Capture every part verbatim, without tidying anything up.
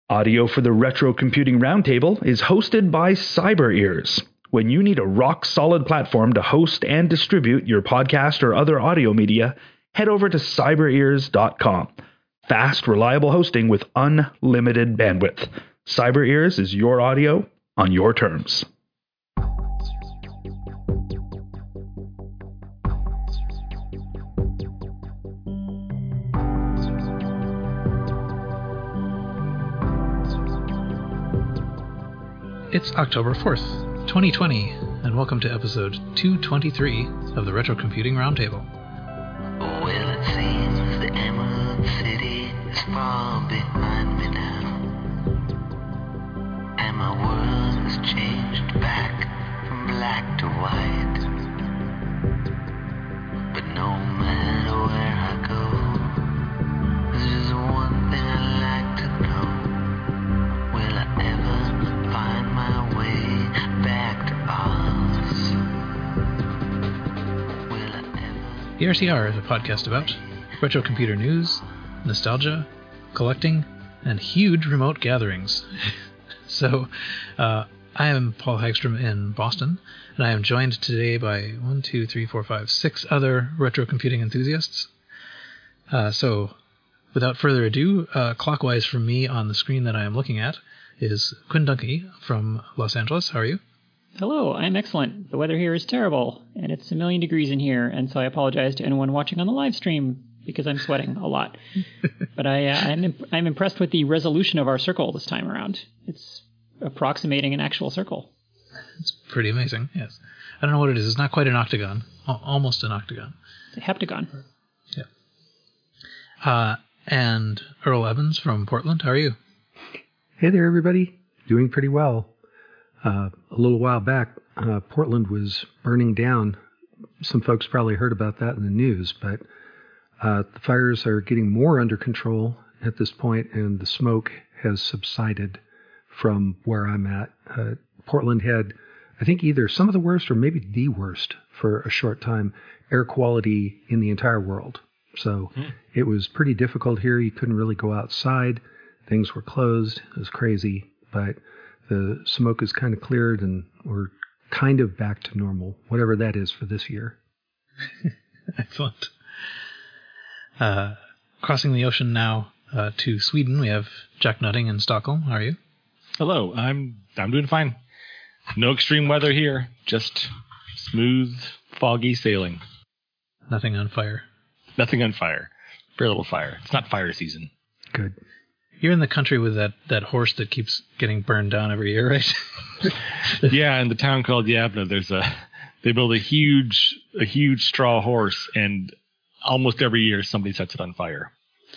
Audio for the Retro Computing Roundtable is hosted by CyberEars. When you need a rock-solid platform to host and distribute your podcast or other audio media, head over to cyber ears dot com. Fast, reliable hosting with unlimited bandwidth. CyberEars is your audio on your terms. It's October fourth, twenty twenty, and welcome to episode two twenty-three of the Retro Computing Roundtable. Well, it seems the Emerald City is far behind me now, and my world has changed back from black to white. But no matter where I go, there's just one thing I like to know. Will I ever find my way back to Oz? Will I ever... E R C R is a podcast about retro computer news, nostalgia, collecting, and huge remote gatherings. so, uh, I am Paul Hagstrom in Boston, and I am joined today by one, two, three, four, five, six other retro computing enthusiasts. Uh, so, without further ado, uh, clockwise from me on the screen that I am looking at is Quinn Dunkey from Los Angeles. How are you? Hello, I'm excellent. The weather here is terrible, and it's a million degrees in here, and so I apologize to anyone watching on the live stream because I'm sweating a lot. but I, uh, I'm, imp- I'm impressed with the resolution of our circle this time around. It's approximating an actual circle. It's pretty amazing, yes. I don't know what it is. It's not quite an octagon. Al- almost an octagon. It's a heptagon. Yeah. Uh, and Earl Evans from Portland. How are you? Hey there, everybody. Doing pretty well. Uh, a little while back, uh, Portland was burning down. Some folks probably heard about that in the news, but uh, the fires are getting more under control at this point, and the smoke has subsided from where I'm at. Uh, Portland had, I think, either some of the worst or maybe the worst for a short time air quality in the entire world. So hmm. It was pretty difficult here. You couldn't really go outside. Things were closed. It was crazy, but the smoke is kind of cleared and we're kind of back to normal, whatever that is for this year. Excellent. Uh, crossing the ocean now uh, to Sweden, we have Jack Nutting in Stockholm. How are you? Hello, I'm I'm doing fine. No extreme weather here, just smooth, foggy sailing. Nothing on fire. Nothing on fire. Very little fire. It's not fire season. Good. You're in the country with that, that horse that keeps getting burned down every year, right? Yeah, in the town called Yavna, there's a they build a huge a huge straw horse, and almost every year somebody sets it on fire.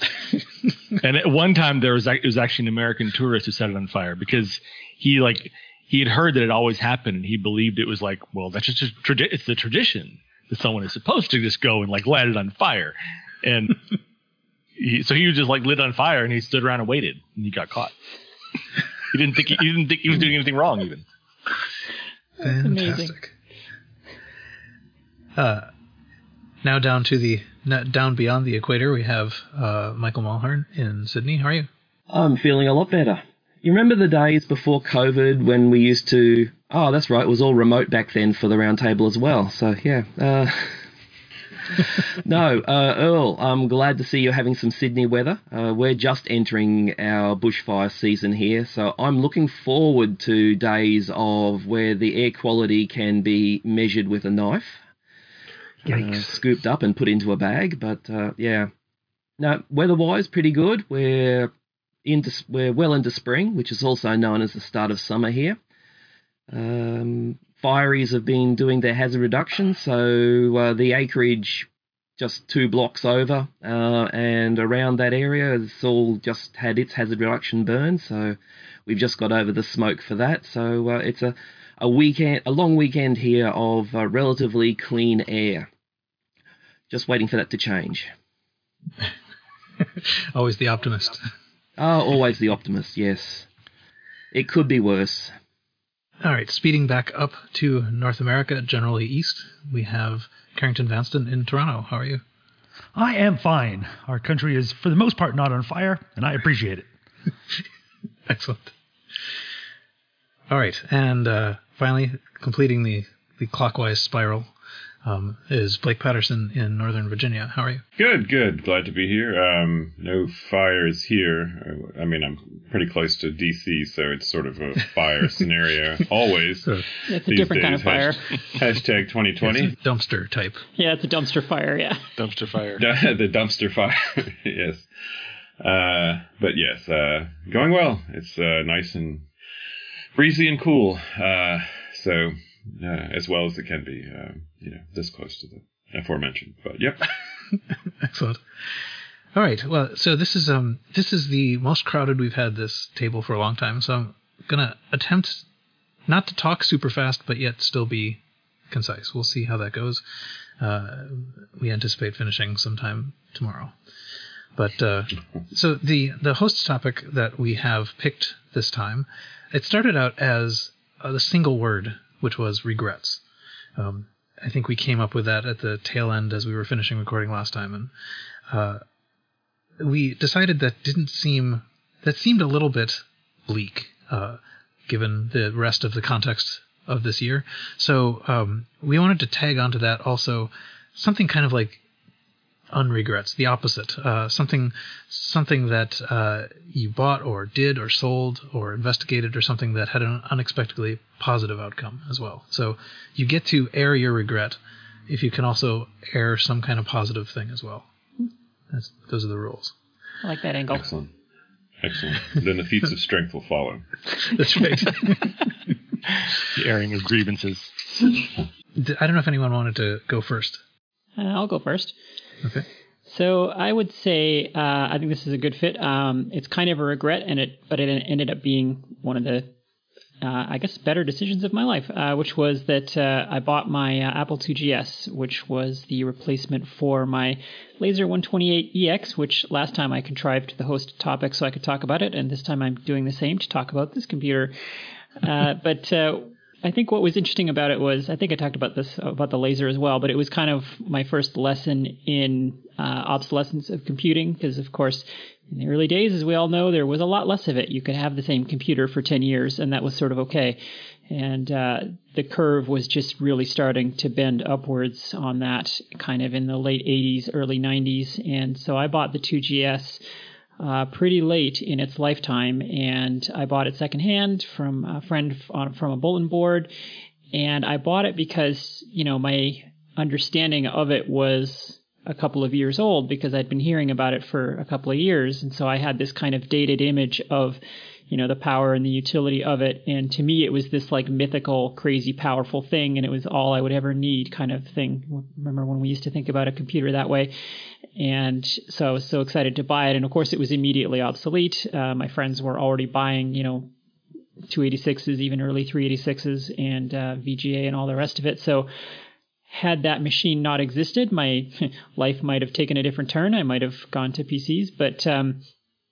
And at one time there was it was actually an American tourist who set it on fire because he like he had heard that it always happened, and he believed it was like, well, that's just a tradi- it's the tradition that someone is supposed to just go and like light it on fire, and. He, so he was just like lit on fire, and he stood around and waited, and he got caught. he didn't think he, he didn't think he was doing anything wrong, even. That's Fantastic. Uh, now down to the down beyond the equator, we have uh, Michael Mulhern in Sydney. How are you? I'm feeling a lot better. You remember the days before COVID when we used to? Oh, that's right. It was all remote back then for the round table as well. So yeah. Uh, no, uh, Earl, I'm glad to see you're having some Sydney weather. Uh, we're just entering our bushfire season here, so I'm looking forward to days of where the air quality can be measured with a knife. Yikes. Uh, scooped up and put into a bag, but uh, yeah. No, weather-wise, pretty good. We're into we're well into spring, which is also known as the start of summer here. Um... Fireys have been doing their hazard reduction, so uh, the acreage just two blocks over uh, and around that area has all just had its hazard reduction burn, so we've just got over the smoke for that. So uh, it's a, a weekend, a long weekend here of uh, relatively clean air. Just waiting for that to change. Always the optimist. Oh, always the optimist, yes. It could be worse. All right, speeding back up to North America, generally east, we have Carrington Vanston in Toronto. How are you? I am fine. Our country is, for the most part, not on fire, and I appreciate it. Excellent. All right, and uh, finally, completing the, the clockwise spiral um, is Blake Patterson in Northern Virginia. How are you? Good, good. Glad to be here. Um, no fires here. I mean, I'm pretty close to D C, so it's sort of a fire scenario always. So, It's a different kind of fire. Hashtag twenty twenty. it's a dumpster type. Yeah, it's a dumpster fire, yeah. Dumpster fire. The dumpster fire. Yes. Uh, but yes, uh, going well. It's uh, nice and breezy and cool. Uh, so uh, as well as it can be, uh, you know, this close to the aforementioned. But yep. Excellent. All right. Well, so this is um this is the most crowded we've had this table for a long time. So I'm gonna attempt not to talk super fast, but yet still be concise. We'll see how that goes. Uh, we anticipate finishing sometime tomorrow. But uh, so the the host topic that we have picked this time, it started out as uh, the single word, which was regrets. Um, I think we came up with that at the tail end as we were finishing recording last time, and uh, we decided that didn't seem that seemed a little bit bleak, uh, given the rest of the context of this year. So um, we wanted to tag onto that also something kind of like unregrets, the opposite, uh, something something that uh, you bought or did or sold or investigated or something that had an unexpectedly positive outcome as well. So you get to air your regret if you can also air some kind of positive thing as well. That's, those are the rules. I like that angle. Excellent. Excellent. Then the feats of strength will follow. That's right. The airing of grievances. I don't know if anyone wanted to go first. Uh, I'll go first. Okay. So I would say uh, I think this is a good fit. Um, it's kind of a regret, and it but it ended up being one of the uh, I guess better decisions of my life, uh, which was that uh, I bought my uh, Apple two G S, which was the replacement for my Laser one twenty-eight E X, which last time I contrived the host topic so I could talk about it, and this time I'm doing the same to talk about this computer. Uh, but uh, I think what was interesting about it was, I think I talked about this, about the laser as well, but it was kind of my first lesson in uh, obsolescence of computing, because of course, in the early days, as we all know, there was a lot less of it. You could have the same computer for ten years, and that was sort of okay. And uh, the curve was just really starting to bend upwards on that kind of in the late eighties, early nineties. And so I bought the two G S Uh, pretty late in its lifetime, and I bought it secondhand from a friend on, from a bulletin board, and I bought it because, you know, my understanding of it was a couple of years old because I'd been hearing about it for a couple of years, and so I had this kind of dated image of, you know, the power and the utility of it, and to me it was this like mythical, crazy, powerful thing, and it was all I would ever need kind of thing. Remember when we used to think about a computer that way? And so I was so excited to buy it, and of course it was immediately obsolete. Uh, my friends were already buying, you know, two eighty-sixes, even early three eighty-sixes, and uh, V G A and all the rest of it. So had that machine not existed, my life might have taken a different turn. I might have gone to P Cs, but um,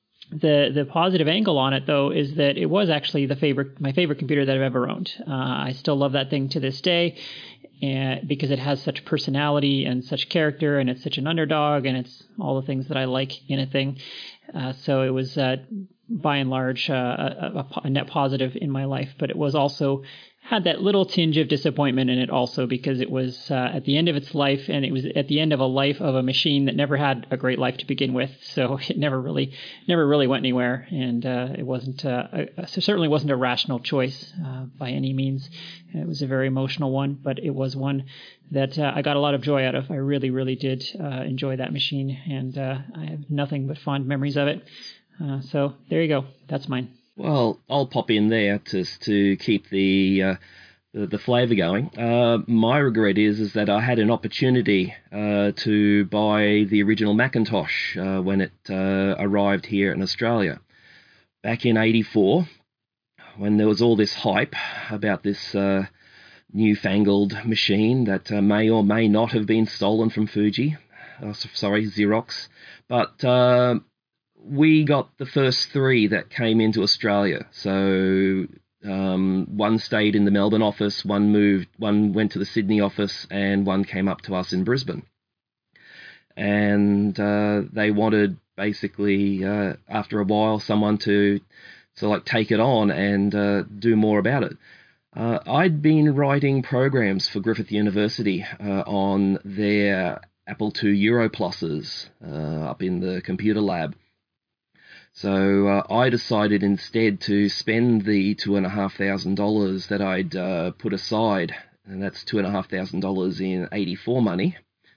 the the positive angle on it, though, is that it was actually the favorite my favorite computer that I've ever owned. Uh, I still love that thing to this day, and because it has such personality and such character, and it's such an underdog, and it's all the things that I like in a thing. Uh, so it was, uh, by and large, uh, a, a net positive in my life. But it was also had that little tinge of disappointment in it also, because it was uh, at the end of its life, and it was at the end of a life of a machine that never had a great life to begin with. So it never really, never really went anywhere, and uh, it wasn't uh, a, it certainly wasn't a rational choice uh, by any means. It was a very emotional one, but it was one that uh, I got a lot of joy out of. I really, really did uh, enjoy that machine, and uh, I have nothing but fond memories of it. Uh, so there you go. That's mine. Well, I'll pop in there just to keep the uh, the, the flavour going. Uh, my regret is is that I had an opportunity uh, to buy the original Macintosh uh, when it uh, arrived here in Australia back in eighty-four, when there was all this hype about this uh, newfangled machine that uh, may or may not have been stolen from Fuji. Uh, sorry, Xerox, but. Uh, We got the first three that came into Australia. So um, one stayed in the Melbourne office, one moved, one went to the Sydney office, and one came up to us in Brisbane. And uh, they wanted basically, uh, after a while, someone to to like take it on and uh, do more about it. Uh, I'd been writing programs for Griffith University uh, on their Apple two Euro Pluses uh, up in the computer lab. So uh, I decided instead to spend the two and a half thousand dollars that I'd uh, put aside, and that's two and a half thousand dollars in eighty-four money,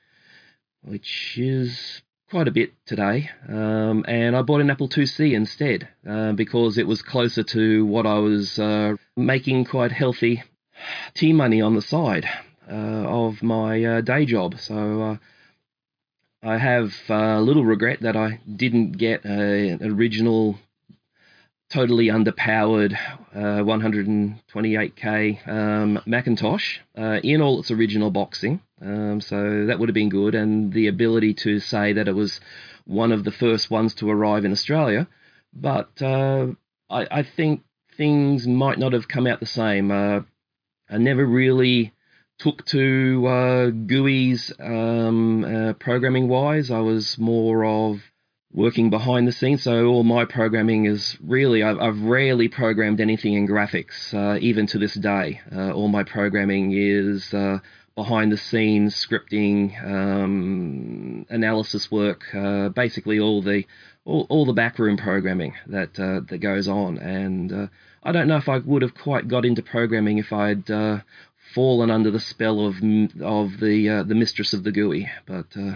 which is quite a bit today. Um, and I bought an Apple two C instead uh, because it was closer to what I was uh, making quite healthy tea money on the side uh, of my uh, day job. So uh, I have a little regret that I didn't get a, an original, totally underpowered uh, one twenty-eight K um, Macintosh uh, in all its original boxing. Um, so that would have been good, and the ability to say that it was one of the first ones to arrive in Australia. But uh, I, I think things might not have come out the same. Uh, I never really took to uh, G U Is um, uh, programming-wise. I was more of working behind the scenes, so all my programming is really, I've, I've rarely programmed anything in graphics, uh, even to this day. Uh, all my programming is uh, behind the scenes, scripting, um, analysis work, uh, basically all the all, all the backroom programming that uh, that goes on. And uh, I don't know if I would have quite got into programming if I'd uh, fallen under the spell of of the uh, the mistress of the G U I, but uh,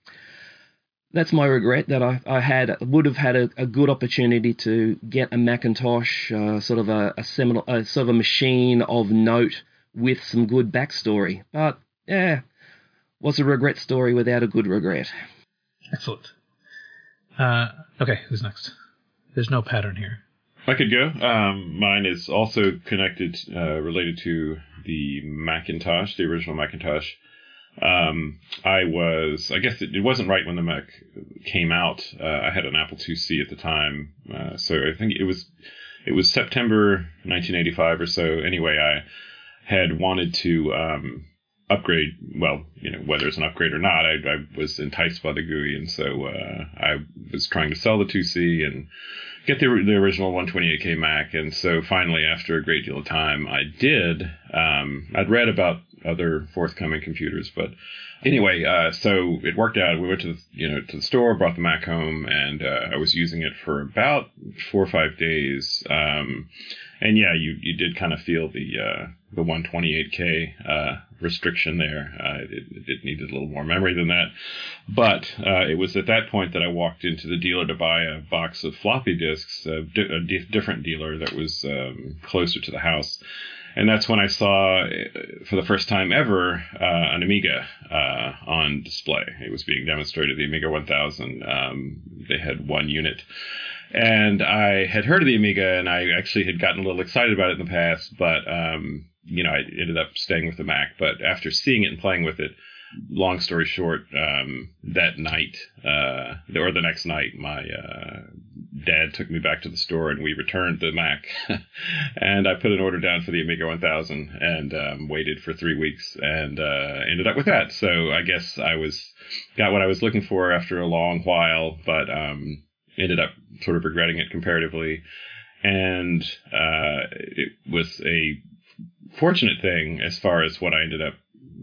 that's my regret, that I, I had would have had a, a good opportunity to get a Macintosh, uh, sort of a, a seminal, a sort of a machine of note with some good backstory. But yeah, was a regret story without a good regret. Excellent. Uh, okay, who's next? There's no pattern here. I could go. Um, mine is also connected, uh, related to the Macintosh, the original Macintosh. Um, I was, I guess it, it wasn't right when the Mac came out. Uh, I had an Apple two C at the time. Uh, so I think it was, it was September nineteen eighty-five or so. Anyway, I had wanted to, um, upgrade, well, you know, whether it's an upgrade or not, I, I was enticed by the G U I. And so, uh, I was trying to sell the two C and get the, the original one twenty-eight K Mac. And so finally, after a great deal of time, I did. Um, I'd read about other forthcoming computers, but anyway, uh, so it worked out. We went to the, you know, to the store, brought the Mac home, and uh, I was using it for about four or five days. Um, and yeah, you, you did kind of feel the, uh, the one twenty-eight K, uh, restriction there. Uh, it, it needed a little more memory than that. But, uh, it was at that point that I walked into the dealer to buy a box of floppy disks, a, di- a di- different dealer that was, um, closer to the house. And that's when I saw, for the first time ever, uh, an Amiga uh, on display. It was being demonstrated, the Amiga one thousand. Um, they had one unit. And I had heard of the Amiga, and I actually had gotten a little excited about it in the past, but, um, you know, I ended up staying with the Mac. But after seeing it and playing with it, long story short, um, that night, uh, or the next night, my uh, dad took me back to the store and we returned the Mac. And I put an order down for the Amiga one thousand and um, waited for three weeks and uh, ended up with that. So I guess I was got what I was looking for after a long while, but um, ended up sort of regretting it comparatively. And uh, it was a fortunate thing as far as what I ended up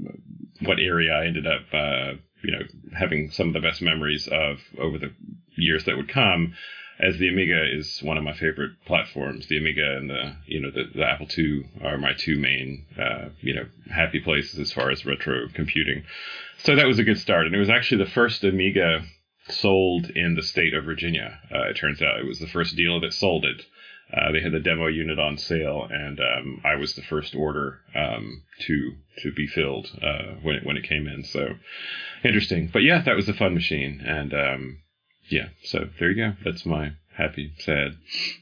what area I ended up, uh, you know, having some of the best memories of over the years that would come, as the Amiga is one of my favorite platforms. The Amiga and the, you know, the, the Apple two are my two main, uh, you know, happy places as far as retro computing. So that was a good start. And it was actually the first Amiga sold in the state of Virginia. Uh, it turns out it was the first dealer that sold it. Uh, they had the demo unit on sale, and um, I was the first order um, to to be filled uh, when it when it came in. So interesting, but yeah, that was a fun machine, and um, yeah. So there you go. That's my happy, sad,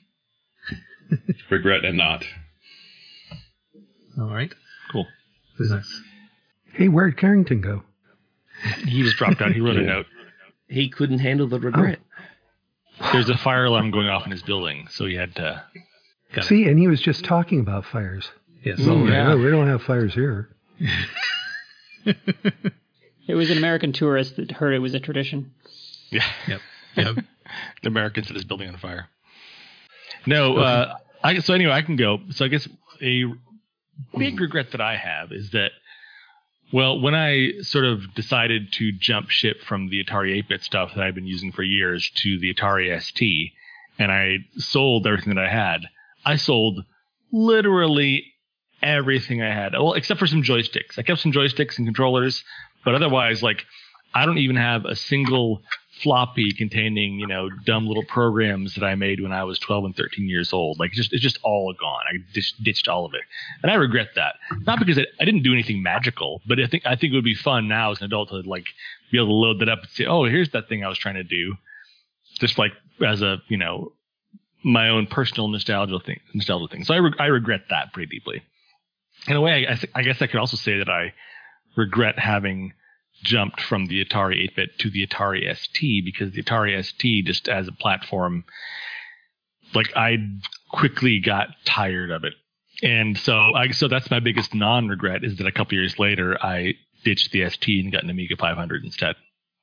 regret, and not. All right, cool. Who's next? Hey, where'd Carrington go? He was dropped out. He wrote a note. He couldn't handle the regret. Oh. There's a fire alarm going off in his building, so he had to... See, and he was just talking about fires. Yes. Oh, yeah. No, we don't have fires here. It was an American tourist that heard it was a tradition. Yeah. Yep. Yep. The American set his building on fire. No, uh, I so anyway, I can go. So I guess a big regret that I have is that, well, when I sort of decided to jump ship from the Atari eight-bit stuff that I've been using for years to the Atari S T, and I sold everything that I had, I sold literally everything I had. Well, except for some joysticks. I kept some joysticks and controllers, but otherwise, like, I don't even have a single floppy containing, you know, dumb little programs that I made when I was twelve and thirteen years old. Like, it's just, it's just all gone. I just ditched all of it. And I regret that. Not because I, I didn't do anything magical, but I think, I think it would be fun now as an adult to, like, be able to load that up and say, oh, here's that thing I was trying to do. Just like as a, you know, my own personal nostalgia thing, nostalgia thing. So I, re- I regret that pretty deeply. In a way, I, th- I guess I could also say that I regret having jumped from the Atari eight-bit to the Atari S T, because the Atari S T, just as a platform, like, I quickly got tired of it. And so I so that's my biggest non-regret, is that a couple years later I ditched the S T and got an Amiga five hundred instead.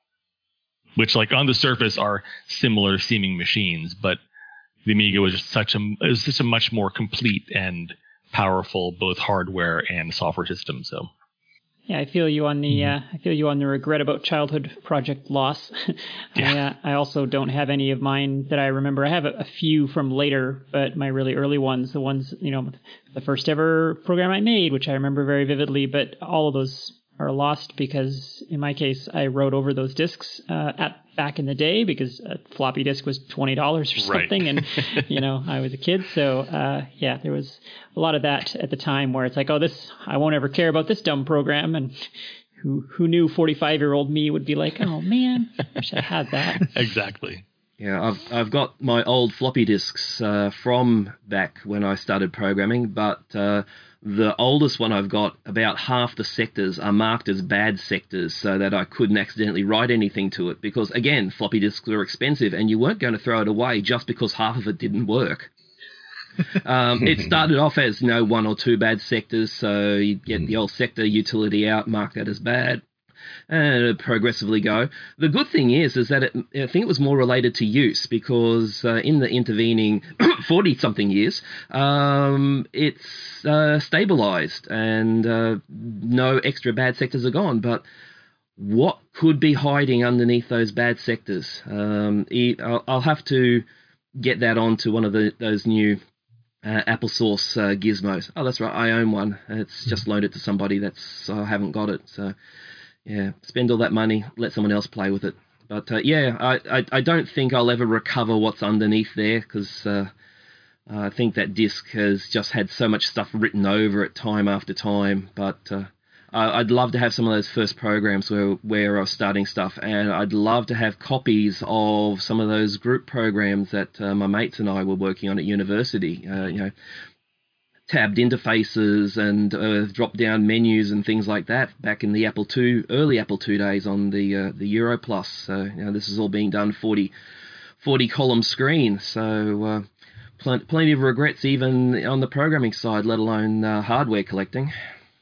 Which, like, on the surface are similar seeming machines, but the Amiga was just such a it was just a much more complete and powerful both hardware and software system. So yeah, I feel you on the uh, I feel you on the regret about childhood project loss. Yeah. I, uh, I also don't have any of mine that I remember. I have a, a few from later, but my really early ones, the ones, you know, the first ever program I made, which I remember very vividly, but all of those are lost because, in my case, I wrote over those discs uh, at back in the day, because a floppy disk was twenty dollars or something, Right. and you know, I was a kid, so uh, yeah, there was a lot of that at the time where it's like, oh, this, I won't ever care about this dumb program, and who who knew forty-five year old me would be like, oh man, wish I had that. exactly. Yeah, I've I've got my old floppy disks uh, from back when I started programming, but uh, the oldest one I've got, about half the sectors are marked as bad sectors so that I couldn't accidentally write anything to it, because, again, floppy disks were expensive and you weren't going to throw it away just because half of it didn't work. um, it started off as, you know, one or two bad sectors, so you get the old sector utility out, mark that as bad, and it'd progressively go. The good thing is, is that it, I think it was more related to use, because uh, in the intervening forty-something years, um, it's uh, stabilized and uh, no extra bad sectors are gone. But what could be hiding underneath those bad sectors? Um, I'll, I'll have to get that onto one of the, those new uh, applesauce uh, gizmos. Oh, that's right, I own one. It's just loaned to somebody that's I haven't got it, so. Yeah, spend all that money, let someone else play with it. But, uh, yeah, I, I, I don't think I'll ever recover what's underneath there, because uh, I think that disc has just had so much stuff written over it time after time. But uh, I'd love to have some of those first programs where, where I was starting stuff, and I'd love to have copies of some of those group programs that uh, my mates and I were working on at university, uh, you know, tabbed interfaces and uh, drop-down menus and things like that back in the Apple two, early Apple two days on the uh, the Euro Plus. So, you know, this is all being done forty, forty column screen. So uh, pl- plenty of regrets even on the programming side, let alone uh, hardware collecting.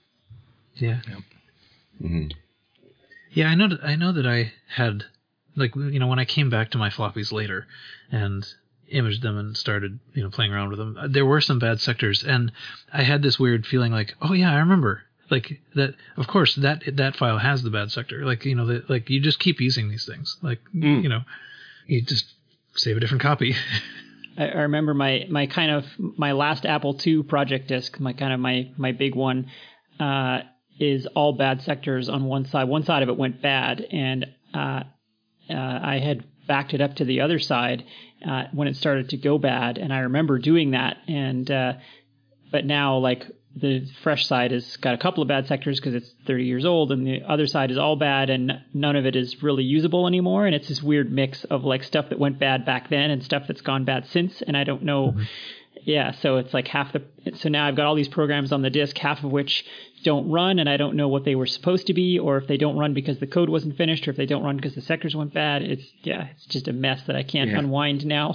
Yeah. Yep. Mm-hmm. Yeah, I know. That, I know that I had, like, you know, when I came back to my floppies later and imaged them and started, you know, playing around with them, there were some bad sectors, and I had this weird feeling like, oh yeah, I remember, like that. Of course, that that file has the bad sector. Like, you know, that, like, you just keep using these things. Like, Mm. you know, you just save a different copy. I, I remember my, my kind of my last Apple two project disk, my kind of my my big one, uh, is all bad sectors on one side. One side of it went bad, and uh, uh, I had backed it up to the other side uh, when it started to go bad, and I remember doing that. And uh, but now, like, the fresh side has got a couple of bad sectors because it's thirty years old, and the other side is all bad, and none of it is really usable anymore. And it's this weird mix of, like, stuff that went bad back then and stuff that's gone bad since, and I don't know. Mm-hmm. Yeah, so it's like half the. So now I've got all these programs on the disk, half of which don't run, and I don't know what they were supposed to be, or if they don't run because the code wasn't finished, or if they don't run because the sectors went bad. It's yeah, it's just a mess that I can't Yeah. unwind now.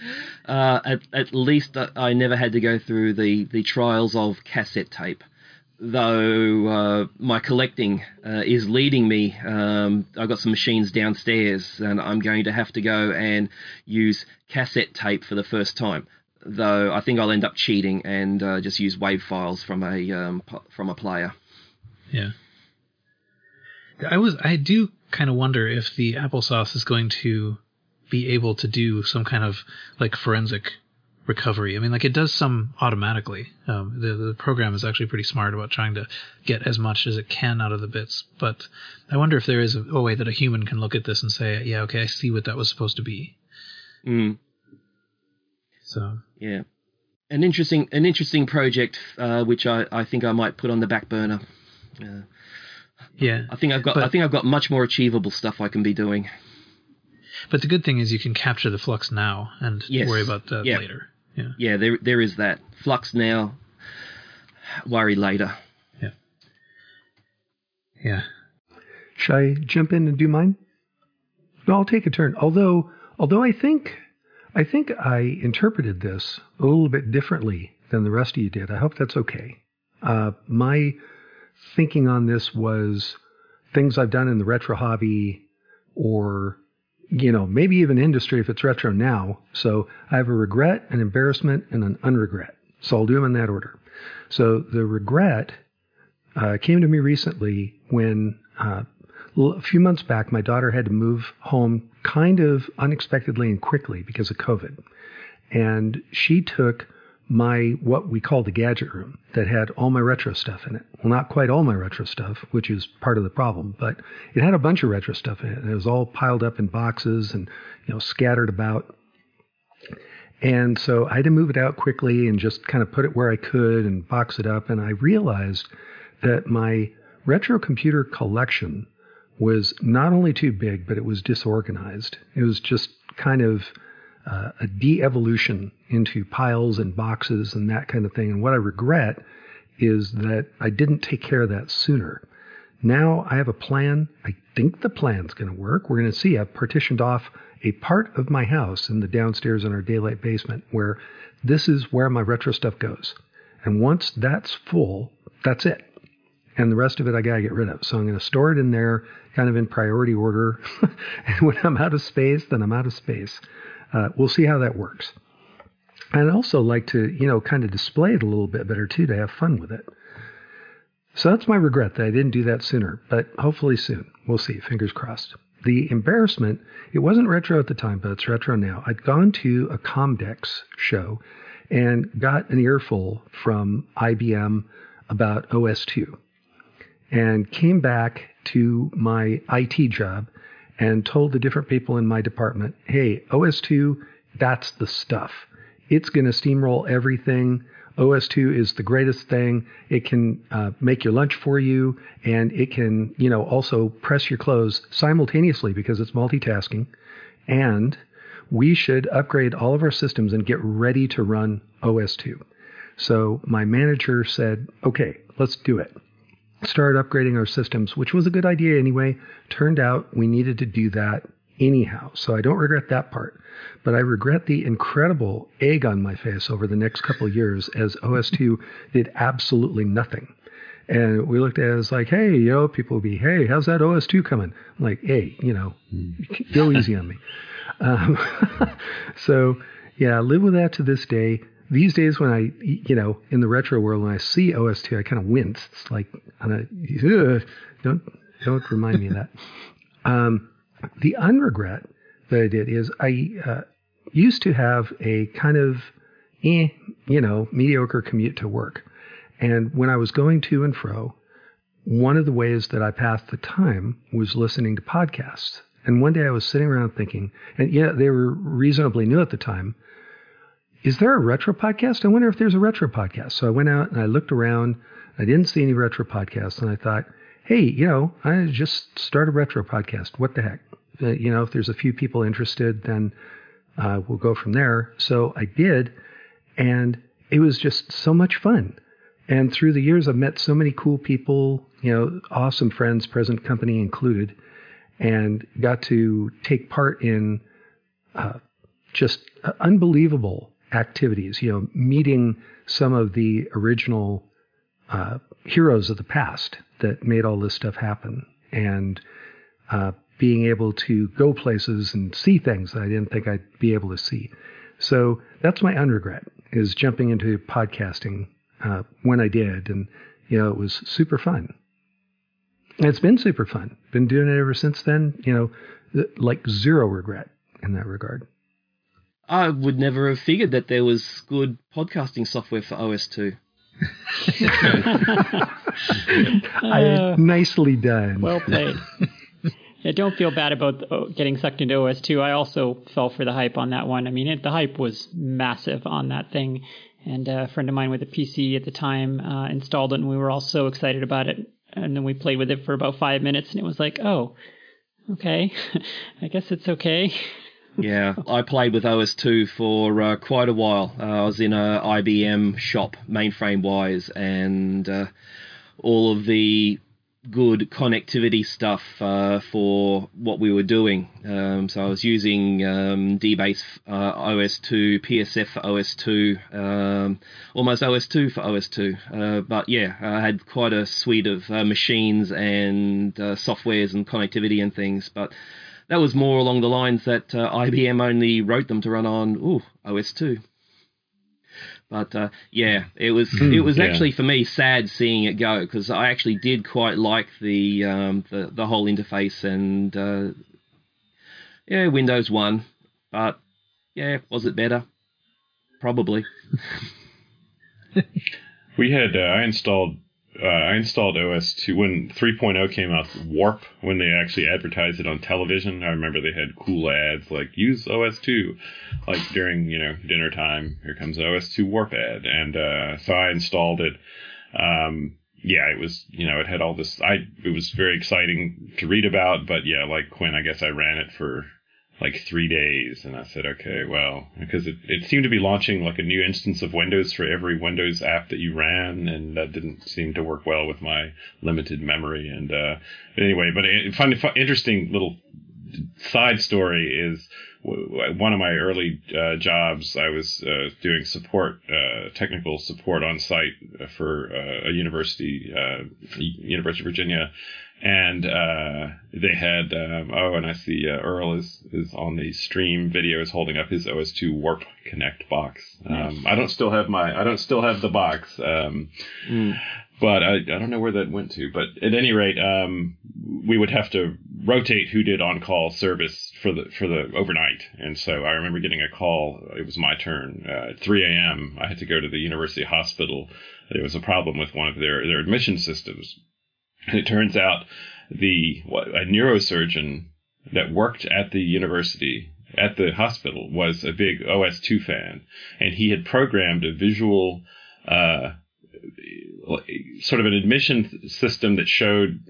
uh, at, at least I never had to go through the, the trials of cassette tape. though uh, my collecting uh, is leading me. Um, I've got some machines downstairs, and I'm going to have to go and use cassette tape for the first time. Though I think I'll end up cheating and uh, just use WAV files from a um, p- from a player. Yeah. I was. I do kind of wonder if the applesauce is going to be able to do some kind of like forensic recovery. I mean, like it does some automatically. Um, the, the program is actually pretty smart about trying to get as much as it can out of the bits. But I wonder if there is a, a way that a human can look at this and say, yeah, okay, I see what that was supposed to be. Mm. So yeah, an interesting an interesting project, uh, which I, I think I might put on the back burner. Uh, yeah, I think I've got but, I think I've got much more achievable stuff I can be doing. But the good thing is you can capture the flux now and yes. worry about that yeah. later. Yeah, yeah, there there is that flux now, worry later. Yeah, yeah. Should I jump in and do mine? No, I'll take a turn. Although, although I think, I think I interpreted this a little bit differently than the rest of you did. I hope that's okay. Uh, my thinking on this was things I've done in the retro hobby, or you know, maybe even industry if it's retro now. So I have a regret, an embarrassment, and an unregret. So I'll do them in that order. So the regret uh, came to me recently when uh, a few months back, my daughter had to move home kind of unexpectedly and quickly because of COVID. And she took my, what we call the gadget room, that had all my retro stuff in it. Well, not quite all my retro stuff, which is part of the problem, but it had a bunch of retro stuff in it. And it was all piled up in boxes and, you know, scattered about. And so I had to move it out quickly and just kind of put it where I could and box it up. And I realized that my retro computer collection was not only too big, but it was disorganized. It was just kind of uh, a de-evolution into piles and boxes and that kind of thing. And what I regret is that I didn't take care of that sooner. Now I have a plan. I think the plan's going to work. We're going to see. I've partitioned off a part of my house in the downstairs in our daylight basement where this is where my retro stuff goes. And once that's full, that's it. And the rest of it I got to get rid of. So I'm going to store it in there kind of in priority order. And when I'm out of space, then I'm out of space. Uh, we'll see how that works. And I'd also like to, you know, kind of display it a little bit better, too, to have fun with it. So that's my regret that I didn't do that sooner, but hopefully soon. We'll see. Fingers crossed. The embarrassment, it wasn't retro at the time, but it's retro now. I'd gone to a Comdex show and got an earful from I B M about O S two and came back to my I T job and told the different people in my department, hey, O S two, that's the stuff. It's going to steamroll everything. O S two is the greatest thing. It can uh, make your lunch for you, and it can, you know, also press your clothes simultaneously because it's multitasking. And we should upgrade all of our systems and get ready to run O S two. So my manager said, okay, let's do it. Started upgrading our systems, which was a good idea anyway. Turned out we needed to do that anyhow. So I don't regret that part. But I regret the incredible egg on my face over the next couple of years as O S two did absolutely nothing. And we looked at it as like, hey, you know, people would be, hey, how's that O S two coming? I'm like, hey, you know, go easy on me. Um, so, yeah, I live with that to this day. These days when I, you know, in the retro world, when I see O S two, I kind of wince. It's like, on a, ugh, don't, don't remind me of that. Um, the unregret that I did is I uh, used to have a kind of, eh, you know, mediocre commute to work. And when I was going to and fro, one of the ways that I passed the time was listening to podcasts. And one day I was sitting around thinking, and yeah, they were reasonably new at the time, is there a retro podcast? I wonder if there's a retro podcast. So I went out and I looked around. I didn't see any retro podcasts. And I thought, hey, you know, I just started a retro podcast. What the heck? Uh, you know, if there's a few people interested, then uh, we'll go from there. So I did. And it was just so much fun. And through the years, I've met so many cool people, you know, awesome friends, present company included, and got to take part in uh, just uh, unbelievable activities, you know, meeting some of the original uh, heroes of the past that made all this stuff happen. And uh, being able to go places and see things that I didn't think I'd be able to see. So that's my unregret, is jumping into podcasting uh, when I did. And, you know, it was super fun. And it's been super fun. Been doing it ever since then. You know, like zero regret in that regard. I would never have figured that there was good podcasting software for O S two. I, nicely done. Well played. Yeah, don't feel bad about the, getting sucked into O S two. I also fell for the hype on that one. I mean, it, the hype was massive on that thing. And a friend of mine with a P C at the time uh, installed it, and we were all so excited about it. And then we played with it for about five minutes, and it was like, oh, okay, I guess it's okay. Yeah, I played with O S two for uh, quite a while. Uh, I was in a I B M shop, mainframe-wise, and uh, all of the good connectivity stuff uh, for what we were doing. Um, so I was using um, D-Base uh, O S two, P S F for O S two, um, almost O S two for O S two. Uh, but yeah, I had quite a suite of uh, machines and uh, softwares and connectivity and things. But that was more along the lines that uh, I B M only wrote them to run on ooh, O S two. But uh, yeah, it was mm, it was yeah. actually for me sad seeing it go, because I actually did quite like the um, the, the whole interface and uh, yeah, Windows one. But yeah, was it better? Probably. We had uh, I installed uh, I installed O S two when three point oh came out. Warp, when they actually advertised it on television. I remember they had cool ads like use O S two, like during you know dinner time. Here comes an O S two Warp ad, and uh, so I installed it. Um, yeah, it was you know it had all this. I it was very exciting to read about, but yeah, like Quinn, I guess I ran it for like three days, and I said, okay, well, because it, it seemed to be launching like a new instance of Windows for every Windows app that you ran, and that didn't seem to work well with my limited memory. And uh, anyway, but it, fun, fun, interesting little side story is w- one of my early uh, jobs. I was uh, doing support, uh, technical support on site for uh, a university, uh, University of Virginia. And uh, they had, um, oh, and I see uh, Earl is, is on the stream video, is holding up his O S two Warp Connect box. Um, nice. I don't still have my, I don't still have the box, um, mm. but I, I don't know where that went to. But at any rate, um, we would have to rotate who did on-call service for the for the overnight. And so I remember getting a call. It was my turn uh, at three a.m. I had to go to the university hospital. There was a problem with one of their their admission systems. And it turns out the what, a neurosurgeon that worked at the university, at the hospital, was a big O S two fan. And he had programmed a visual, uh, sort of an admission system that showed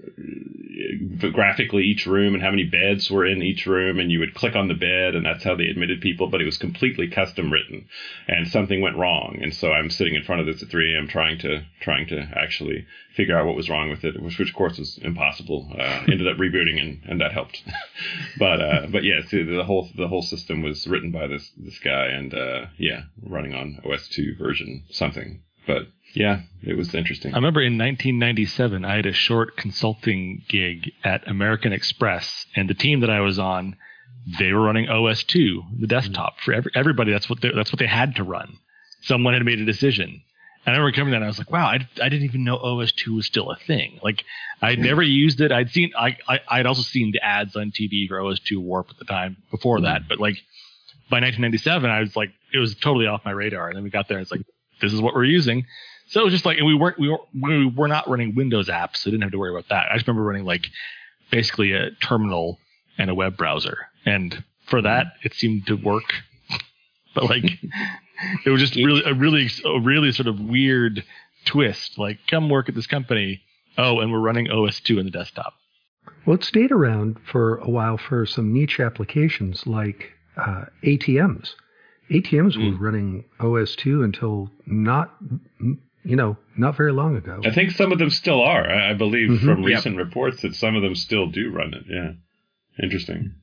graphically each room and how many beds were in each room. And you would click on the bed, and that's how they admitted people. But it was completely custom written, and something went wrong. And so I'm sitting in front of this at three a.m. trying to trying to actually figure out what was wrong with it, which, which of course was impossible. Uh, ended up rebooting, and, and that helped. but uh, but yeah, so the whole the whole system was written by this this guy, and uh, yeah, running on O S two version something. But yeah, it was interesting. I remember in nineteen ninety-seven, I had a short consulting gig at American Express, and the team that I was on, they were running O S two, the desktop for every, everybody. That's what they, that's what they had to run. Someone had made a decision. And I remember coming down, and I was like, wow, I, I didn't even know O S two was still a thing. Like, I'd never used it. I'd seen, I, I, I'd also seen the ads on T V for O S two Warp at the time before mm-hmm. that. But like, by nineteen ninety-seven, I was like, it was totally off my radar. And then we got there, and it's like, this is what we're using. So it was just like, and we weren't, we were, we were not running Windows apps, so I didn't have to worry about that. I just remember running like basically a terminal and a web browser. And for that, it seemed to work. But like, it was just really, a really, a really sort of weird twist. Like, come work at this company. Oh, and we're running O S two in the desktop. Well, it stayed around for a while for some niche applications like uh, A T Ms. A T Ms mm. were running O S two until not, you know, not very long ago. I think some of them still are. I, I believe mm-hmm. from recent yep. reports that some of them still do run it. Yeah. Interesting.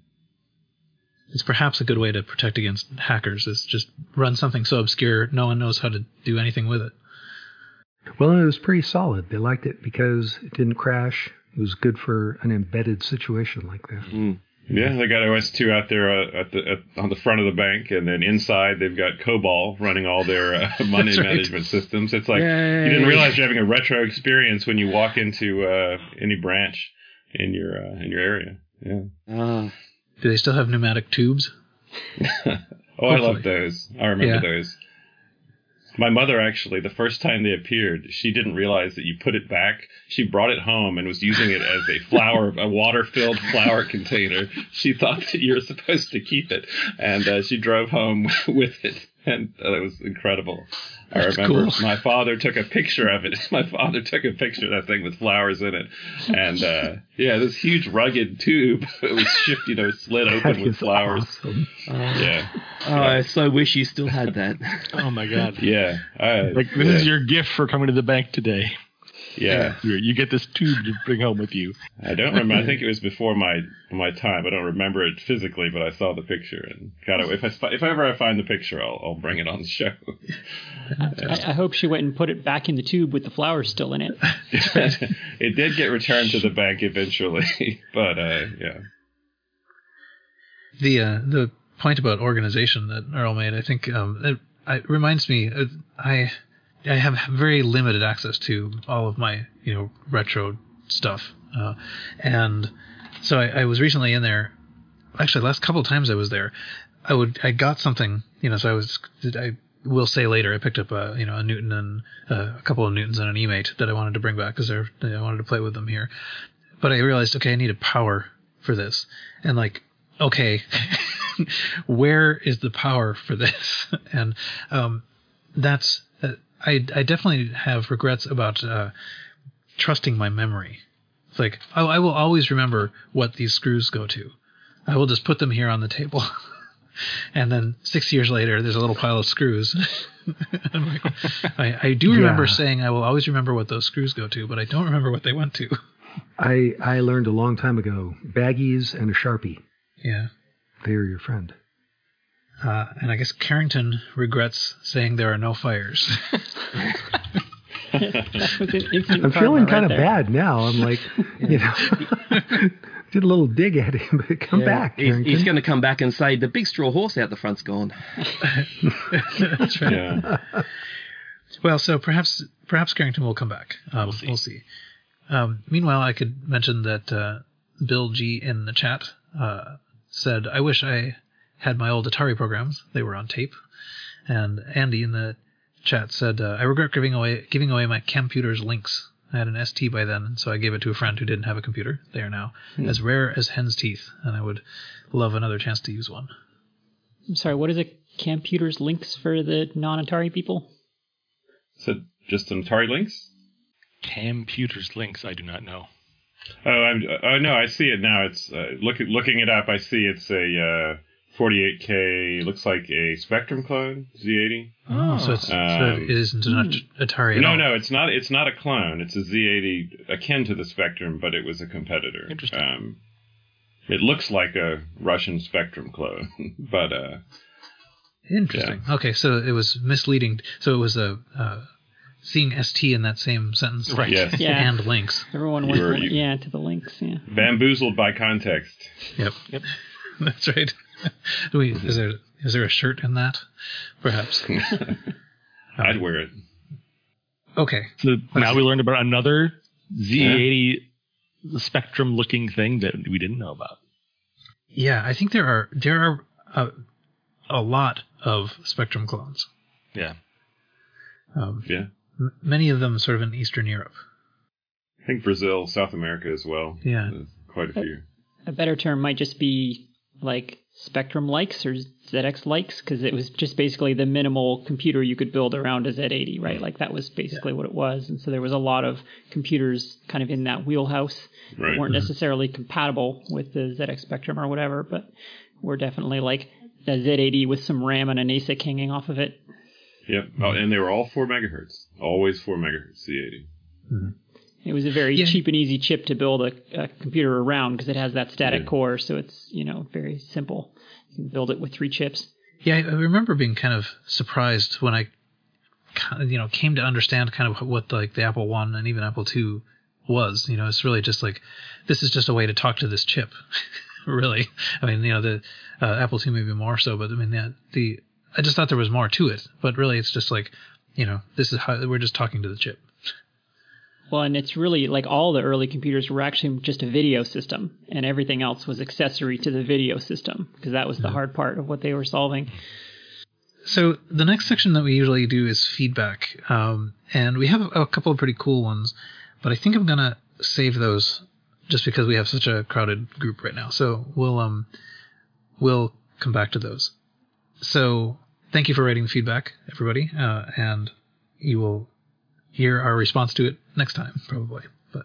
It's perhaps a good way to protect against hackers, is just run something so obscure no one knows how to do anything with it. Well, it was pretty solid. They liked it because it didn't crash. It was good for an embedded situation like that. Mm. Yeah, they got O S two out there uh, at the at, on the front of the bank, and then inside they've got COBOL running all their uh, money right. management systems. It's like Yay. you didn't realize you're having a retro experience when you walk into uh, any branch in your uh, in your area. Yeah. Ah, Do they still have pneumatic tubes? Oh, I love those. I remember Yeah. those. My mother, actually, the first time they appeared, she didn't realize that you put it back. She brought it home and was using it as a flour, a water-filled flour container. She thought that you were supposed to keep it, and uh, she drove home with it, and uh, it was incredible. I That's remember cool. my father took a picture of it. My father took a picture of that thing with flowers in it, and uh, yeah, this huge rugged tube. It was shift, you know, slid open That with is flowers. awesome. Yeah, oh, I so wish you still had that. Oh my God! yeah. I, Like this yeah. is your gift for coming to the bank today. Yeah. You you get this tube to bring home with you. I don't remember. I think it was before my my time. I don't remember it physically, but I saw the picture. And God, if I if ever I find the picture, I'll I'll bring it on the show. I, I hope she went and put it back in the tube with the flowers still in it. It did get returned to the bank eventually, but uh, yeah. The uh, the point about organization that Earl made, I think, um, it, it reminds me. Uh, I I have very limited access to all of my you know retro stuff, uh, and so I, I was recently in there. Actually, the last couple of times I was there, I would I got something you know. So I was I will say later I picked up a you know a Newton and uh, a couple of Newtons and an E-Mate that I wanted to bring back because I wanted to play with them here. But I realized, okay, I needed power for this, and like, okay, where is the power for this? And um, that's uh, I I definitely have regrets about uh, trusting my memory. It's like I, I will always remember what these screws go to. I will just put them here on the table, and then six years later, there's a little pile of screws. I'm like, I, I do remember Yeah. saying I will always remember what those screws go to, but I don't remember what they went to. I I learned a long time ago, baggies and a Sharpie, Yeah. they are your friend. Uh, and I guess Carrington regrets saying there are no fires. That was an instant I'm karma feeling right kind of there. bad now. I'm like, you know, did a little dig at him, but come Yeah. back, He's, Carrington. he's going to come back and say the big straw horse out the front's gone. That's right. Yeah. Well, so perhaps perhaps Carrington will come back. Um, we'll see. Um, meanwhile, I could mention that uh, Bill G in the chat uh, said, "I wish I had my old Atari programs. They were on tape." And Andy in the chat said, uh, "I regret giving away giving away my computer's links. I had an S T by then, and so I gave it to a friend who didn't have a computer. They are now as rare as hen's teeth, and I would love another chance to use one." I'm sorry, what is a computer's links for the non-Atari people? So just some Atari links? Computers links, I do not know. Oh, I'm, oh no, I see it now. It's uh, look, looking it up. I see it's a uh, forty-eight K. Looks like a Spectrum clone, Z eighty. Oh, so, it's, so Um, it isn't an At- Atari at No, all. no, it's not. It's not a clone. It's a Z eighty akin to the Spectrum, but it was a competitor. Interesting. Um, it looks like a Russian Spectrum clone, but uh, Interesting. Okay, so it was misleading. So it was a uh, seeing S T in that same sentence, Right. yes, Yeah. and links. Everyone You went were- to, you- yeah, to the links, yeah. bamboozled by context. Yep. Yep. That's right. Do we, is there is there a shirt in that? Perhaps. I'd wear it. Okay. So now we learned about another Z Yeah. eighty Spectrum looking thing that we didn't know about. Yeah, I think there are there are a, a lot of Spectrum clones. Yeah. Um, Yeah, m- many of them sort of in Eastern Europe. I think Brazil, South America as well. Yeah. There's quite a few. A better term might just be like Spectrum likes or Z X likes, because it was just basically the minimal computer you could build around a Z eighty, right? Like that was basically what it was. And so there was a lot of computers kind of in that wheelhouse Right. that weren't necessarily compatible with the Z X Spectrum or whatever, but were definitely like a Z eighty with some RAM and an A S I C hanging off of it. Yep. Oh, and they were all four megahertz. Always four megahertz Z eighty. It was a very Yeah. cheap and easy chip to build a, a computer around because it has that static Yeah. core, so it's, you know, very simple. You can build it with three chips. Yeah, I I remember being kind of surprised when I you know, came to understand kind of what like the Apple One and even Apple Two was. You know, it's really just like, this is just a way to talk to this chip. Really. I mean, you know, the uh, Apple Two maybe more so, but I mean, the, the I just thought there was more to it. But really, it's just like, you know, this is how we're just talking to the chip. Well, and it's really like all the early computers were actually just a video system, and everything else was accessory to the video system, because that was the hard part of what they were solving. So the next section that we usually do is feedback, um, and we have a couple of pretty cool ones, but I think I'm gonna save those just because we have such a crowded group right now. So we'll um we'll come back to those. So thank you for writing the feedback, everybody, uh, and you will hear our response to it next time, probably. But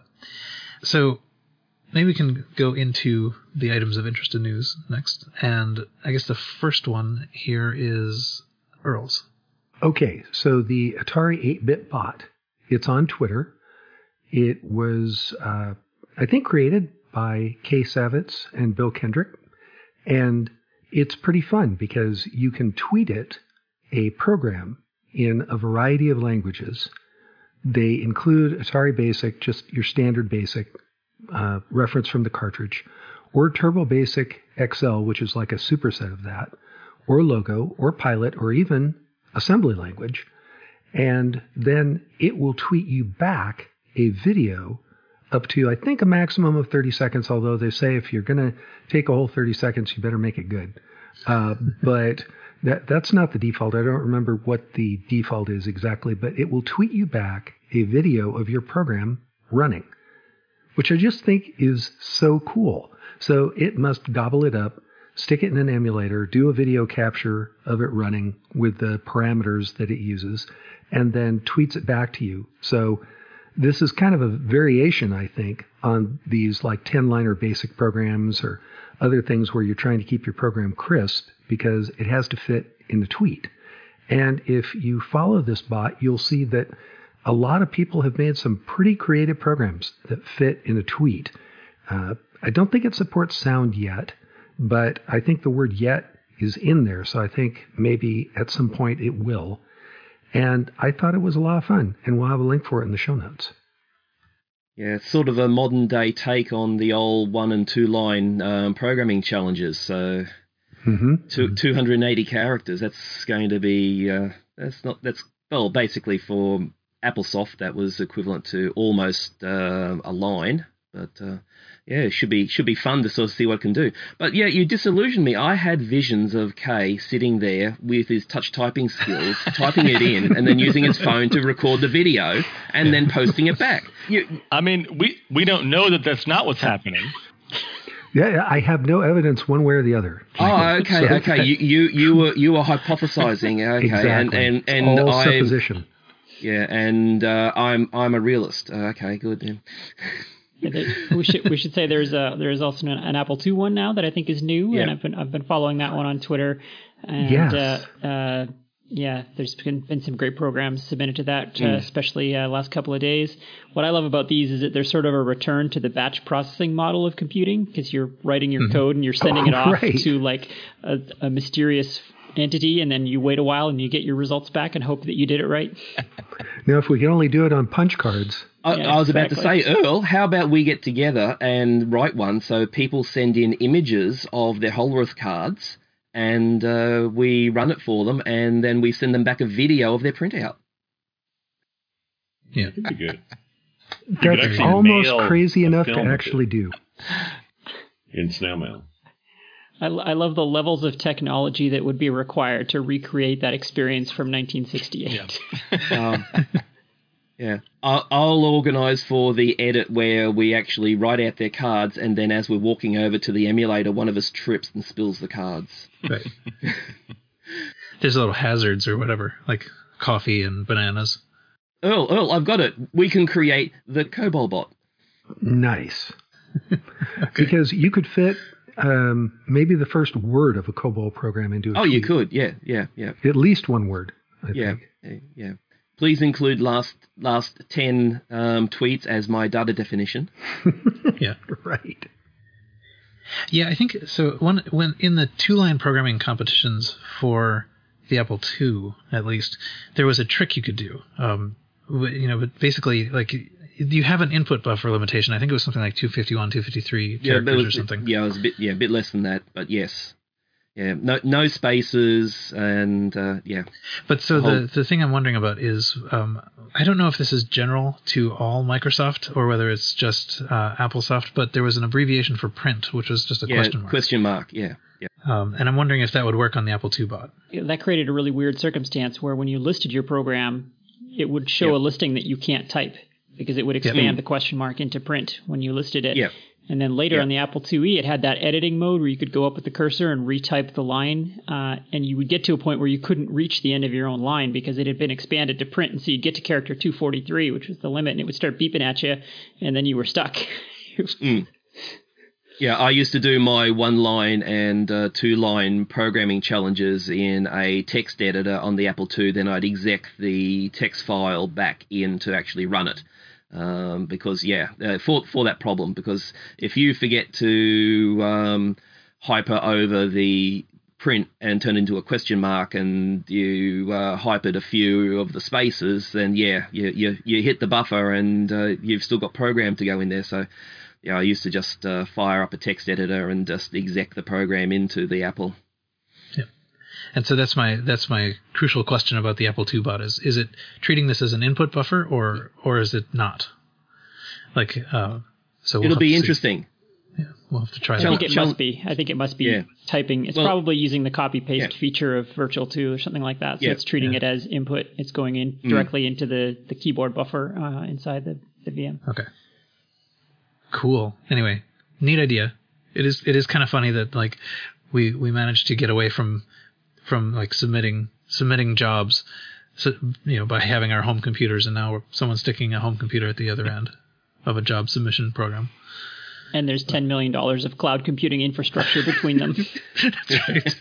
so maybe we can go into the items of interest in news next. And I guess the first one here is Earl's. Okay, so the Atari eight-bit bot, it's on Twitter. It was, uh, I think, created by Kay Savitz and Bill Kendrick. And it's pretty fun because you can tweet it a program in a variety of languages. They include Atari Basic, just your standard Basic, uh, reference from the cartridge, or Turbo Basic X L, which is like a superset of that, or Logo, or Pilot, or even assembly language. And then it will tweet you back a video up to, I think, a maximum of thirty seconds, although they say if you're going to take a whole thirty seconds, you better make it good. Uh, but that that's not the default. I don't remember what the default is exactly, but it will tweet you back a video of your program running, which I just think is so cool. So it must gobble it up, stick it in an emulator, do a video capture of it running with the parameters that it uses, and then tweets it back to you. So this is kind of a variation, I think, on these like ten-liner basic programs or other things where you're trying to keep your program crisp because it has to fit in the tweet. And if you follow this bot, you'll see that a lot of people have made some pretty creative programs that fit in a tweet. Uh, I don't think it supports sound yet, but I think the word yet is in there. So I think maybe at some point it will. And I thought it was a lot of fun, and we'll have a link for it in the show notes. Yeah, it's sort of a modern day take on the old one and two line um, programming challenges. So mm-hmm. two, mm-hmm. two hundred eighty characters, that's going to be, uh, that's not, that's, well, basically for AppleSoft, that was equivalent to almost uh, a line. But uh, yeah, it should be should be fun to sort of see what it can do. But yeah, you disillusioned me. I had visions of Kay sitting there with his touch typing skills, typing it in, and then using his phone to record the video and then posting it back. You, I mean, we we don't know that that's not what's happening. Yeah, I have no evidence one way or the other. Oh, okay, so, okay. You, you you were you were hypothesizing, okay, exactly. and and it's and all I, supposition. Yeah, and uh, I'm I'm a realist. Uh, okay, good. Yeah. Yeah, they, we should we should say there's a there's also an, an Apple two one now that I think is new, yeah. and I've been I've been following that one on Twitter, and yes. uh, uh, yeah, there's been, been some great programs submitted to that, mm. uh, especially uh, last couple of days. What I love about these is that they're sort of a return to the batch processing model of computing, because you're writing your mm-hmm. code and you're sending oh, it off right. to like a, a mysterious entity, and then you wait a while and you get your results back and hope that you did it right. Now, if we could only do it on punch cards. I, yeah, I was exactly. about to say, Earl, how about we get together and write one so people send in images of their Holworth cards and uh, we run it for them and then we send them back a video of their printout. Yeah. That'd be good. That's almost crazy enough to actually do. In snail mail. I, I love the levels of technology that would be required to recreate that experience from nineteen sixty-eight. Yeah. um, yeah. I'll, I'll organise for the edit where we actually write out their cards, and then as we're walking over to the emulator, one of us trips and spills the cards. Right. There's little hazards or whatever, like coffee and bananas. Earl, Earl, I've got it. We can create the COBOL bot. Nice. Okay. Because you could fit um, maybe the first word of a COBOL program into a Oh, tweet. you could. Yeah, yeah, yeah. At least one word, I yeah, think. yeah. Please include last last ten um, tweets as my data definition. Yeah. Right. Yeah, I think so. One when in the two-line programming competitions for the Apple two, at least, there was a trick you could do. Um, you know, but basically, like, you have an input buffer limitation. I think it was something like two fifty-one, two fifty-three Yeah, characters was, or something. Yeah, it was a bit, yeah, a bit less than that, but yes. Yeah, no, no spaces, and uh, yeah. But so the, whole, the the thing I'm wondering about is, um, I don't know if this is general to all Microsoft or whether it's just uh, AppleSoft, but there was an abbreviation for print, which was just a yeah, question mark. Question mark, yeah. yeah. Um, and I'm wondering if that would work on the Apple two bot. That created a really weird circumstance where when you listed your program, it would show yep. a listing that you can't type because it would expand yep. the question mark into print when you listed it. Yep. And then later yep. on the Apple two E, it had that editing mode where you could go up with the cursor and retype the line, uh, and you would get to a point where you couldn't reach the end of your own line because it had been expanded to print. And so you'd get to character two forty-three, which was the limit, and it would start beeping at you, and then you were stuck. mm. Yeah, I used to do my one-line and uh, two-line programming challenges in a text editor on the Apple two. Then I'd exec the text file back in to actually run it. Um, because, yeah, uh, for for that problem, because if you forget to um, hyper over the print and turn into a question mark and you uh, hypered a few of the spaces, then, yeah, you you, you hit the buffer and uh, you've still got program to go in there. So, yeah, I used to just uh, fire up a text editor and just exec the program into the Apple. Yeah. And so that's my that's my crucial question about the Apple two bot is is it treating this as an input buffer or or is it not? Like uh, so we'll it'll be see. interesting. Yeah, we'll have to try I that. think out. it must be. I think it must be yeah. typing. It's well, probably using the copy paste yeah. feature of Virtual two or something like that. So yeah. it's treating yeah. it as input. It's going in directly mm. into the, the keyboard buffer uh, inside the, the V M. Okay. Cool. Anyway, neat idea. It is it is kind of funny that like we we managed to get away from from like submitting submitting jobs, so, you know, by having our home computers, and now we're, someone's sticking a home computer at the other end of a job submission program. And there's ten million dollars of cloud computing infrastructure between them. That's right.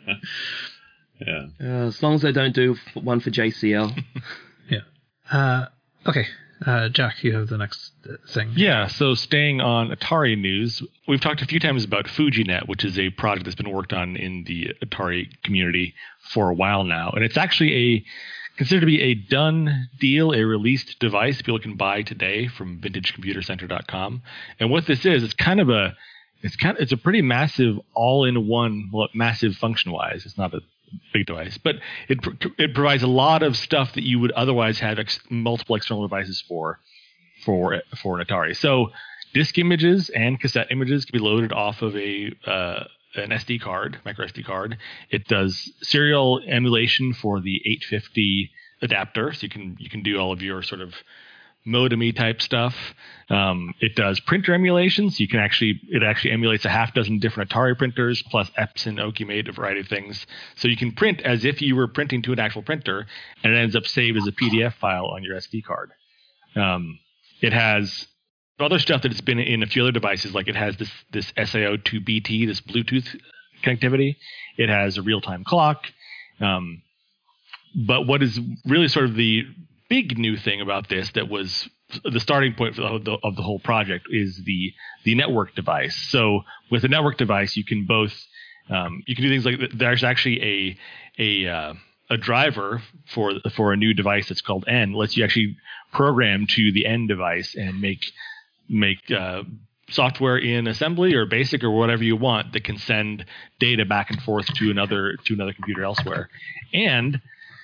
yeah. Uh, as long as they don't do one for J C L. yeah. Uh, okay. Uh, Jack, you have the next thing. Yeah, so staying on Atari news, we've talked a few times about FujiNet, which is a project that's been worked on in the Atari community for a while now. And it's actually a considered to be a done deal, a released device people can buy today from vintage computer center dot com. And what this is, it's kind of a it's kind of, it's a pretty massive all-in-one, well, massive function-wise. It's not a big device, but it it provides a lot of stuff that you would otherwise have ex- multiple external devices for for for an Atari. So disk images and cassette images can be loaded off of a uh, an S D card, micro S D card. It does serial emulation for the eight fifty adapter, so you can you can do all of your sort of modem-y type stuff. Um, it does printer emulation, so you can actually it actually emulates a half dozen different Atari printers plus Epson, Okimate, a variety of things. So you can print as if you were printing to an actual printer, and it ends up saved as a P D F file on your S D card. Um, it has other stuff that it's been in a few other devices, like it has this this S A O two B T, this Bluetooth connectivity. It has a real-time clock. Um, but what is really sort of the big new thing about this that was the starting point for the, of the whole project is the the network device. So with a network device, you can both um, you can do things like there's actually a a uh, a driver for for a new device that's called N, lets you actually program to the N device and make make uh, software in assembly or BASIC or whatever you want that can send data back and forth to another to another computer elsewhere. And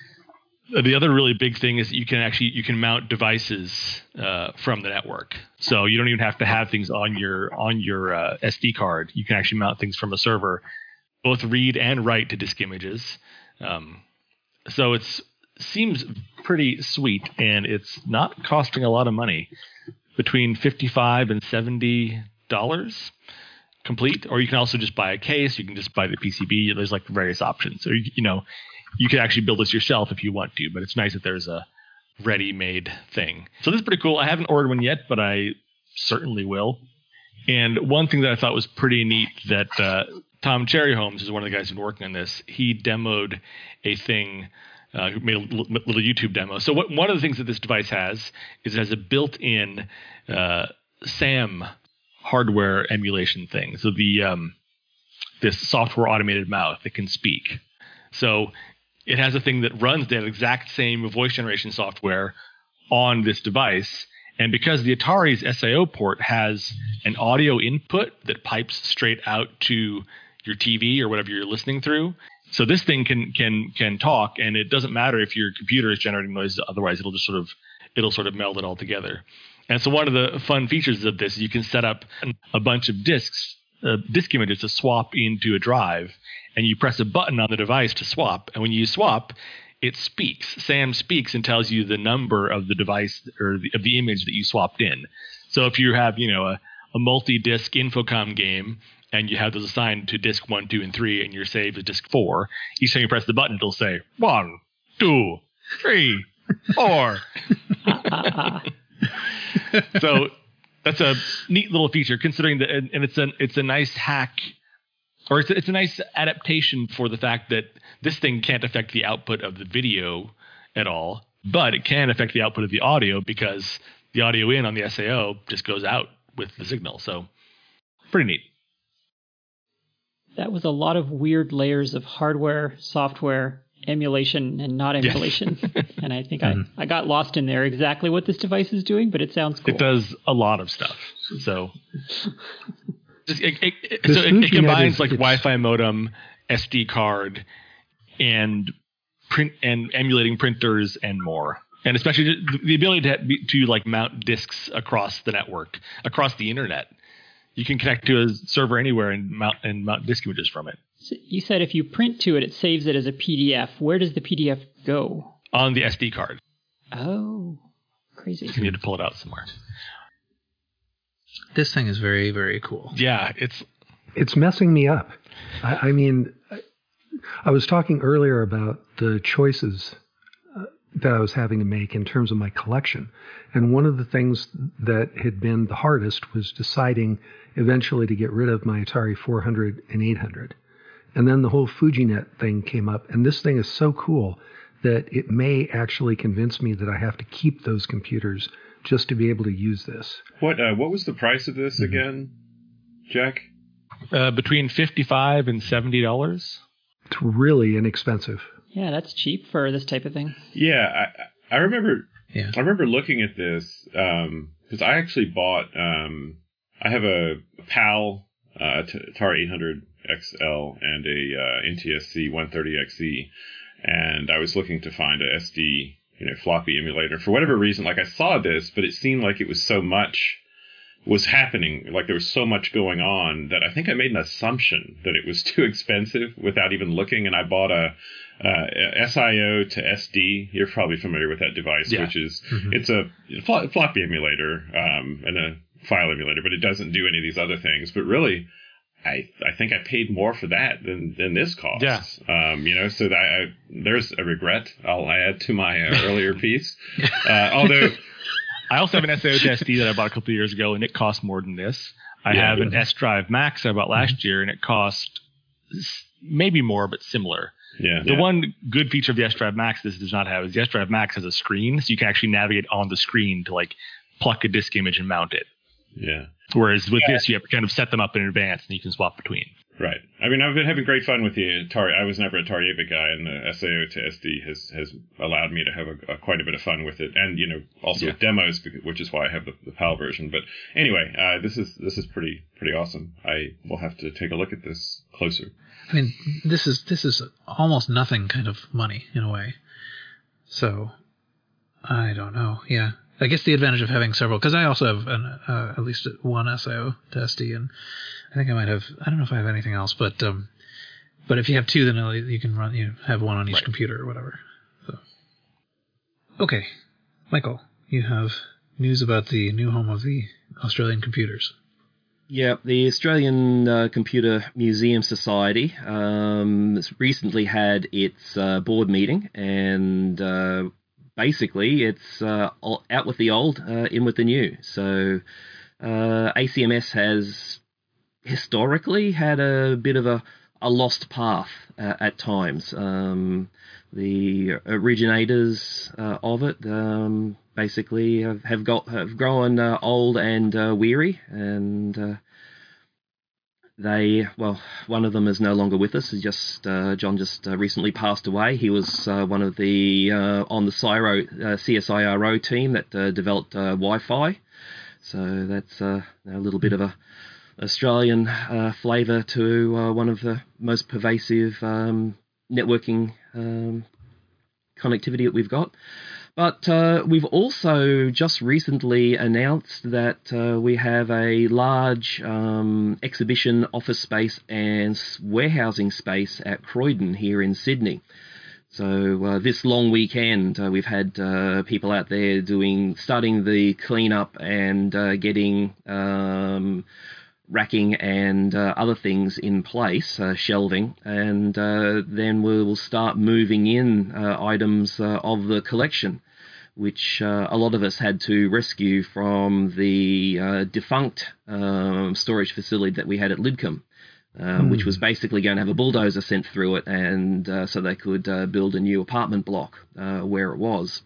the other really big thing is that you can actually you can mount devices uh, from the network, so you don't even have to have things on your on your uh, S D card. You can actually mount things from a server, both read and write to disk images. Um, so it's seems pretty sweet, and it's not costing a lot of money, between fifty-five and seventy dollars complete. Or you can also just buy a case. You can just buy the P C B. There's like various options. So you, you know. You can actually build this yourself if you want to, but it's nice that there's a ready-made thing. So this is pretty cool. I haven't ordered one yet, but I certainly will. And one thing that I thought was pretty neat that uh, Tom Cherryholmes is one of the guys who's been working on this. He demoed a thing, uh, made a little, little YouTube demo. So what, one of the things that this device has is it has a built-in uh, SAM hardware emulation thing. So the um, this software automated mouth that can speak. So it has a thing that runs that exact same voice generation software on this device. And because the Atari's S I O port has an audio input that pipes straight out to your T V or whatever you're listening through, so this thing can can can talk, and it doesn't matter if your computer is generating noise. Otherwise, it'll just sort of it'll sort of meld it all together. And so one of the fun features of this is you can set up a bunch of disks, uh, disk images to swap into a drive, and you press a button on the device to swap. And when you swap, it speaks. Sam speaks and tells you the number of the device or the, of the image that you swapped in. So if you have, you know, a, a multi-disc Infocom game and you have those assigned to disc one, two, and three, and your save is disc four, each time you press the button, it'll say one, two, three, four. So that's a neat little feature, considering that, and, and it's a it's a nice hack. Or it's a, it's a nice adaptation for the fact that this thing can't affect the output of the video at all, but it can affect the output of the audio because the audio in on the S A O just goes out with the signal. So pretty neat. That was a lot of weird layers of hardware, software, emulation, and not emulation. Yes. And I think mm-hmm. I, I got lost in there exactly what this device is doing, but it sounds cool. It does a lot of stuff. So... It, it, it, so it, it combines is, like Wi-Fi modem, S D card, and print and emulating printers and more, and especially the, the ability to to like mount disks across the network, across the internet. You can connect to a server anywhere and mount and mount disk images from it. So you said if you print to it, it saves it as a P D F. Where does the P D F go? On the S D card. Oh, crazy! You need to pull it out somewhere. This thing is very, very cool. Yeah, it's it's messing me up. I, I mean, I, I was talking earlier about the choices uh, that I was having to make in terms of my collection. And one of the things that had been the hardest was deciding eventually to get rid of my Atari four hundred and eight hundred. And then the whole FujiNet thing came up. And this thing is so cool that it may actually convince me that I have to keep those computers just to be able to use this. What uh, what was the price of this mm-hmm. again, Jack? Uh, between fifty-five and seventy dollars. It's really inexpensive. Yeah, that's cheap for this type of thing. Yeah, I I remember. Yeah. I remember looking at this because um, I actually bought. Um, I have a PAL uh, Atari eight hundred X L and a uh, N T S C one thirty X E, and I was looking to find a S D. You know, floppy emulator. For whatever reason, like I saw this, but it seemed like it was so much was happening, like there was so much going on that I think I made an assumption that it was too expensive without even looking, and I bought a, uh, a S I O to S D. You're probably familiar with that device, yeah. which is mm-hmm. it's a fl- floppy emulator um, and a file emulator, but it doesn't do any of these other things. But really, I I think I paid more for that than, than this cost. Yeah. Um, you know, so that I, there's a regret I'll add to my uh, earlier piece. Uh, although I also have an S I O to S D that I bought a couple of years ago, and it cost more than this. I yeah, have an S Drive Max I bought last mm-hmm. year, and it cost maybe more, but similar. Yeah. The yeah. one good feature of the S Drive Max this does not have is the S Drive Max has a screen, so you can actually navigate on the screen to like pluck a disk image and mount it. Yeah. Whereas with yeah. this, you have to kind of set them up in advance, and you can swap between. Right. I mean, I've been having great fun with the Atari. I was never a Atari eight-bit guy, and the S A O to S D has, has allowed me to have a, a, quite a bit of fun with it, and you know, also yeah. with demos, which is why I have the, the PAL version. But anyway, uh, this is this is pretty pretty awesome. I will have to take a look at this closer. I mean, this is this is almost nothing kind of money in a way. So, I don't know. Yeah. I guess the advantage of having several, because I also have an, uh, at least one S I O to S D, and I think I might have. I don't know if I have anything else, but um, but if you have two, then you can run. You have one on each right. computer or whatever. So, okay, Michael, you have news about the new home of the Australian computers. Yeah, the Australian uh, Computer Museum Society um, has recently had its uh, board meeting, and uh, basically it's uh, out with the old, uh, in with the new. So uh, A C M S has historically had a bit of a, a lost path uh, at times. Um, the originators uh, of it um, basically have have, got, have grown uh, old and uh, weary, and uh, they, well, one of them is no longer with us. He just uh, John just uh, recently passed away. He was uh, one of the uh, on the C S I R O, uh, C S I R O team that uh, developed uh, Wi-Fi. So that's uh, a little bit of a Australian uh, flavour to uh, one of the most pervasive um, networking um, connectivity that we've got. But uh, we've also just recently announced that uh, we have a large um, exhibition office space and warehousing space at Croydon here in Sydney. So uh, this long weekend, uh, we've had uh, people out there doing, starting the cleanup and uh, getting um, racking and uh, other things in place, uh, shelving, and uh, then we'll start moving in uh, items uh, of the collection, which uh, a lot of us had to rescue from the uh, defunct um, storage facility that we had at Lidcombe. Um, mm. Which was basically going to have a bulldozer sent through it, and uh, so they could uh, build a new apartment block uh, where it was.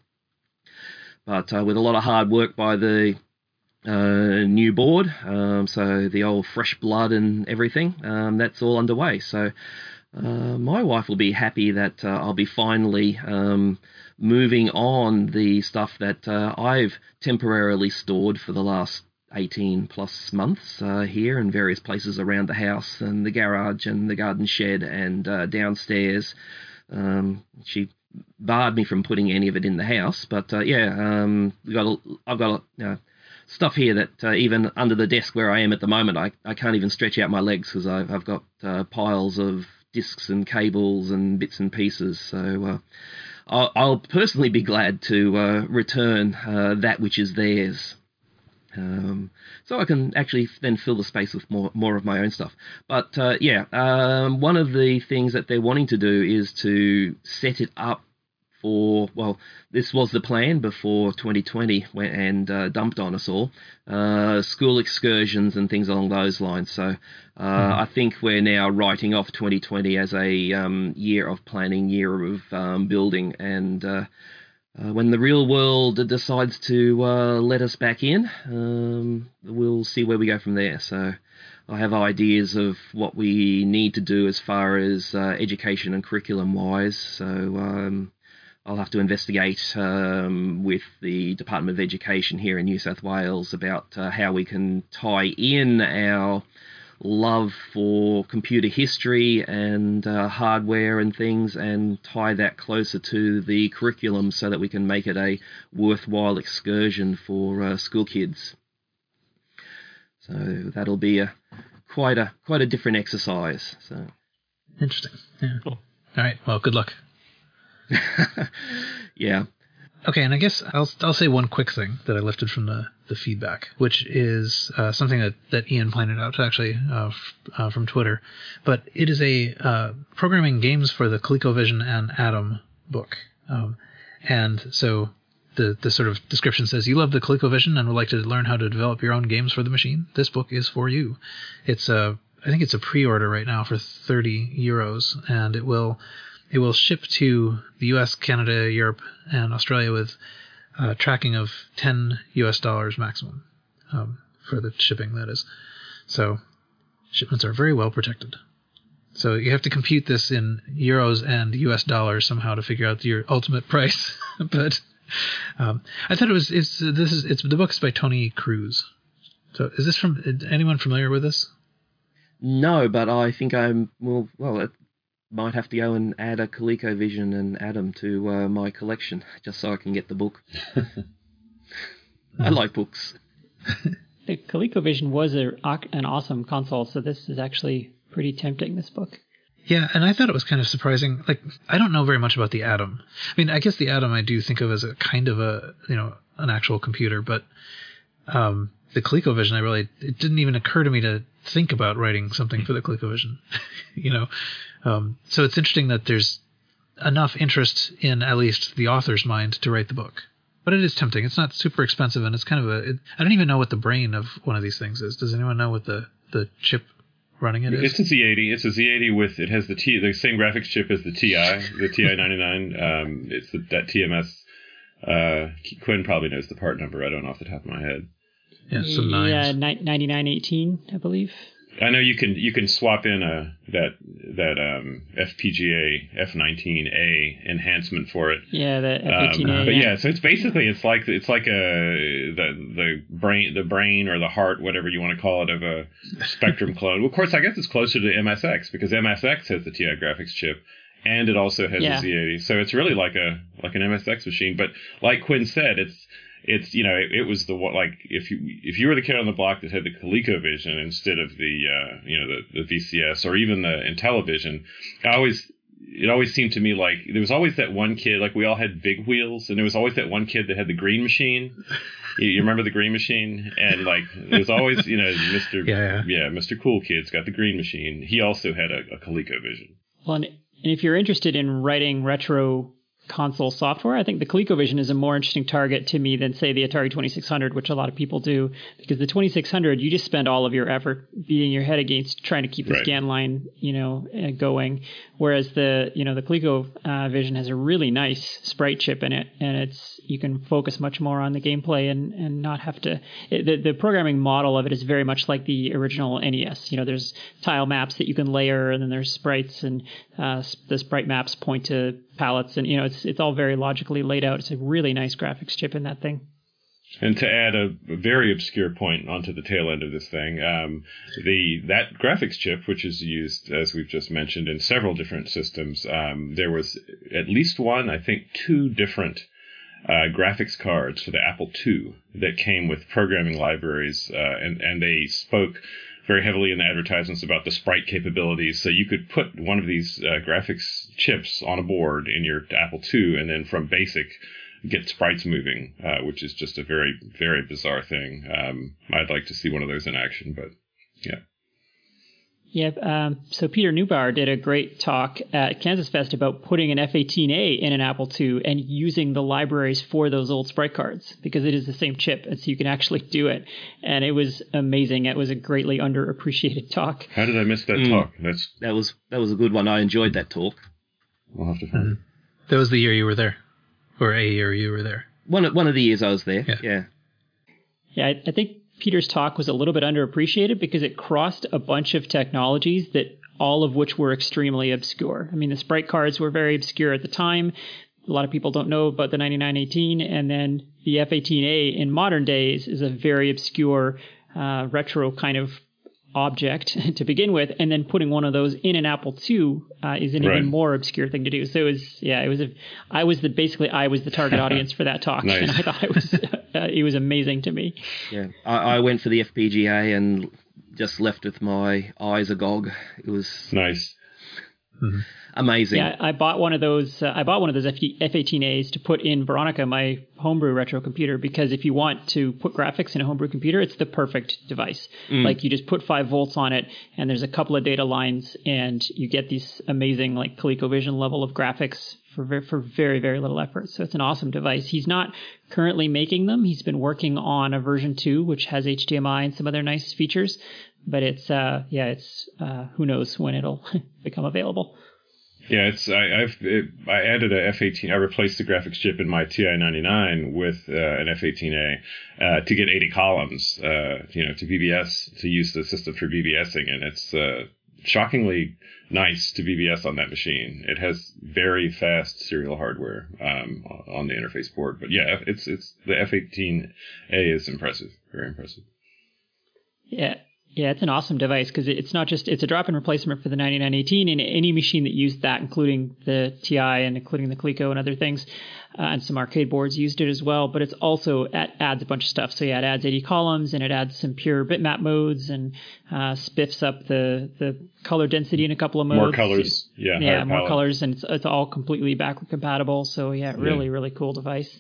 But uh, with a lot of hard work by the uh, new board, um, so the old fresh blood and everything, um, that's all underway. So uh, my wife will be happy that uh, I'll be finally um, moving on the stuff that uh, I've temporarily stored for the last eighteen plus months uh, here in various places around the house and the garage and the garden shed and uh, downstairs. Um, she barred me from putting any of it in the house, but uh, yeah, um, we got a, I've got a, uh, stuff here that uh, even under the desk where I am at the moment, I, I can't even stretch out my legs because I've, I've got uh, piles of discs and cables and bits and pieces. So uh, I'll, I'll personally be glad to uh, return uh, that which is theirs. Um, so I can actually then fill the space with more more of my own stuff. But uh, yeah, um, one of the things that they're wanting to do is to set it up for, well, this was the plan before twenty twenty went and uh, dumped on us all, uh, school excursions and things along those lines. So uh, mm-hmm. I think we're now writing off twenty twenty as a um, year of planning, year of um, building, and uh, Uh, when the real world decides to uh, let us back in, um, we'll see where we go from there. So I have ideas of what we need to do as far as uh, education and curriculum-wise. So um, I'll have to investigate um, with the Department of Education here in New South Wales about uh, how we can tie in our love for computer history and uh, hardware and things and tie that closer to the curriculum so that we can make it a worthwhile excursion for uh, school kids. So that'll be a quite a quite a different exercise. So interesting. Yeah. Cool. All right. Well, good luck. Yeah. Okay, and I guess I'll I'll say one quick thing that I lifted from the, the feedback, which is uh, something that, that Ian pointed out actually uh, f- uh, from Twitter. But it is a uh, programming games for the ColecoVision and Atom book, um, and so the the sort of description says, you love the ColecoVision and would like to learn how to develop your own games for the machine. This book is for you. It's a I think it's a pre-order right now for thirty euros, and it will. It will ship to the U S, Canada, Europe, and Australia with uh, tracking of ten U S dollars maximum um, for the shipping, that is. So shipments are very well protected. So you have to compute this in euros and U S dollars somehow to figure out your ultimate price. But um, I thought it was it's this is it's the book is by Tony Cruz. So is this from anyone familiar with this? No, but I think I'm well. Well. It, might have to go and add a ColecoVision and Atom to uh, my collection just so I can get the book. I like books. The ColecoVision was a, an awesome console, so this is actually pretty tempting, this book. Yeah, and I thought it was kind of surprising. Like, I don't know very much about the Atom. I mean, I guess the Atom I do think of as a kind of a, you know, an actual computer, but um, the ColecoVision, I really, it didn't even occur to me to think about writing something for the ColecoVision, you know. Um, so it's interesting that there's enough interest in at least the author's mind to write the book. But it is tempting. It's not super expensive, and it's kind of a... It, I don't even know what the brain of one of these things is. Does anyone know what the, the chip running it is? It's a Z eighty. It's a Z eighty with... It has the T, the same graphics chip as the T I, the T I ninety-nine. Um, it's the, that T M S. Uh, Quinn probably knows the part number. I don't know off the top of my head. Yeah, some nines. Yeah, ninety-nine eighteen, I believe. I know you can you can swap in a that that um, F P G A F nineteen A enhancement for it. Yeah, the F eighteen A. Um, but yeah. yeah, so it's basically it's like it's like a the the brain the brain or the heart, whatever you want to call it, of a Spectrum clone. Well, of course, I guess it's closer to M S X because M S X has the T I graphics chip, and it also has Yeah. the Z eighty. So it's really like a like an M S X machine. But like Quinn said, it's it's you know it, it was the one- like if you if you were the kid on the block that had the ColecoVision instead of the uh, you know the, the V C S or even the Intellivision, I always it always seemed to me like there was always that one kid, like we all had big wheels, and there was always that one kid that had the green machine. You, you remember the green machine? And like there's always you know Mister Yeah, yeah. yeah Mister Cool Kid's got the green machine. He also had a, a ColecoVision. Well, and, and if you're interested in writing retro console software, I think the ColecoVision is a more interesting target to me than, say, the Atari twenty-six hundred, which a lot of people do, because the twenty-six hundred, you just spend all of your effort beating your head against trying to keep the Right. scan line, you know, uh, going, whereas the, you know, the ColecoVision has a really nice sprite chip in it, and it's you can focus much more on the gameplay and, and not have to. It, the, the programming model of it is very much like the original N E S. You know, there's tile maps that you can layer, and then there's sprites, and uh, the sprite maps point to palettes, and you know, it's it's all very logically laid out. It's a really nice graphics chip in that thing. And to add a, a very obscure point onto the tail end of this thing, um, the that graphics chip, which is used, as we've just mentioned, in several different systems, um, there was at least one, I think two different uh, graphics cards for the Apple two that came with programming libraries, uh, and, and they spoke very heavily in the advertisements about the sprite capabilities. So you could put one of these uh, graphics chips on a board in your Apple two, and then from BASIC get sprites moving, uh, which is just a very, very bizarre thing. Um, I'd like to see one of those in action, but yeah. Yeah, um, so Peter Neubauer did a great talk at Kansas Fest about putting an F eighteen A in an Apple two and using the libraries for those old sprite cards, because it is the same chip, and so you can actually do it. And it was amazing. It was a greatly underappreciated talk. How did I miss that Mm. talk? That's That was that was a good one. I enjoyed that talk. we'll have to find. That was the year you were there, or a year you were there. One of, one of the years I was there. Yeah. Yeah. Yeah, I, I think Peter's talk was a little bit underappreciated because it crossed a bunch of technologies that all of which were extremely obscure. I mean, the sprite cards were very obscure at the time. A lot of people don't know about the ninety-nine eighteen, and then the F eighteen A in modern days is a very obscure uh, retro kind of object to begin with, and then putting one of those in an Apple two uh, is an Right. even more obscure thing to do. So it was, yeah, it was a, I was the basically I was the target audience for that talk, Nice. and I thought it was uh, it was amazing to me. Yeah. I, I went for the F P G A and just left with my eyes agog. It was Nice. amazing. Yeah, I bought one of those. Uh, I bought one of those F eighteen A's to put in Veronica, my homebrew retro computer, because if you want to put graphics in a homebrew computer, it's the perfect device. Like you just put five volts on it, and there's a couple of data lines, and you get these amazing like ColecoVision level of graphics for very, for very very little effort. So it's an awesome device. He's not currently making them. He's been working on a version two, which has H D M I and some other nice features. But it's uh yeah, it's uh who knows when it'll become available. Yeah, it's I, I've it, I added a F eighteen. I replaced the graphics chip in my T I ninety-nine with uh, an F eighteen A uh, to get eighty columns. Uh, you know, to B B S to use the system for BBSing, and it's uh, shockingly nice to B B S on that machine. It has very fast serial hardware um, on the interface board. But yeah, it's it's the F eighteen A is impressive, very impressive. Yeah. Yeah, it's an awesome device because it's not just, it's a drop-in replacement for the ninety-nine eighteen, and any machine that used that, including the T I and including the Coleco and other things, uh, and some arcade boards used it as well. But it's also, it adds a bunch of stuff. So yeah, it adds eighty columns, and it adds some pure bitmap modes, and uh, spiffs up the, the color density in a couple of modes. More colors, yeah, Yeah, higher more palette. colors, and it's, it's all completely backward compatible. So yeah, really, really cool device.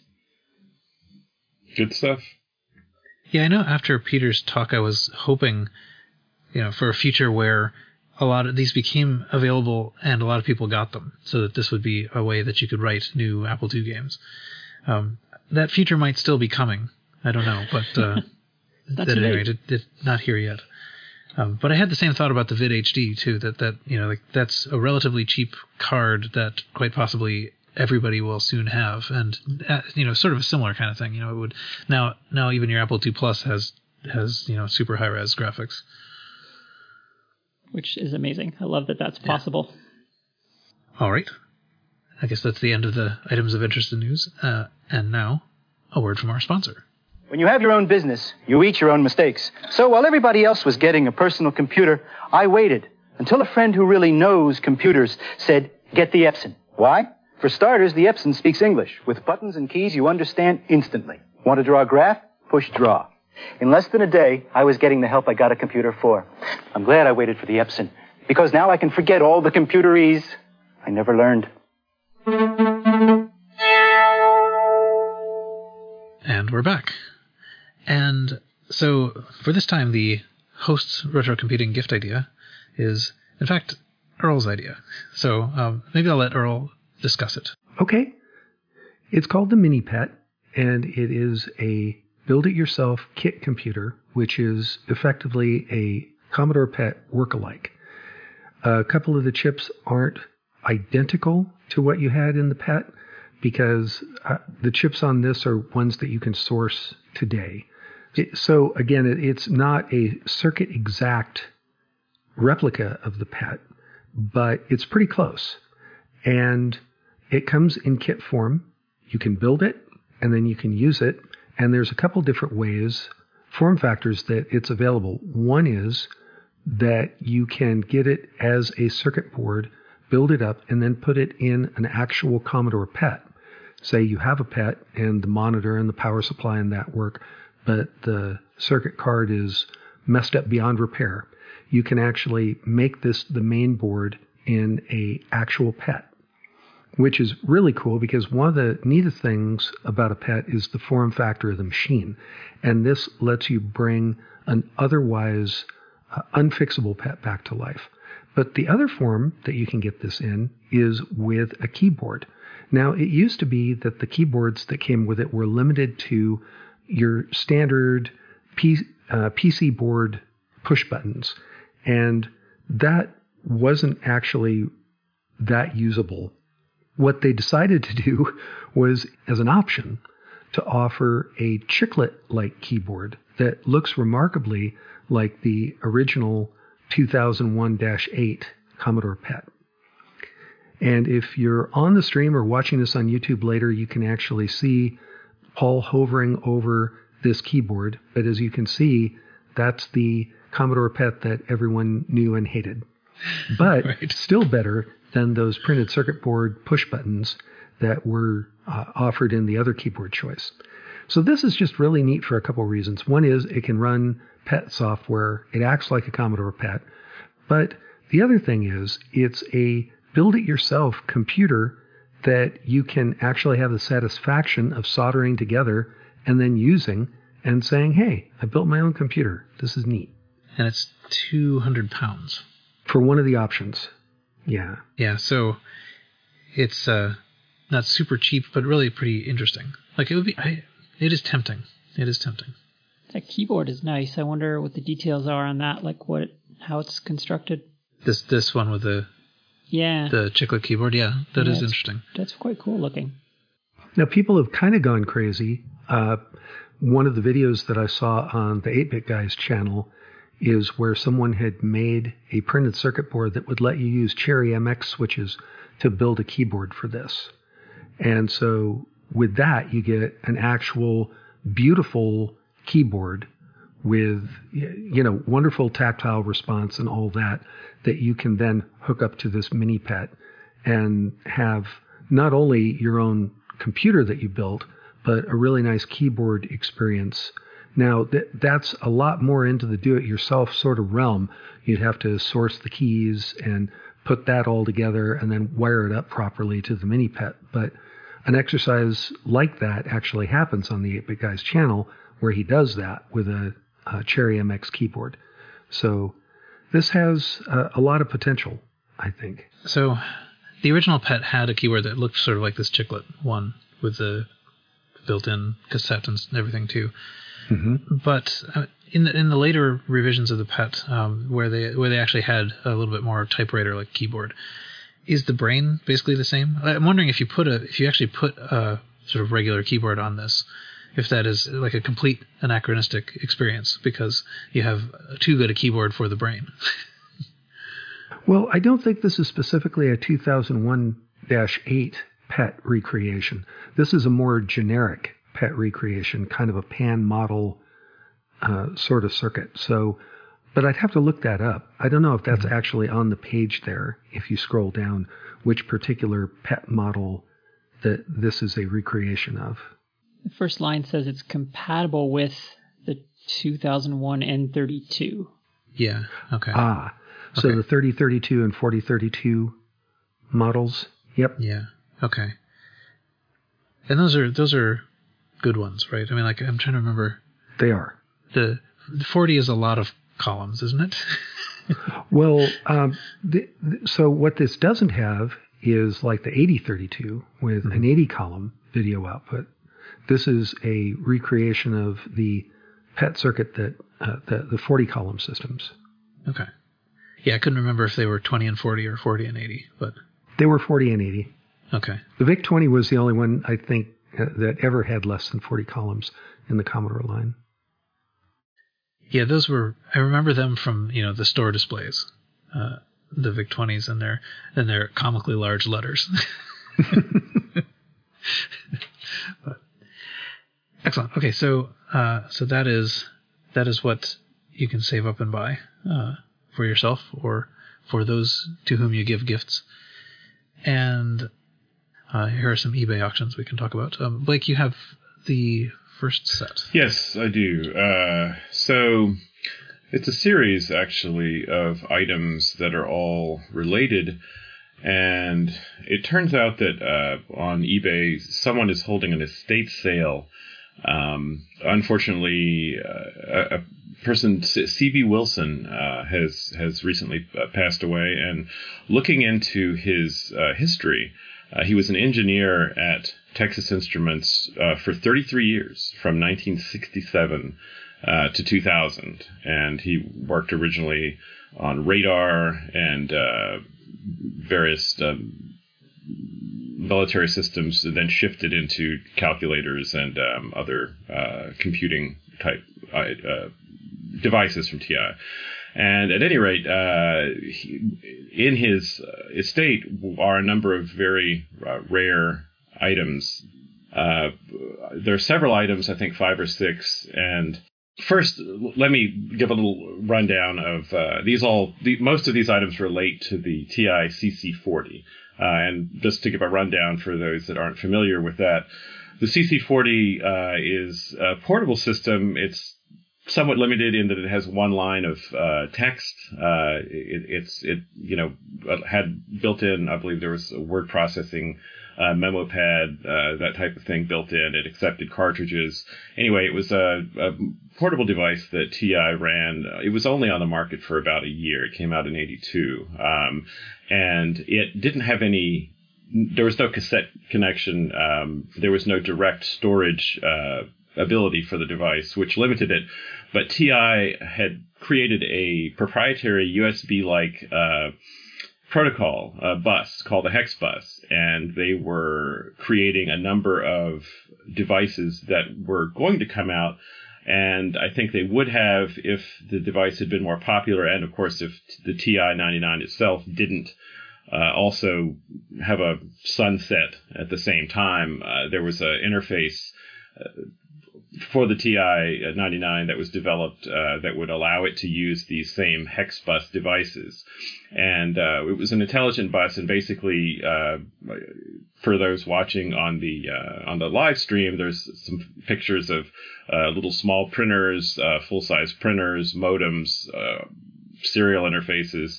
Good stuff. Yeah, I know after Peter's talk, I was hoping, you know, for a future where a lot of these became available and a lot of people got them, so that this would be a way that you could write new Apple two games. Um, that future might still be coming. I don't know, but uh, Not at too any late. rate, it, it's not here yet. Um, but I had the same thought about the Vid H D too. That that you know, like that's a relatively cheap card that quite possibly everybody will soon have, and uh, you know, sort of a similar kind of thing. You know, it would now now even your Apple two Plus has has you know super high res graphics. which is amazing. I love that that's possible. All right. I guess that's the end of the items of interest in news. Uh, and now, a word from our sponsor. When you have your own business, you eat your own mistakes. So while everybody else was getting a personal computer, I waited until a friend who really knows computers said, get the Epson. Why? For starters, the Epson speaks English. With buttons and keys, you understand instantly. Want to draw a graph? Push draw. In less than a day, I was getting the help I got a computer for. I'm glad I waited for the Epson, because now I can forget all the computerese I never learned. And we're back. And so, for this time, the host's retro computing gift idea is, in fact, Earl's idea. So um, maybe I'll let Earl discuss it. Okay. It's called the Mini Pet, and it is a build-it-yourself kit computer, which is effectively a Commodore P E T work-alike. A couple of the chips aren't identical to what you had in the P E T, because uh, the chips on this are ones that you can source today. It, so again, it, it's not a circuit exact replica of the P E T, but it's pretty close. And it comes in kit form. You can build it, and then you can use it. And there's a couple different ways, form factors that it's available. One is that you can get it as a circuit board, build it up, and then put it in an actual Commodore P E T. Say you have a P E T and the monitor and the power supply and that work, but the circuit card is messed up beyond repair. You can actually make this the main board in a actual P E T, which is really cool because one of the neatest things about a P E T is the form factor of the machine. And this lets you bring an otherwise uh, unfixable P E T back to life. But the other form that you can get this in is with a keyboard. Now, it used to be that the keyboards that came with it were limited to your standard P, uh, P C board push buttons. And that wasn't actually that usable. What they decided to do was, as an option, to offer a chiclet-like keyboard that looks remarkably like the original two thousand one dash eight Commodore P E T. And if you're on the stream or watching this on YouTube later, you can actually see Paul hovering over this keyboard. But as you can see, that's the Commodore P E T that everyone knew and hated. But right. Still better than those printed circuit board push buttons that were uh, offered in the other keyboard choice. So this is just really neat for a couple of reasons. One is it can run P E T software. It acts like a Commodore P E T. But the other thing is it's a build-it-yourself computer that you can actually have the satisfaction of soldering together and then using and saying, hey, I built my own computer. This is neat. And it's two hundred pounds. For one of the options. Yeah. Yeah, so it's uh, not super cheap, but really pretty interesting. Like, it would be, I, it is tempting. It is tempting. That keyboard is nice. I wonder what the details are on that, like what, how it's constructed. This this one with the yeah the chiclet keyboard, yeah, that yeah, is interesting. That's quite cool looking. Now, people have kind of gone crazy. Uh, one of the videos that I saw on the eight-Bit Guys channel is where someone had made a printed circuit board that would let you use Cherry M X switches to build a keyboard for this. And so with that, you get an actual beautiful keyboard with, you know, wonderful tactile response and all that, that you can then hook up to this Mini P E T and have not only your own computer that you built, but a really nice keyboard experience. Now, th- that's a lot more into the do-it-yourself sort of realm. You'd have to source the keys and put that all together and then wire it up properly to the Mini P E T. But an exercise like that actually happens on the eight-Bit Guys channel, where he does that with a, a Cherry M X keyboard. So this has uh, a lot of potential, I think. So the original P E T had a keyboard that looked sort of like this chiclet one with the built-in cassette and everything too. Mm-hmm. But uh, in the in the later revisions of the P E T, um, where they where they actually had a little bit more typewriter-like keyboard, is the brain basically the same? I'm wondering if you put a if you actually put a sort of regular keyboard on this, if that is like a complete anachronistic experience because you have too good a keyboard for the brain. Well, I don't think this is specifically a two thousand one dash eight P E T recreation. This is a more generic P E T recreation, kind of a pan model uh, sort of circuit. So, but I'd have to look that up. I don't know if that's mm-hmm. actually on the page there, if you scroll down, which particular P E T model that this is a recreation of. The first line says it's compatible with the two thousand one N thirty-two. Yeah, okay. Ah, so okay. The thirty thirty-two and forty thirty-two models. Yep. Yeah. Okay. And those are those are good ones, right? I mean, like I'm trying to remember. They are. The, the forty is a lot of columns, isn't it? Well, um, the, the, so what this doesn't have is like the eighty thirty-two with mm-hmm. an eighty column video output. This is a recreation of the P E T circuit that uh, the the forty column systems. Okay. Yeah, I couldn't remember if they were twenty and forty or forty and eighty, but they were forty and eighty. Okay. The VIC twenty was the only one I think uh, that ever had less than forty columns in the Commodore line. Yeah, those were. I remember them from you know the store displays, uh, the VIC twenties and their and their comically large letters. But, excellent. Okay, so uh, so that is that is what you can save up and buy uh, for yourself or for those to whom you give gifts. And uh, here are some eBay auctions we can talk about. Um, Blake, you have the first set. Yes, I do. Uh, so it's a series, actually, of items that are all related. And it turns out that uh, on eBay, someone is holding an estate sale. Um, unfortunately, uh, a, a person, C B Wilson, uh, has has recently passed away. And looking into his uh, history, uh, he was an engineer at Texas Instruments uh, for thirty-three years, from nineteen sixty-seven uh, to two thousand. And he worked originally on radar and uh, various um, military systems, and then shifted into calculators and um, other uh, computing type uh, devices from T I. And at any rate, uh, he, in his estate are a number of very uh, rare items. Uh, there are several items, I think five or six. And first, let me give a little rundown of uh, these. All the, most of these items relate to the T I C C forty. Uh, and just to give a rundown for those that aren't familiar with that, the C C forty uh, is a portable system. It's somewhat limited in that it has one line of uh, text. Uh, it, it's it you know had built in. I believe there was a word processing uh, memo pad, uh, that type of thing built in. It accepted cartridges. Anyway, it was a, a portable device that T I ran. It was only on the market for about a year. It came out in eighty-two, um, and it didn't have any. There was no cassette connection. Um, there was no direct storage uh, ability for the device, which limited it. But T I had created a proprietary U S B-like uh, protocol uh, bus called a hex bus, and they were creating a number of devices that were going to come out. And I think they would have if the device had been more popular, and of course if the T I ninety-nine itself didn't uh, also have a sunset at the same time. Uh, there was an interface uh, for the T I ninety-nine that was developed uh, that would allow it to use these same hex bus devices. And uh, it was an intelligent bus, and basically uh, for those watching on the uh, on the live stream, there's some pictures of uh, little small printers, uh, full-size printers, modems, uh, serial interfaces.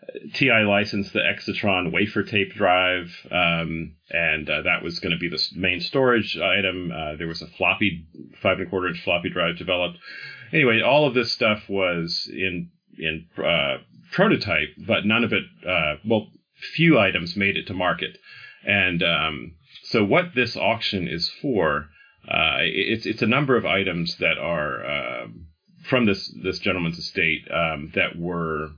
T I licensed the Exatron wafer tape drive, um, and uh, that was going to be the main storage item. Uh, there was a floppy, five and a quarter inch floppy drive developed. Anyway, all of this stuff was in in uh, prototype, but none of it, uh, well, few items made it to market. And um, so what this auction is for, uh, it's it's a number of items that are uh, from this this gentleman's estate um, that were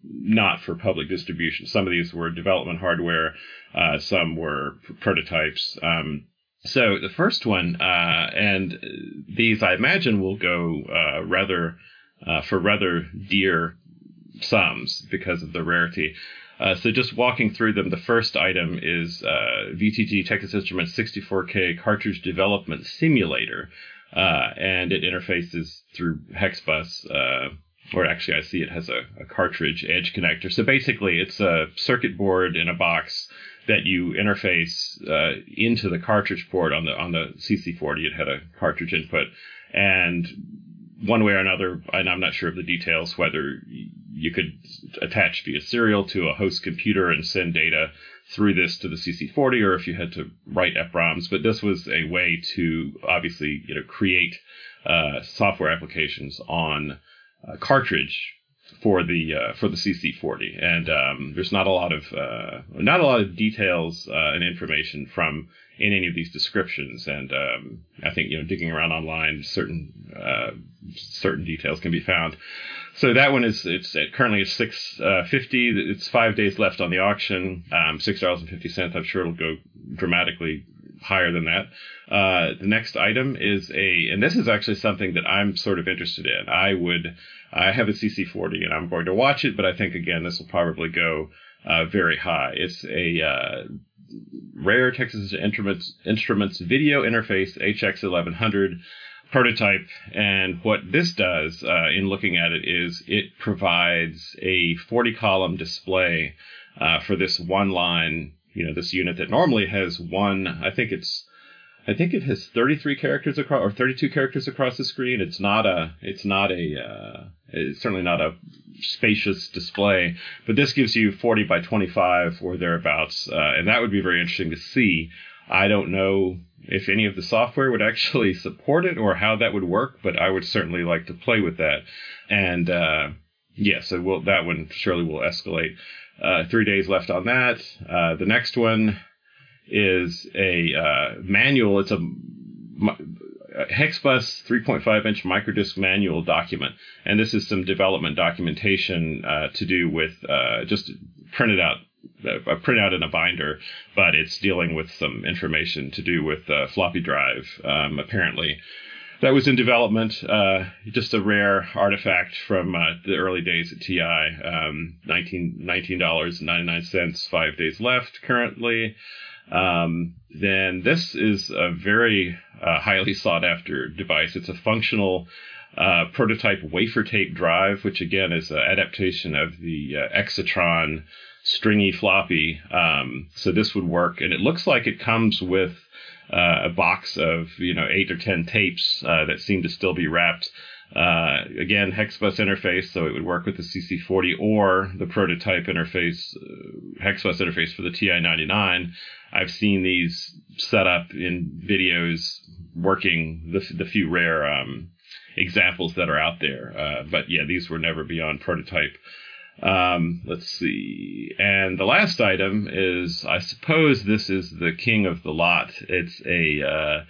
not for public distribution. Some of these were development hardware, uh, some were p- prototypes. Um, so the first one, uh, and these I imagine will go uh, rather uh, for rather dear sums because of the rarity. Uh, so just walking through them, the first item is uh, V T G Texas Instruments sixty-four K Cartridge Development Simulator, uh, and it interfaces through HexBus, uh, or actually I see it has a, a cartridge edge connector. So basically it's a circuit board in a box that you interface uh, into the cartridge port on the on the C C forty. It had a cartridge input, and one way or another, and I'm not sure of the details, whether you could attach via serial to a host computer and send data through this to the C C forty, or if you had to write E P ROMs. But this was a way to obviously, you know, create uh, software applications on a cartridge for the uh, for the C C forty, and um, there's not a lot of uh, not a lot of details uh, and information from in any of these descriptions, and um, I think, you know, digging around online, certain uh, certain details can be found. So that one is it's at currently is six uh, fifty. It's five days left on the auction. Um, six dollars and fifty cents. I'm sure it'll go dramatically higher than that. Uh, the next item is a, and this is actually something that I'm sort of interested in. I would, I have a C C forty and I'm going to watch it, but I think again this will probably go uh, very high. It's a uh, rare Texas Instruments Instruments video interface H X eleven hundred prototype, and what this does uh, in looking at it is it provides a forty column display uh, for this one line, you know, this unit that normally has one, I think it's, I think it has thirty-three characters across, or thirty-two characters across the screen. It's not a, it's not a, uh, it's certainly not a spacious display, but this gives you forty by twenty-five or thereabouts, uh, and that would be very interesting to see. I don't know if any of the software would actually support it or how that would work, but I would certainly like to play with that. And uh, yeah, so we'll, that one surely will escalate. Uh, three days left on that. Uh, the next one is a uh, manual. It's a, a HexBus three point five inch microdisc manual document, and this is some development documentation uh, to do with uh, just printed out. A printout in a binder, but it's dealing with some information to do with uh, floppy drive, um, apparently. That was in development, uh, just a rare artifact from uh, the early days at T I, um, nineteen dollars and ninety-nine cents, five days left currently. Um, then this is a very uh, highly sought-after device. It's a functional uh, prototype wafer tape drive, which again is an adaptation of the uh, Exatron stringy floppy. Um, so this would work, and it looks like it comes with uh, a box of, you know, eight or ten tapes uh, that seem to still be wrapped. Uh, again, HexBus interface, so it would work with the C C forty or the prototype interface, uh, HexBus interface for the T I ninety-nine. I've seen these set up in videos working, the, the few rare um, examples that are out there. Uh, but yeah, these were never beyond prototype. Um, let's see. And the last item is, I suppose this is the king of the lot. It's a uh,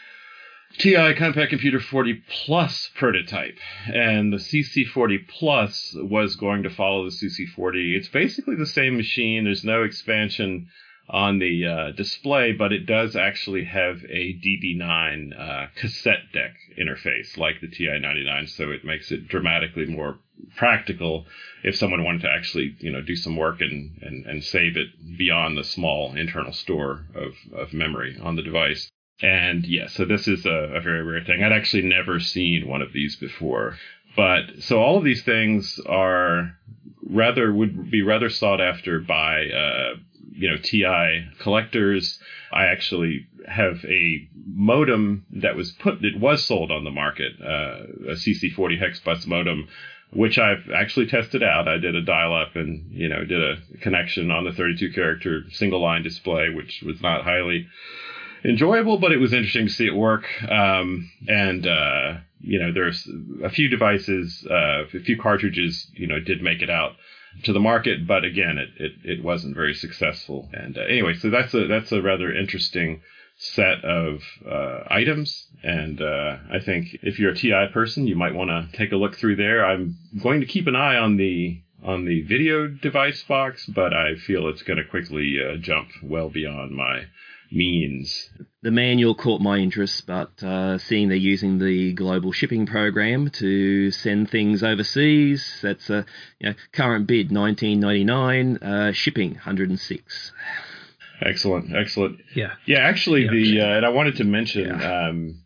T I Compact Computer forty Plus prototype. And the C C forty Plus was going to follow the C C forty. It's basically the same machine. There's no expansion on the uh, display, but it does actually have a D B nine uh, cassette deck interface like the T I ninety-nine, so it makes it dramatically more practical if someone wanted to actually, you know, do some work and, and, and save it beyond the small internal store of, of memory on the device. And yeah, so this is a, a very rare thing. I'd actually never seen one of these before. But so all of these things are rather, would be rather sought after by, uh, you know, T I collectors. I actually have a modem that was put, it was sold on the market, uh, a C C forty HexBus modem, which I've actually tested out. I did a dial-up and, you know, did a connection on the thirty-two character single line display, which was not highly enjoyable, but it was interesting to see it work. Um, and, uh, you know, there's a few devices, uh, a few cartridges, you know, did make it out to the market, but again, it, it, it wasn't very successful. And uh, anyway, so that's a, that's a rather interesting set of uh, items. And uh, I think if you're a T I person, you might want to take a look through there. I'm going to keep an eye on the on the video device box, but I feel it's going to quickly uh, jump well beyond my means. the manual caught my interest, but uh, seeing they're using the global shipping program to send things overseas, that's a you know, current bid nineteen ninety-nine, uh, shipping one hundred six. Excellent, excellent. Yeah. Yeah, actually, Yeah. the uh, and I wanted to mention Yeah. um,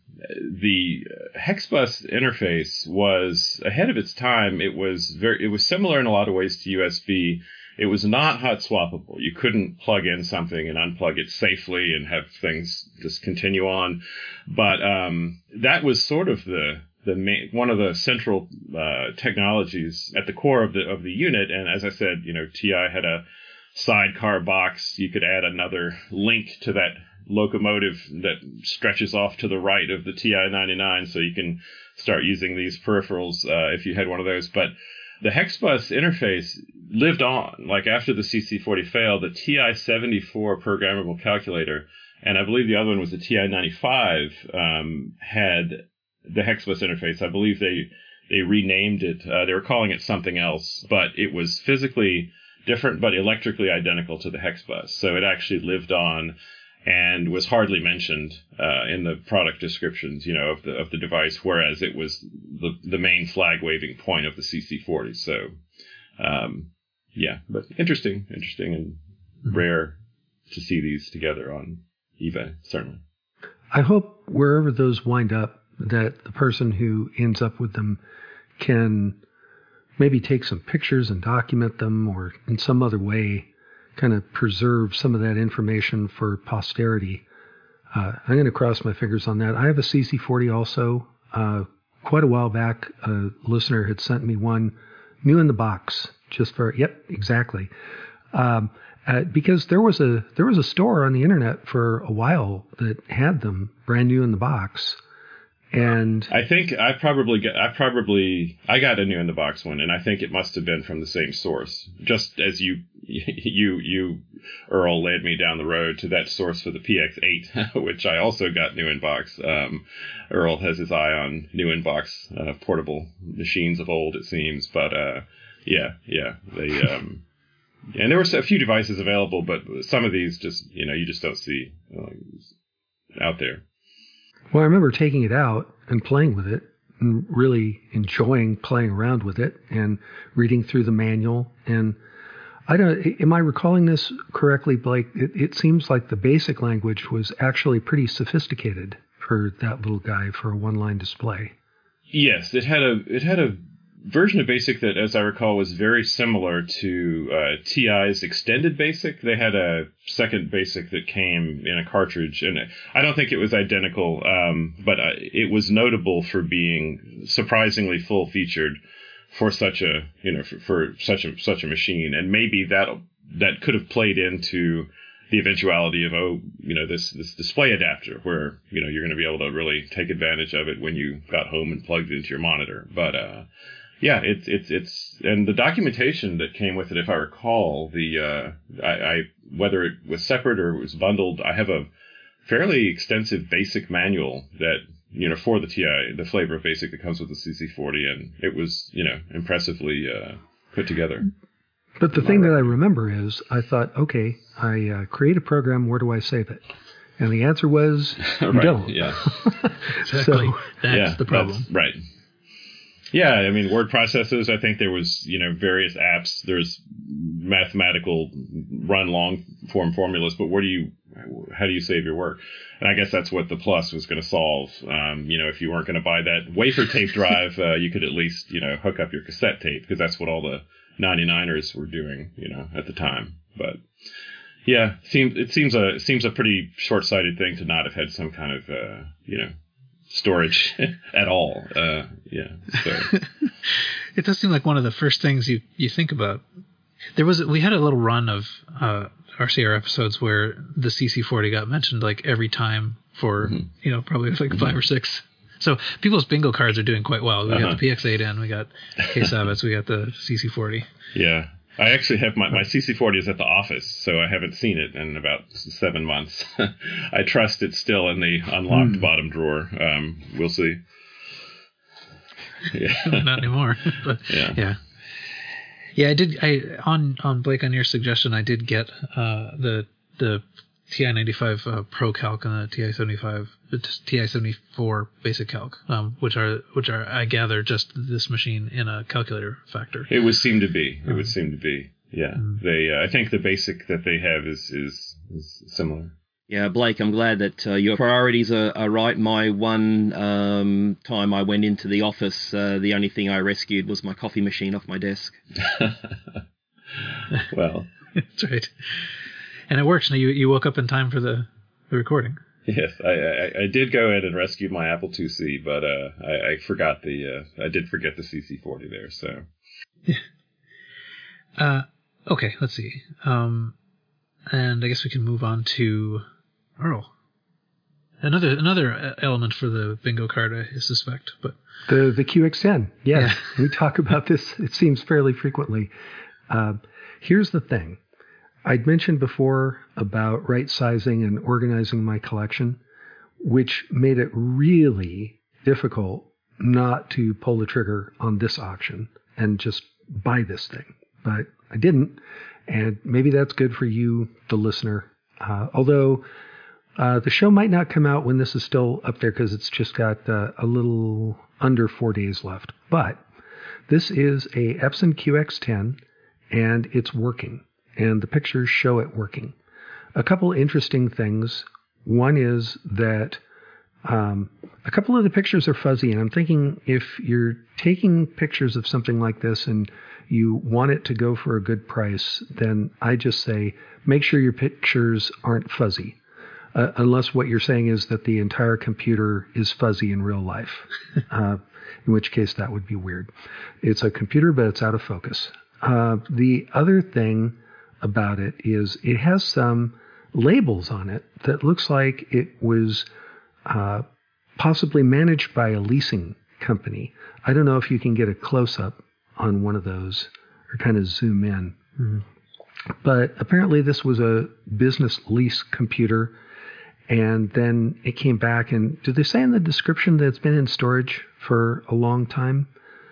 the HEXBus interface was ahead of its time. It was very, it was similar in a lot of ways to U S B. It was not hot swappable. You couldn't plug in something and unplug it safely and have things just continue on. But um, that was sort of the the main, one of the central uh, technologies at the core of the of the unit. And as I said, you know, T I had a sidecar box. You could add another link to that locomotive that stretches off to the right of the T I ninety-nine, so you can start using these peripherals uh, if you had one of those. But the HEXBus interface lived on. Like after the C C forty failed, the T I seventy-four programmable calculator, and I believe the other one was the T I ninety-five, um, had the HEXBus interface. I believe they they renamed it. Uh, they were calling it something else, but it was physically different but electrically identical to the HEXBus. So it actually lived on and was hardly mentioned uh, in the product descriptions, you know, of the of the device, whereas it was the the main flag waving point of the C C forty. So, um, yeah, but interesting, interesting, and mm-hmm. rare to see these together on eBay, certainly. I hope wherever those wind up, that the person who ends up with them can maybe take some pictures and document them, or in some other way kind of preserve some of that information for posterity. Uh, I'm going to cross my fingers on that. I have a C C forty also. Uh, quite a while back, a listener had sent me one new in the box, just for, yep, exactly. Um, uh, because there was a there was a store on the internet for a while that had them brand new in the box. And I think I probably got, I probably, I got a new in the box one, and I think it must have been from the same source. Just as you, you, you, Earl led me down the road to that source for the P X eight, which I also got new in box. Um, Earl has his eye on new in box, uh, portable machines of old, it seems. But, uh, yeah, yeah, they, um, and there were a few devices available, but some of these just, you know, you just don't see uh, out there. Well, I remember taking it out and playing with it and really enjoying playing around with it and reading through the manual. And I don't, am I recalling this correctly, Blake? It, it seems like the basic language was actually pretty sophisticated for that little guy for a one-line display. Yes, it had a, it had a version of BASIC that, as I recall, was very similar to uh, T I's extended BASIC. They had a second BASIC that came in a cartridge, and I don't think it was identical, um, but uh, it was notable for being surprisingly full-featured for such a, you know, for, for such a such a machine. And maybe that that could have played into the eventuality of, oh, you know, this this display adapter, where, you know, you're going to be able to really take advantage of it when you got home and plugged it into your monitor. But uh yeah, it's it's it's and the documentation that came with it, if I recall, the uh, I, I whether it was separate or it was bundled, I have a fairly extensive BASIC manual that, you know, for the T I, the flavor of BASIC that comes with the C C forty, and it was, you know, impressively uh, put together. But the thing that I remember is I thought, okay, I uh, create a program, where do I save it? And the answer was, you right, don't. Yeah, exactly. So, that's yeah, the problem. That's, right. Yeah, I mean, word processors, I think there was, you know, various apps. There's mathematical run long form formulas, but where do you, how do you save your work? And I guess that's what the Plus was going to solve. Um, you know, if you weren't going to buy that wafer tape drive, uh, you could at least, you know, hook up your cassette tape, because that's what all the ninety-niners were doing, you know, at the time. But yeah, it seems, it seems a, it seems a pretty short-sighted thing to not have had some kind of, uh, you know, storage at all. Uh, yeah. So. It does seem like one of the first things you, you think about. There was, we had a little run of uh, R C R episodes where the C C forty got mentioned like every time for, mm-hmm. you know, probably like mm-hmm. five or six. So people's bingo cards are doing quite well. We uh-huh. got the P X eight in, we got K-Sabbats, we got the C C forty. Yeah. I actually have my, my C C forty is at the office, so I haven't seen it in about seven months. I trust it's still in the unlocked mm. bottom drawer. Um, we'll see. Yeah. Not anymore. But yeah. yeah. Yeah, I did. I on on Blake, on your suggestion, I did get uh, the the T I ninety-five uh, Pro Calc and the T I seventy-five, the T I seventy-four Basic Calc, um, which are which are I gather just this machine in a calculator factor. It would seem to be. It Um, would seem to be. Yeah. Mm. They. Uh, I think the basic that they have is is, is similar. Yeah, Blake, I'm glad that uh, your priorities are, are right. My one um, time I went into the office, uh, the only thing I rescued was my coffee machine off my desk. Well. That's right. And it works. Now you you woke up in time for the, the recording. Yes, I, I I did go ahead and rescue my Apple two C, but uh, I, I forgot the uh, I did forget the C C forty there. So. Uh, okay, let's see. Um, and I guess we can move on to Earl. Another another element for the bingo card, I suspect, but The the Q X ten. Yes, Yeah. we talk about this, it seems, fairly frequently. Uh, here's the thing. I'd mentioned before about right sizing and organizing my collection, which made it really difficult not to pull the trigger on this auction and just buy this thing. But I didn't, and maybe that's good for you, the listener. Uh, although uh, the show might not come out when this is still up there because it's just got uh, a little under four days left. But this is a Epson Q X ten, and it's working. And the pictures show it working. A couple interesting things. One is that um, a couple of the pictures are fuzzy, and I'm thinking if you're taking pictures of something like this and you want it to go for a good price, then I just say make sure your pictures aren't fuzzy, uh, unless what you're saying is that the entire computer is fuzzy in real life, uh, in which case that would be weird. It's a computer, but it's out of focus. Uh, the other thing about it is it has some labels on it that looks like it was uh, possibly managed by a leasing company. I don't know if you can get a close-up on one of those or kind of zoom in. Mm-hmm. But apparently this was a business lease computer, and then it came back. And did they say in the description that it's been in storage for a long time?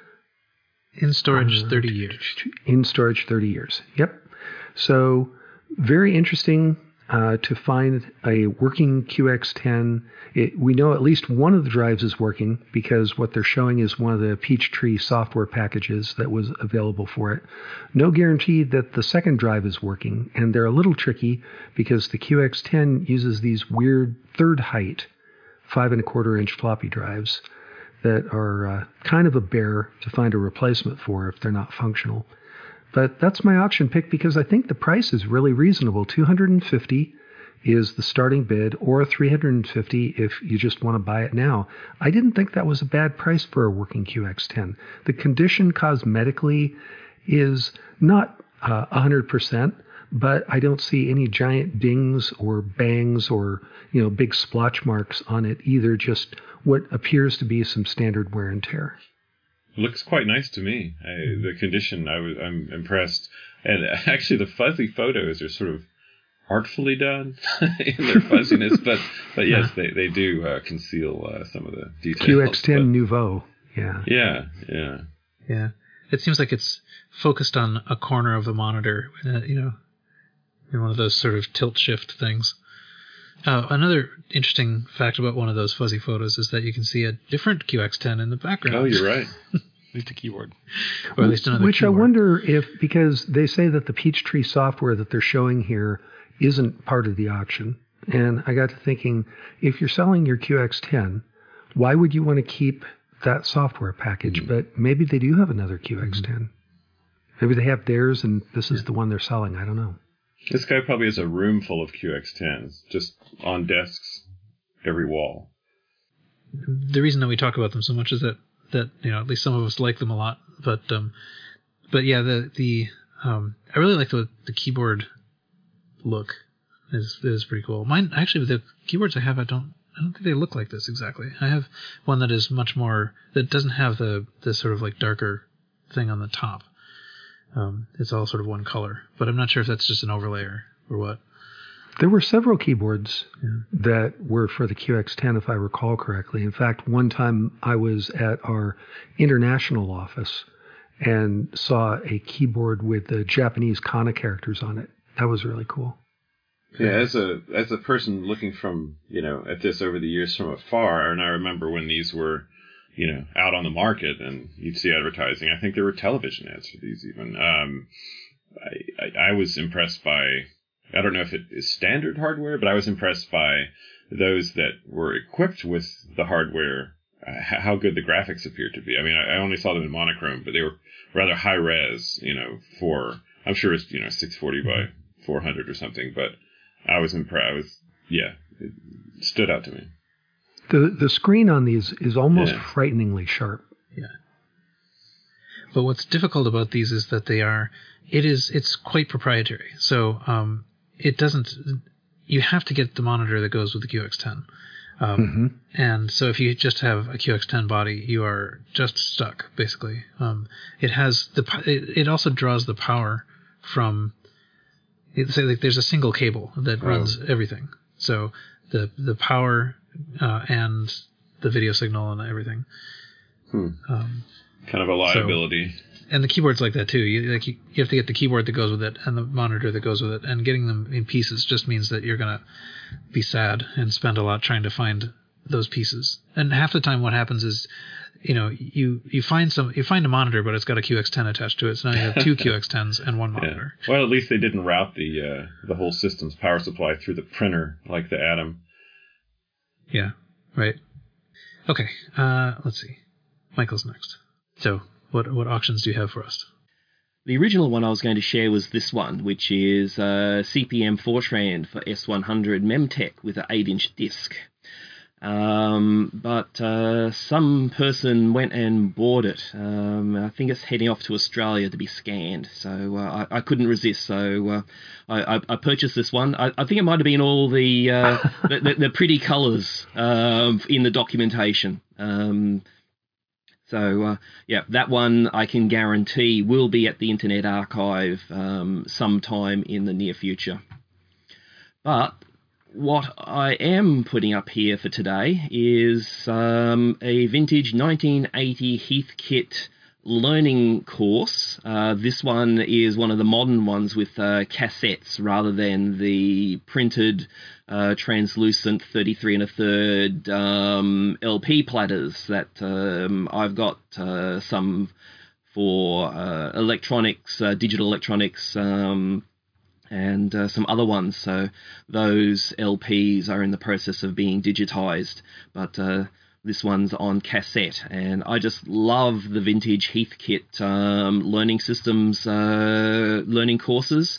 in storage Uh, thirty years. In storage thirty years. Yep. So very interesting uh, to find a working Q X ten. It, we know at least one of the drives is working because what they're showing is one of the Peachtree software packages that was available for it. No guarantee that the second drive is working, and they're a little tricky because the Q X ten uses these weird third height five and a quarter inch floppy drives that are uh, kind of a bear to find a replacement for if they're not functional. But that's my auction pick because I think the price is really reasonable. two hundred fifty dollars is the starting bid, or three hundred fifty dollars if you just want to buy it now. I didn't think that was a bad price for a working Q X ten. The condition cosmetically is not uh, one hundred percent, but I don't see any giant dings or bangs or, you know, big splotch marks on it either, just what appears to be some standard wear and tear. Looks quite nice to me. I, the condition, I was, I'm impressed. And actually, the fuzzy photos are sort of artfully done in their fuzziness, but but yes, they they do uh, conceal uh, some of the details. Q X ten but, Nouveau, yeah, yeah, yeah, Yeah. It seems like it's focused on a corner of the monitor, uh, you know, in one of those sort of tilt shift things. Uh, another interesting fact about one of those fuzzy photos is that you can see a different Q X ten in the background. Oh, you're right. At least a keyboard. Or at least another Which keyboard. I wonder if, because they say that the Peachtree software that they're showing here isn't part of the auction. And I got to thinking, if you're selling your Q X ten, why would you want to keep that software package? Mm-hmm. But maybe they do have another Q X ten. Mm-hmm. Maybe they have theirs and this is yeah. the one they're selling. I don't know. This guy probably has a room full of Q X tens, just on desks, every wall. The reason that we talk about them so much is that, that you know, at least some of us like them a lot. But um, but yeah, the the um, I really like the the keyboard look. is is pretty cool. Mine actually, the keyboards I have, I don't I don't think they look like this exactly. I have one that is much more, that doesn't have the the sort of like darker thing on the top. Um, it's all sort of one color, but I'm not sure if that's just an overlay or, or what. There were several keyboards yeah. that were for the Q X ten, if I recall correctly. In fact, one time I was at our international office and saw a keyboard with the Japanese kana characters on it. That was really cool. Yeah, as a as a person looking from, you know, at this over the years from afar, and I remember when these were, you know, out on the market and you'd see advertising. I think there were television ads for these even. Um, I, I, I was impressed by, I don't know if it is standard hardware, but I was impressed by those that were equipped with the hardware, uh, how good the graphics appeared to be. I mean, I, I only saw them in monochrome, but they were rather high res, you know, for, I'm sure it's, you know, six forty by four hundred or something, but I was impressed. I was, yeah, it stood out to me. The the screen on these is almost Yeah. frighteningly sharp. Yeah. But what's difficult about these is that they are, it is, it's quite proprietary. So um, it doesn't, you have to get the monitor that goes with the Q X ten. Um, Mm-hmm. And so if you just have a Q X ten body, you are just stuck, basically. Um, it has the, it, it also draws the power from, it's like there's a single cable that runs Oh. everything. So the the power uh, and the video signal and everything. Hmm. Um, Kind of a liability. and the keyboard's like that too. You like you, you have to get the keyboard that goes with it and the monitor that goes with it. And getting them in pieces just means that you're gonna be sad and spend a lot trying to find those pieces. And half the time, what happens is, you know, you, you find some you find a monitor, but it's got a Q X ten attached to it. So now you have two Q X tens and one Yeah. monitor. Well, at least they didn't route the uh, the whole system's power supply through the printer like the Atom. Yeah, right. Okay, uh, let's see. Michael's next. So, what what auctions do you have for us? The original one I was going to share was this one, which is uh, C P M Fortran for S one hundred Memtech with an eight inch disc. Um, but uh, some person went and bought it. Um, I think it's heading off to Australia to be scanned, so uh, I, I couldn't resist. So uh, I, I, I purchased this one. I, I think it might have been all the uh, the, the, the pretty colours uh, in the documentation. Um, so uh, yeah, that one I can guarantee will be at the Internet Archive um, sometime in the near future. But what I am putting up here for today is um, a vintage nineteen eighty Heathkit learning course. Uh, this one is one of the modern ones with uh, cassettes rather than the printed uh, translucent thirty-three and a third um, L P platters that um, I've got uh, some for uh, electronics, uh, digital electronics, um, and uh, some other ones. So those L Ps are in the process of being digitized, but uh, this one's on cassette. And I just love the vintage Heathkit um, learning systems, uh, learning courses.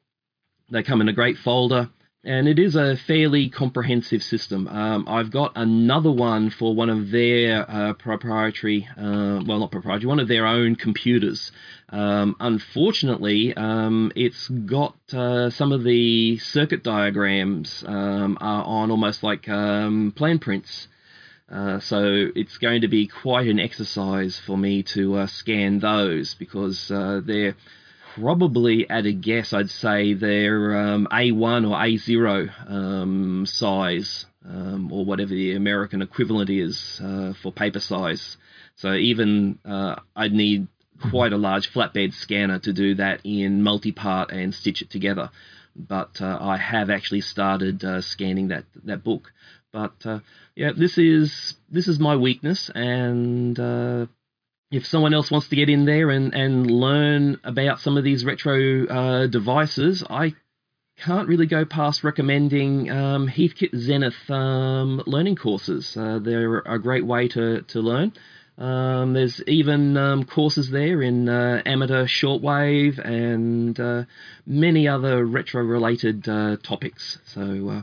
They come in a great folder, and it is a fairly comprehensive system. Um, I've got another one for one of their uh, proprietary, uh, well, not proprietary, one of their own computers. Um, unfortunately, um, it's got uh, some of the circuit diagrams um, are on almost like um, plan prints. Uh, so it's going to be quite an exercise for me to uh, scan those, because uh, they're probably, at a guess, I'd say they're um, A one or A zero um, size, um, or whatever the American equivalent is uh, for paper size. So even uh, I'd need quite a large flatbed scanner to do that in multi-part and stitch it together. But uh, I have actually started uh, scanning that that book. But uh, yeah, this is this is my weakness, and uh, if someone else wants to get in there and, and learn about some of these retro uh, devices, I can't really go past recommending um, Heathkit Zenith um, learning courses. Uh, they're a great way to, to learn. Um, there's even um, courses there in uh, amateur shortwave and uh, many other retro-related uh, topics. So uh,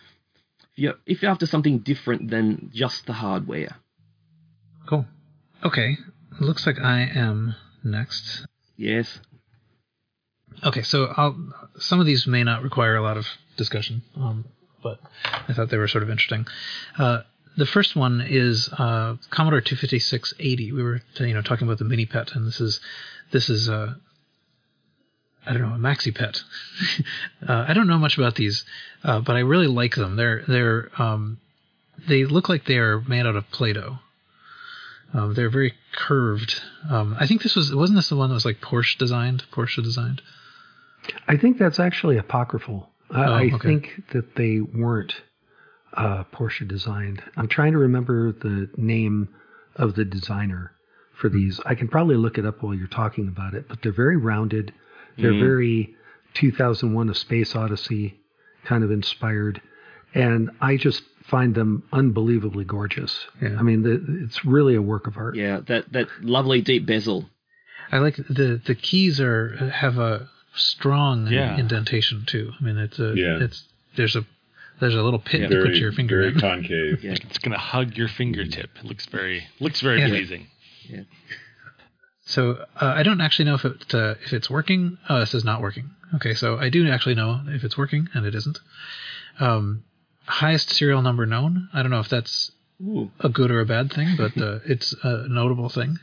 if, you're, if you're after something different than just the hardware. Cool. Okay. It looks like I am next. Yes. Okay, so I'll, some of these may not require a lot of discussion, um, but I thought they were sort of interesting. Uh, the first one is uh, Commodore two fifty-six eighty. We were you know talking about the Mini Pet, and this is this is uh, I don't know, a Maxi Pet. uh, I don't know much about these, uh, but I really like them. They're they're um, they look like they are made out of Play-Doh. Um, they're very curved. Um, I think this was wasn't this the one that was like Porsche designed, Porsche designed. I think that's actually apocryphal. I, Oh, I okay. think that they weren't uh, Porsche designed. I'm trying to remember the name of the designer for these. I can probably look it up while you're talking about it, but they're very rounded. They're Mhm. very two thousand one A Space Odyssey kind of inspired. And I just find them unbelievably gorgeous. Yeah. I mean, the, it's really a work of art. Yeah, that, that lovely deep bezel. I like the the keys are have a strong Yeah. indentation too. I mean, it's a Yeah. it's there's a there's a little pit to Very, put your finger very in. concave. Yeah. It's gonna hug your fingertip. It looks very looks very Yeah. pleasing. So uh, I don't actually know if it uh, if it's working. Oh, this is not working. Okay, so I do actually know if it's working, and it isn't. Um, highest serial number known. I don't know if that's Ooh. a good or a bad thing, but uh, it's a notable thing.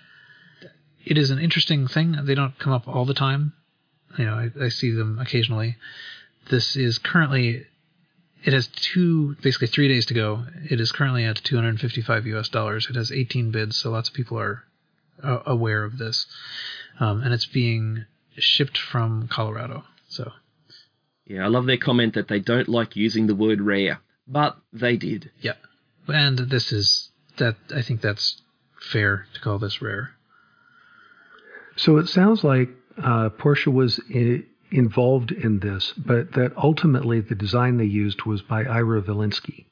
It is an interesting thing. They don't come up all the time. You know, I, I see them occasionally. This is currently. It has two, basically three days to go. It is currently at two hundred fifty-five U S dollars. It has eighteen bids, so lots of people are uh, aware of this. Um, and it's being shipped from Colorado. So Yeah, I love their comment that they don't like using the word rare, but they did. yeah, and this is that. I think that's fair to call this rare. So it sounds like uh, Porsche was I- involved in this, but that ultimately the design they used was by Ira Velinsky.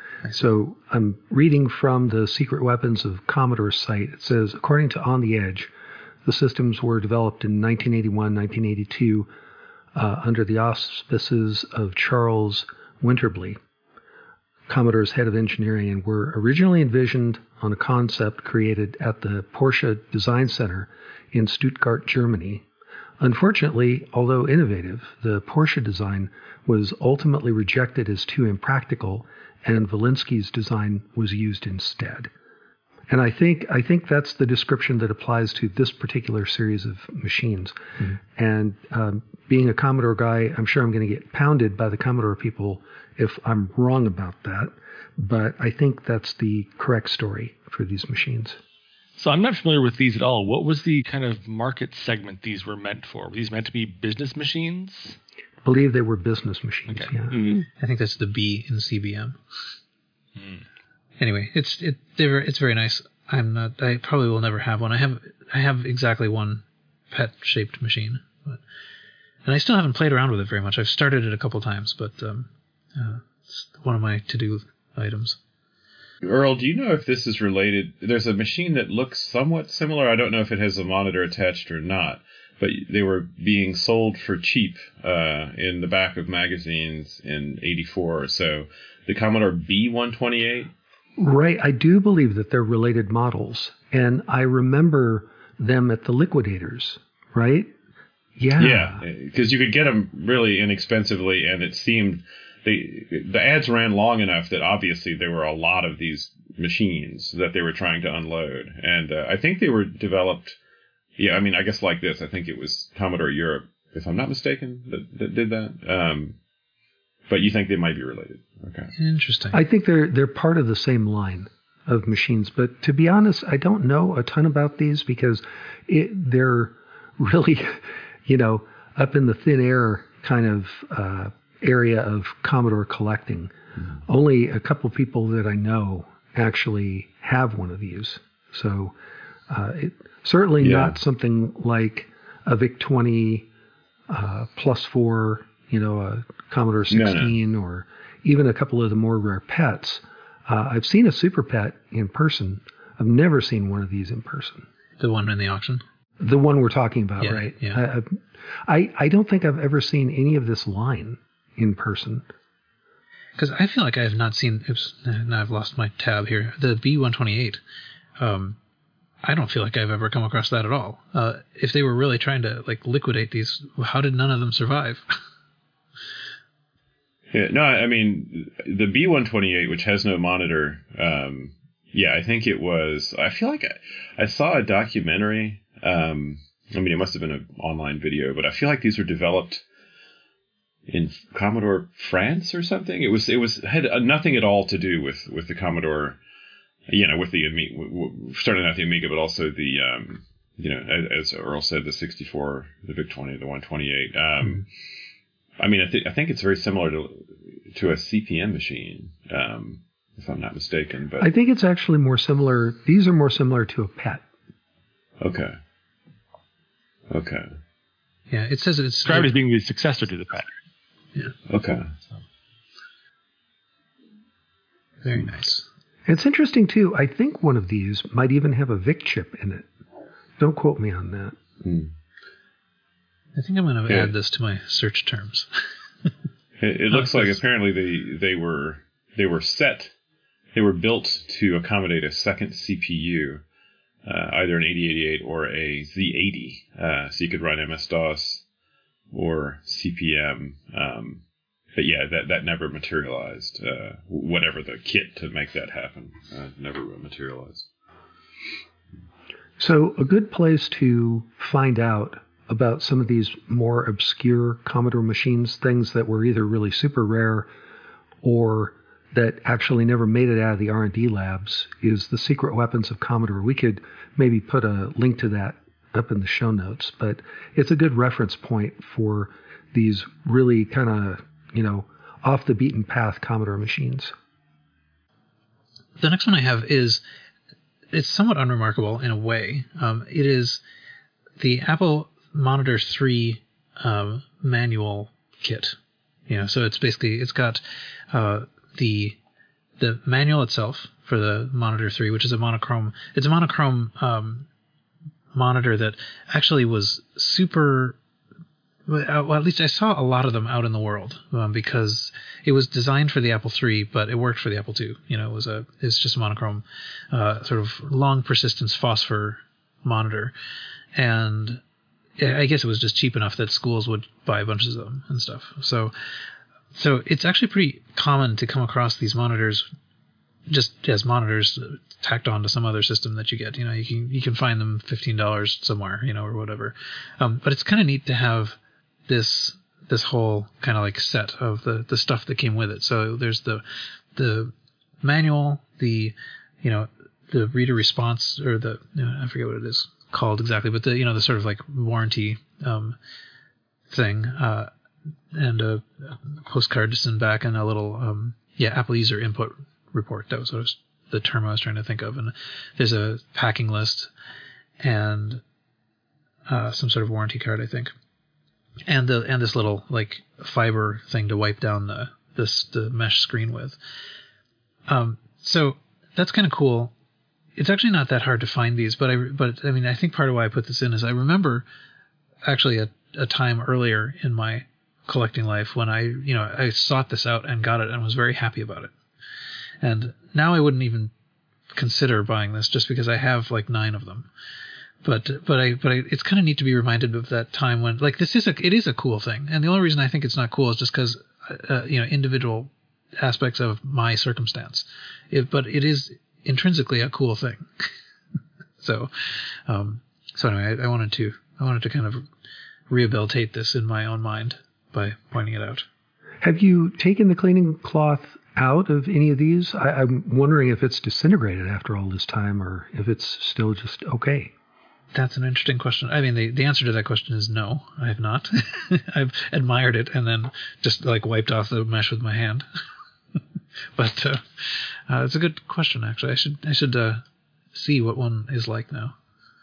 So I'm reading from the Secret Weapons of Commodore site. It says, according to On the Edge, the systems were developed in nineteen eighty-one, nineteen eighty-two uh, under the auspices of Charles Winterbley, Commodore's head of engineering, and were originally envisioned on a concept created at the Porsche Design Center in Stuttgart, Germany. Unfortunately, although innovative, the Porsche design was ultimately rejected as too impractical, and Velinsky's design was used instead. And I think I think that's the description that applies to this particular series of machines. Mm-hmm. And um, being a Commodore guy, I'm sure I'm going to get pounded by the Commodore people if I'm wrong about that. But I think that's the correct story for these machines. So I'm not familiar with these at all. What was the kind of market segment these were meant for? Were these meant to be business machines? I believe they were business machines. Okay. Yeah. Mm. I think that's the B in C B M. Hmm. Anyway, it's it they're, it's very nice. I'm not. I probably will never have one. I have I have exactly one pet shaped machine, but and I still haven't played around with it very much. I've started it a couple times, but um, uh, it's one of my to do items. Earl, do you know if this is related? There's a machine that looks somewhat similar. I don't know if it has a monitor attached or not, but they were being sold for cheap uh, in the back of magazines in eighty-four or so. The Commodore B one twenty-eight. Right. I do believe that they're related models. And I remember them at the liquidators, right? Yeah. Yeah, because you could get them really inexpensively, and it seemed they the ads ran long enough that obviously there were a lot of these machines that they were trying to unload. And uh, I think they were developed, yeah, I mean, I guess like this. I think it was Commodore Europe, if I'm not mistaken, that, that did that. Um, but you think they might be related. Okay. Interesting. I think they're they're part of the same line of machines. But to be honest, I don't know a ton about these because it, they're really, you know, up in the thin air kind of uh, area of Commodore collecting. Mm. Only a couple of people that I know actually have one of these. So uh, it certainly Yeah. not something like a VIC twenty uh, plus four, you know, a Commodore sixteen, no, no. or even a couple of the more rare pets. Uh, I've seen a Super Pet in person. I've never seen one of these in person. The one in the auction? The one we're talking about, yeah, right? Yeah. I, I I don't think I've ever seen any of this line in person. Because I feel like I have not seen. Oops, now I've lost my tab here. The B one twenty-eight. Um, I don't feel like I've ever come across that at all. Uh, if they were really trying to like liquidate these, how did none of them survive? Yeah, no, I mean, the B one twenty-eight, which has no monitor, um, yeah, I think it was, I feel like I, I saw a documentary, um, I mean, it must have been an online video, but I feel like these were developed in Commodore France or something. It was, it was, had nothing at all to do with, with the Commodore, you know, with the Amiga, starting out the Amiga, but also the, um, you know, as, as Earl said, the sixty-four, the VIC twenty, the one twenty-eight. Um, mm-hmm. I mean, I think I think it's very similar to to a C P M machine, um, if I'm not mistaken. But I think it's actually more similar. These are more similar to a P E T. Okay. Okay. Yeah, it says it's described as being the successor to the P E T. Yeah. Okay. So. Very nice. It's interesting too. I think one of these might even have a V I C chip in it. Don't quote me on that. Mm. I think I'm going to Yeah. add this to my search terms. It, it looks like apparently they they were they were set they were built to accommodate a second C P U, uh, either an eighty eighty-eight or a Z eighty, uh, so you could run M S DOS or C P M. Um, but yeah, that that never materialized. Uh, whatever the kit to make that happen uh, never materialized. So a good place to find out about some of these more obscure Commodore machines, things that were either really super rare or that actually never made it out of the R and D labs, is the Secret Weapons of Commodore. We could maybe put a link to that up in the show notes, but it's a good reference point for these really kind of, you know, off the beaten path Commodore machines. The next one I have is, it's somewhat unremarkable in a way. Um, it is the Apple Monitor three um, manual kit. You know, so it's basically, it's got uh, the the manual itself for the Monitor three, which is a monochrome. It's a monochrome um, monitor that actually was super. Well, at least I saw a lot of them out in the world um, because it was designed for the Apple three, but it worked for the Apple two. You know, it was a it's just a monochrome, uh, sort of long persistence phosphor monitor, and I guess it was just cheap enough that schools would buy bunches of them and stuff. So, so it's actually pretty common to come across these monitors just as monitors tacked on to some other system that you get. You know, you can you can find them fifteen dollars somewhere, you know, or whatever. Um, but it's kind of neat to have this this whole kind of like set of the the stuff that came with it. So there's the the manual, the you know the reader response, or the you know, I forget what it is called exactly, but the you know the sort of like warranty um, thing, uh, and a postcard to send back, and a little um, yeah Apple user input report. That was what was the term I was trying to think of. And there's a packing list and uh, some sort of warranty card, I think, and the and this little like fiber thing to wipe down the this the mesh screen with. Um, so that's kind of cool. It's actually not that hard to find these, but I but I mean I think part of why I put this in is I remember actually a, a time earlier in my collecting life when I you know I sought this out and got it and was very happy about it. And now I wouldn't even consider buying this just because I have like nine of them. But but I but I, it's kind of neat to be reminded of that time when like this is a it is a cool thing. And the only reason I think it's not cool is just because uh, you know individual aspects of my circumstance. It, but it is intrinsically a cool thing. so um, so anyway, I, I wanted to I wanted to kind of rehabilitate this in my own mind by pointing it out. Have you taken the cleaning cloth out of any of these? I, I'm wondering if it's disintegrated after all this time, or if it's still just okay. That's an interesting question. I mean, the, the answer to that question is no, I have not. I've admired it and then just like wiped off the mesh with my hand. but uh, uh, it's a good question, actually. I should I should uh, see what one is like now.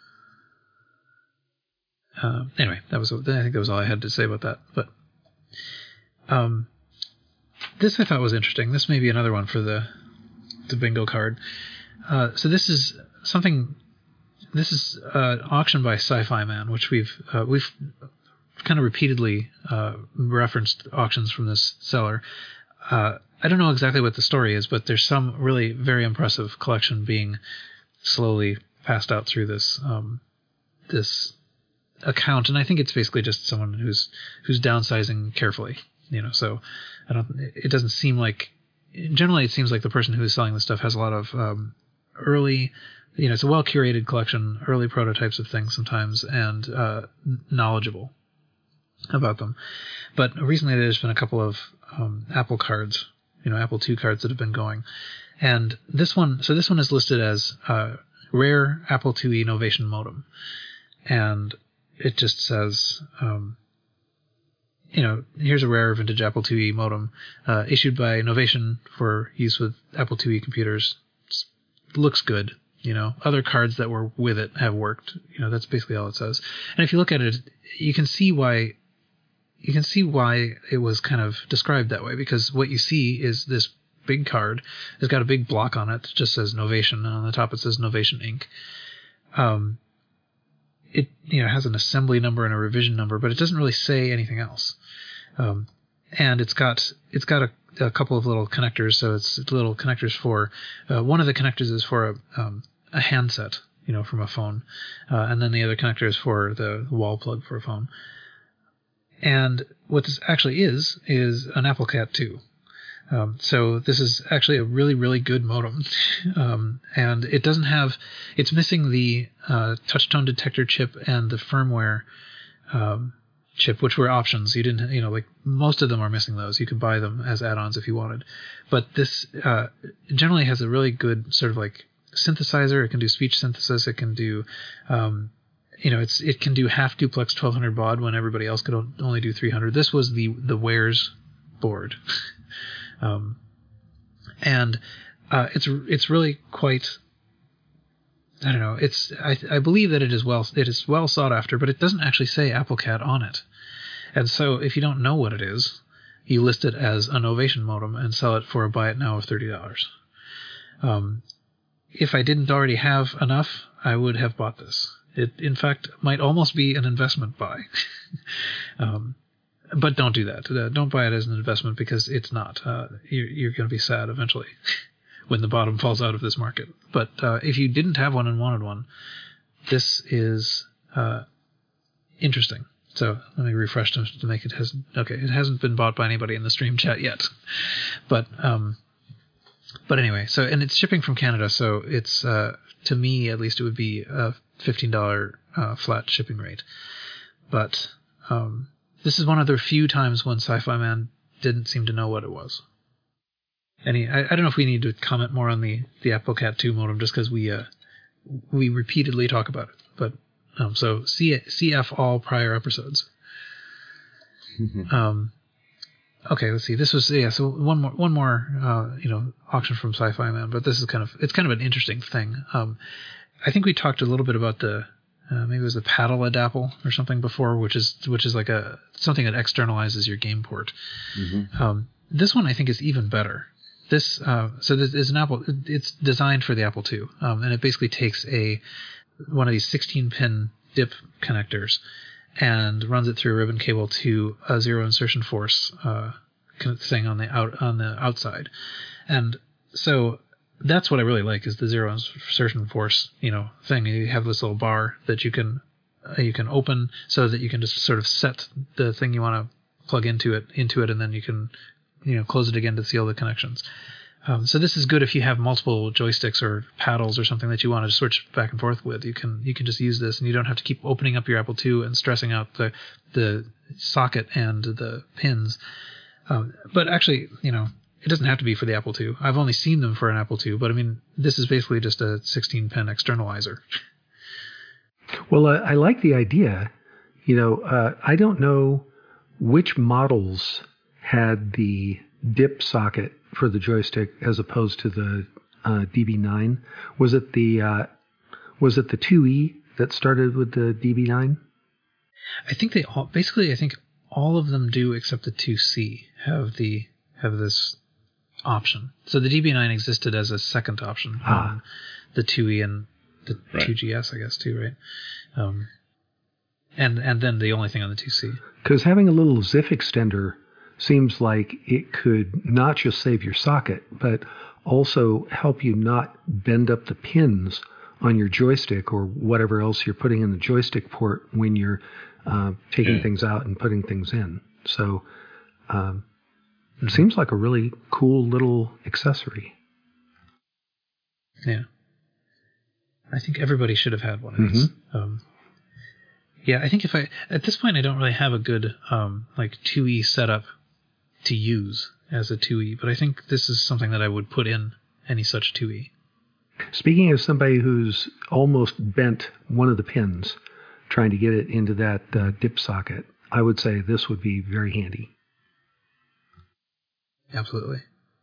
Uh, anyway, that was I think that was all I had to say about that. But um, this I thought was interesting. This may be another one for the the bingo card. Uh, so this is something. This is uh, auctioned by Sci-Fi Man, which we've uh, we've kind of repeatedly uh, referenced auctions from this seller. Uh, I don't know exactly what the story is, but there's some really very impressive collection being slowly passed out through this um, this account, and I think it's basically just someone who's who's downsizing carefully. You know, so I don't. It doesn't seem like. Generally, it seems like the person who is selling this stuff has a lot of um, early. You know, it's a well-curated collection, early prototypes of things sometimes, and uh, knowledgeable about them. But recently there's been a couple of um, Apple cards, you know, Apple two cards that have been going. And this one, so this one is listed as uh, Rare Apple two E Novation Modem. And it just says, um, you know, here's a rare vintage Apple IIe modem uh, issued by Novation for use with Apple IIe computers. It's, looks good. You know, other cards that were with it have worked. You know, that's basically all it says. And if you look at it, you can see why. You can see why it was kind of described that way, because what you see is this big card. It's got a big block on it that just says Novation, and on the top it says Novation Incorporated. Um, it you know has an assembly number and a revision number, but it doesn't really say anything else. Um, and it's got it's got a, a couple of little connectors, so it's little connectors for uh, one of the connectors is for a, um, a handset, you know, from a phone, uh, and then the other connector is for the wall plug for a phone. And what this actually is is an AppleCat two. Um, so this is actually a really, really good modem. um, and it doesn't have, it's missing the uh, touch tone detector chip and the firmware um, chip, which were options. You didn't, you know, like most of them are missing those. You could buy them as add-ons if you wanted. But this uh, generally has a really good sort of like synthesizer. It can do speech synthesis. It can do, um, you know, it's it can do half duplex twelve hundred baud when everybody else could only do three hundred. This was the the Wares board. Um, and uh, it's it's really quite, I don't know. It's I, I believe that it is well it is well sought after, but it doesn't actually say AppleCat on it. And so if you don't know what it is, you list it as a Novation modem and sell it for a buy it now of thirty dollars. Um, if I didn't already have enough, I would have bought this. It in fact might almost be an investment buy. um, But don't do that. Uh, don't buy it as an investment, because it's not. Uh, you're you're going to be sad eventually when the bottom falls out of this market. But uh, if you didn't have one and wanted one, this is uh, interesting. So let me refresh to, to make it has okay. It hasn't been bought by anybody in the stream chat yet, but um, but anyway. So and it's shipping from Canada. So it's uh, to me at least it would be a fifteen dollars uh, flat shipping rate. But um, this is one of the few times when Sci-Fi Man didn't seem to know what it was. Any, I, I don't know if we need to comment more on the, the AppleCat two modem, just because we uh, we repeatedly talk about it. But um, so see C F all prior episodes. um, okay, let's see. This was yeah. So one more one more uh, you know auction from Sci-Fi Man, but this is kind of it's kind of an interesting thing. Um, I think we talked a little bit about the. Uh, maybe it was the Paddle Adapple or something before, which is which is like a something that externalizes your game port. Mm-hmm. Um, this one I think is even better. This uh, so this is an Apple. It's designed for the Apple two, um, and it basically takes a one of these sixteen pin dip connectors and runs it through a ribbon cable to a zero insertion force uh, thing on the out on the outside, and so. That's what I really like is the zero insertion force, you know, thing. You have this little bar that you can uh, you can open so that you can just sort of set the thing you want to plug into it into it, and then you can you know close it again to seal the connections. Um, so this is good if you have multiple joysticks or paddles or something that you want to switch back and forth with. You can you can just use this, and you don't have to keep opening up your Apple two and stressing out the the socket and the pins. Um, but actually, you know. It doesn't have to be for the Apple two. I've only seen them for an Apple two, but I mean, this is basically just a sixteen pin externalizer. Well, uh, I like the idea. You know, uh, I don't know which models had the dip socket for the joystick as opposed to the uh, D B nine. Was it the uh, was it the two E that started with the D B nine? I think they all basically. I think all of them do except the two C have the have this. Option. So the D B nine existed as a second option ah. on the two E and the right. two G S, I guess, too, right? Um, and and then the only thing on the two C. Because having a little Z I F extender seems like it could not just save your socket, but also help you not bend up the pins on your joystick or whatever else you're putting in the joystick port when you're uh, taking yeah. things out and putting things in. So um, it seems like a really cool little accessory. Yeah. I think everybody should have had one of these. Mm-hmm. Um, yeah, I think if I, at this point, I don't really have a good, um, like two E setup to use as a two E, but I think this is something that I would put in any such two E. Speaking of somebody who's almost bent one of the pins trying to get it into that uh, dip socket, I would say this would be very handy. Absolutely.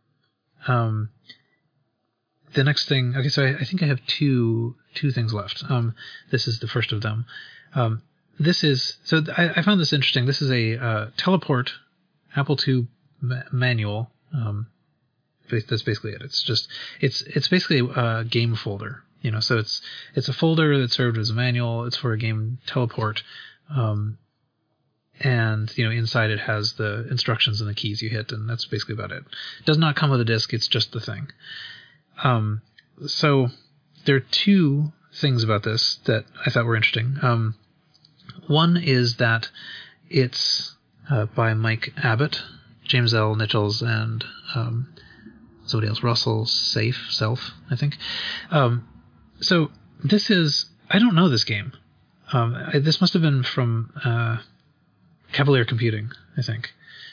Um, the next thing, okay, so I, I think I have two two things left. Um, this is the first of them. Um, this is, so I, I found this interesting. This is a uh, teleport Apple two ma- manual. Um, that's basically it. It's just, it's it's basically a game folder. You know, so it's it's a folder that served as a manual. It's for a game teleport. Um, and, you know, inside it has the instructions and the keys you hit, and that's basically about it. It does not come with a disk. It's just the thing. Um, so there are two things about this that I thought were interesting. Um, one is that it's uh, by Mike Abbott, James L. Nichols, and um, somebody else, Russell Safe, Self, I think. Um, so this is, I don't know this game. Um, I, this must have been from uh, Cavalier Computing, I think.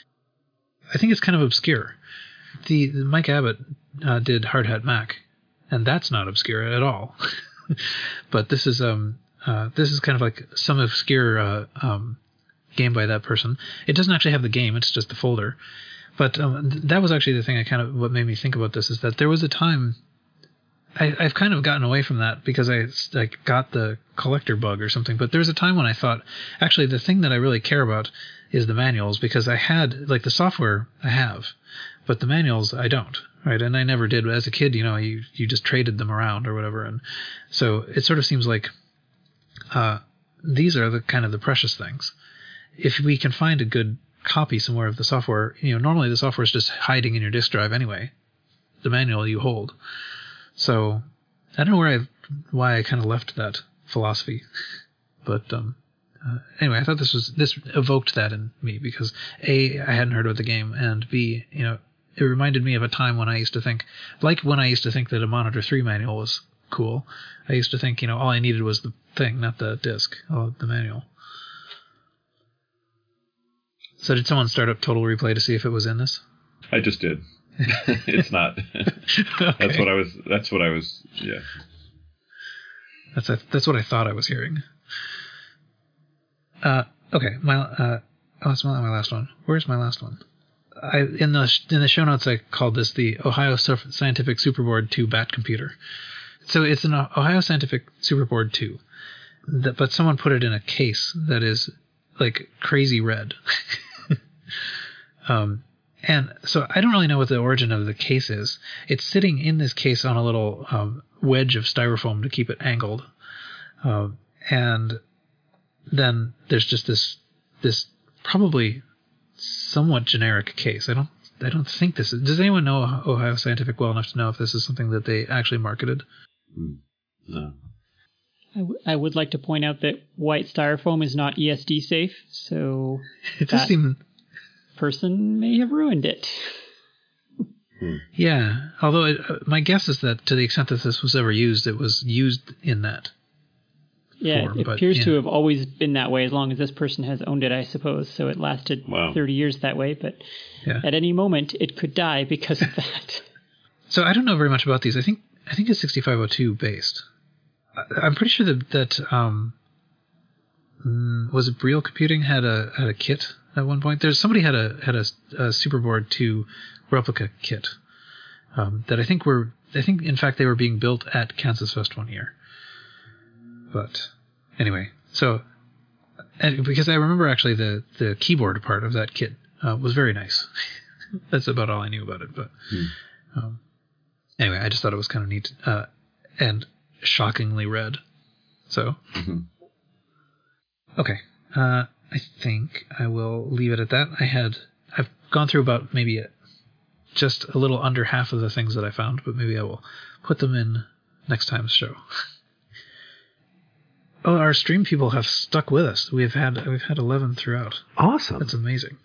I think it's kind of obscure. The, the Mike Abbott uh, did Hard Hat Mac, and that's not obscure at all. But this is um uh, this is kind of like some obscure uh, um, game by that person. It doesn't actually have the game; it's just the folder. But um, th- that was actually the thing I kind of what made me think about this is that there was a time. I, I've kind of gotten away from that because I like got the collector bug or something. But there was a time when I thought, actually, the thing that I really care about is the manuals, because I had like the software I have, but the manuals I don't, right? And I never did. As a kid, you know, you you just traded them around or whatever, and so it sort of seems like uh, these are the kind of the precious things. If we can find a good copy somewhere of the software, you know, normally the software is just hiding in your disk drive anyway. The manual you hold. So I don't know where I why I kind of left that philosophy, but um, uh, anyway, I thought this was this evoked that in me because A, I hadn't heard of the game, and B, you know, it reminded me of a time when I used to think, like when I used to think that a Monitor three manual was cool. I used to think, you know, all I needed was the thing, not the disk, oh, the manual. So did someone start up Total Replay to see if it was in this? I just did. It's not. Okay. That's what I was. That's what I was. Yeah. That's a, that's what I thought I was hearing. Uh, okay, my uh, oh, that's my, my last one. Where's my last one? I in the in the show notes I called this the Ohio Scientific Superboard two Bat Computer. So it's an Ohio Scientific Superboard two, that, but someone put it in a case that is like crazy red. um. And so I don't really know what the origin of the case is. It's sitting in this case on a little um, wedge of styrofoam to keep it angled. Uh, and then there's just this this probably somewhat generic case. I don't I don't think this is. Does anyone know Ohio Scientific well enough to know if this is something that they actually marketed? No. I, w- I would like to point out that white styrofoam is not E S D safe, so It does that seem. person may have ruined it. Yeah, although it, uh, my guess is that to the extent that this was ever used, it was used in that Yeah, form, it but, appears yeah. to have always been that way as long as this person has owned it, I suppose. So it lasted Wow. thirty years that way, but Yeah. at any moment it could die because of that. So I don't know very much about these. I think I think it's sixty-five oh two based. I, I'm pretty sure that that um, mm, was it Briel Computing had a had a kit at one point. There's somebody had a had a, a Superboard two replica kit um, that I think were I think in fact they were being built at Kansas Fest one year. But anyway, so and because I remember actually the the keyboard part of that kit uh, was very nice. That's about all I knew about it, but. Hmm. Um, Anyway, I just thought it was kind of neat uh, and shockingly red. So, Mm-hmm. okay, uh, I think I will leave it at that. I had I've gone through about maybe a, just a little under half of the things that I found, but maybe I will put them in next time's show. Oh, our stream people have stuck with us. We've had we've had eleven throughout. Awesome. That's amazing.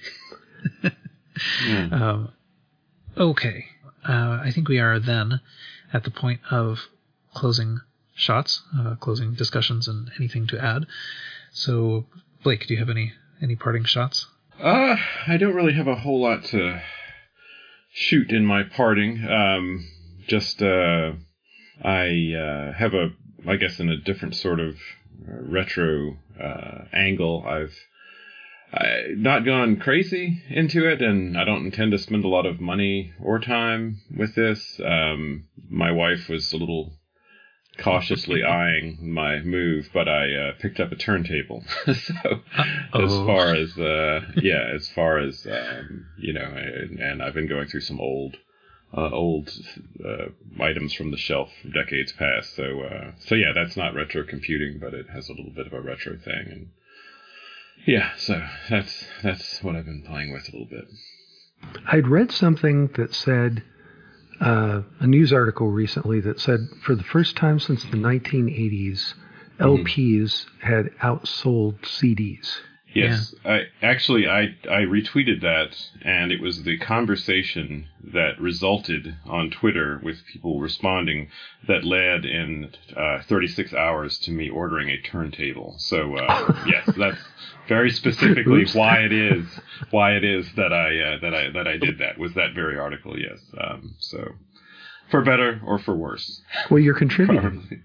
Yeah. Um, okay. Uh, I think we are then at the point of closing shots, uh, closing discussions, and anything to add. So, Blake, do you have any, any parting shots? Uh, I don't really have a whole lot to shoot in my parting. Um, just, uh, I uh, have a, I guess, in a different sort of uh, retro uh, angle. I've I not gone crazy into it, and I don't intend to spend a lot of money or time with this. Um, my wife was a little cautiously eyeing my move, but I uh, picked up a turntable. So Uh-oh. as far as uh, yeah, as far as um, you know, and, and I've been going through some old uh, old uh, items from the shelf from decades past. So uh, so yeah, that's not retro computing, but it has a little bit of a retro thing, and yeah, so that's that's what I've been playing with a little bit. I'd read something that said, uh, a news article recently that said for the first time since the nineteen eighties, L Ps mm-hmm. had outsold C Ds. Yes, yeah. I actually I I retweeted that, and it was the conversation that resulted on Twitter with people responding that led in uh, thirty-six hours to me ordering a turntable. So uh, yes, that's very specifically why it is why it is that I uh, that I that I did that was that very article. Yes, um, so for better or for worse. Well, you're contributing.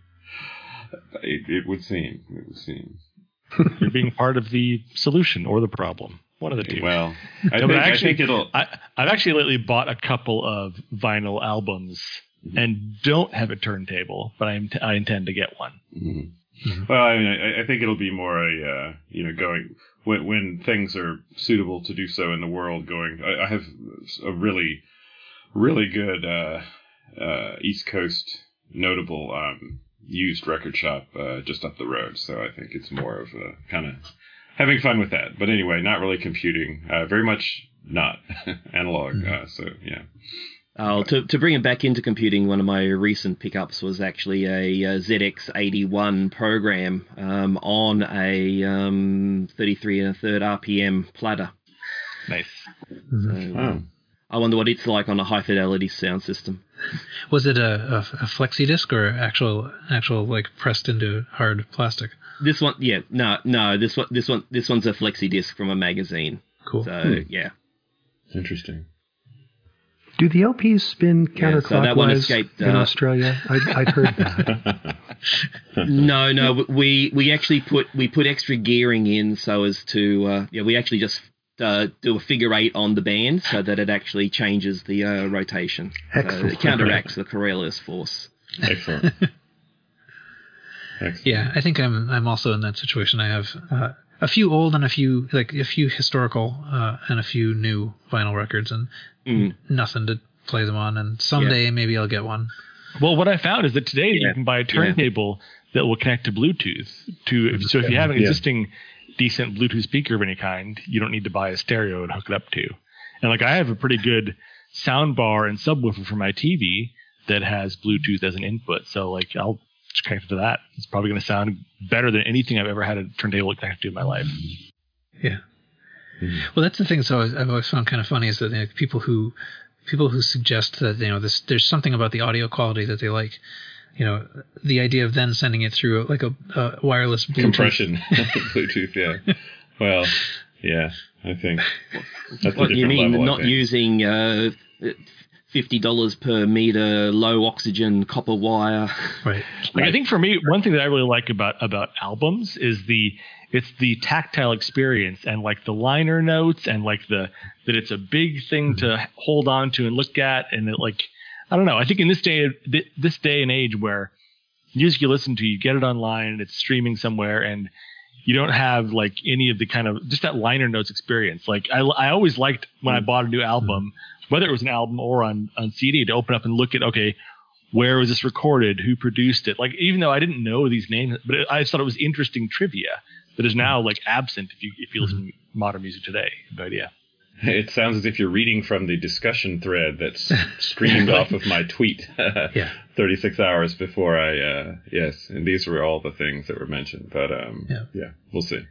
it, it would seem. It would seem. You're being part of the solution or the problem. One of the two. Well, I, no, think, actually, I think it'll. I, I've actually lately bought a couple of vinyl albums mm-hmm. and don't have a turntable, but I, I intend to get one. Mm-hmm. Mm-hmm. Well, I mean, I, I think it'll be more a, uh, you know, going when when things are suitable to do so in the world. Going, I, I have a really, really good uh, uh, East Coast notable. Um, used record shop uh, just up the road, so I think it's more of a kind of having fun with that. But anyway, not really computing, uh, very much not analog. Uh, so yeah. Oh, to to bring it back into computing, one of my recent pickups was actually a, a Z X eighty-one program um, on a um, thirty-three and a third R P M platter. Nice. So, oh. I wonder what it's like on a high fidelity sound system. Was it a, a, a flexi disc or actual actual like pressed into hard plastic? This one, yeah, no, no. This one, this one, this one's a flexi disc from a magazine. Cool. So hmm. yeah, interesting. Do the L Ps spin counterclockwise yeah, so that one escaped, uh, in Australia? I'd, I'd heard that. no, no. We we actually put we put extra gearing in so as to uh, yeah. We actually just. Uh, do a figure eight on the band so that it actually changes the uh, rotation. Excellent. So it counteracts the Coriolis force. Excellent. Excellent. Yeah, I think I'm I'm also in that situation. I have uh, a few old and a few like a few historical uh, and a few new vinyl records and mm. nothing to play them on. And someday yeah. maybe I'll get one. Well, what I found is that today yeah. you can buy a turntable yeah. that will connect to Bluetooth. To so if you have an yeah. existing decent Bluetooth speaker of any kind, you don't need to buy a stereo and hook it up to. And like I have a pretty good sound bar and subwoofer for my T V that has Bluetooth as an input. So like I'll just connect it to that. It's probably going to sound better than anything I've ever had a turntable connected to in my life. Yeah. Mm-hmm. Well, that's the thing. So I've always found kind of funny is that you know, people who people who suggest that you know this there's something about the audio quality that they like. You know, the idea of then sending it through like a, a wireless Bluetooth. Compression. Bluetooth, yeah. Well, yeah, I think that's what a you mean, level, not using uh, fifty dollars per meter low oxygen copper wire. Right. Like, I think for me, one thing that I really like about, about albums is the it's the tactile experience and like the liner notes and like the that it's a big thing mm-hmm. to hold on to and look at, and it like I don't know. I think in this day, this day and age where music you listen to, you get it online and it's streaming somewhere, and you don't have like any of the kind of just that liner notes experience. Like I, I always liked when I bought a new album, whether it was an album or on, on C D, to open up and look at, okay, where was this recorded? Who produced it? Like, even though I didn't know these names, but it, I just thought it was interesting trivia that is now like absent if you, if you listen to modern music today. No idea. It sounds as if you're reading from the discussion thread that's streamed off of my tweet yeah. thirty-six hours before I, uh, yes, and these were all the things that were mentioned, but um, yeah. yeah, we'll see.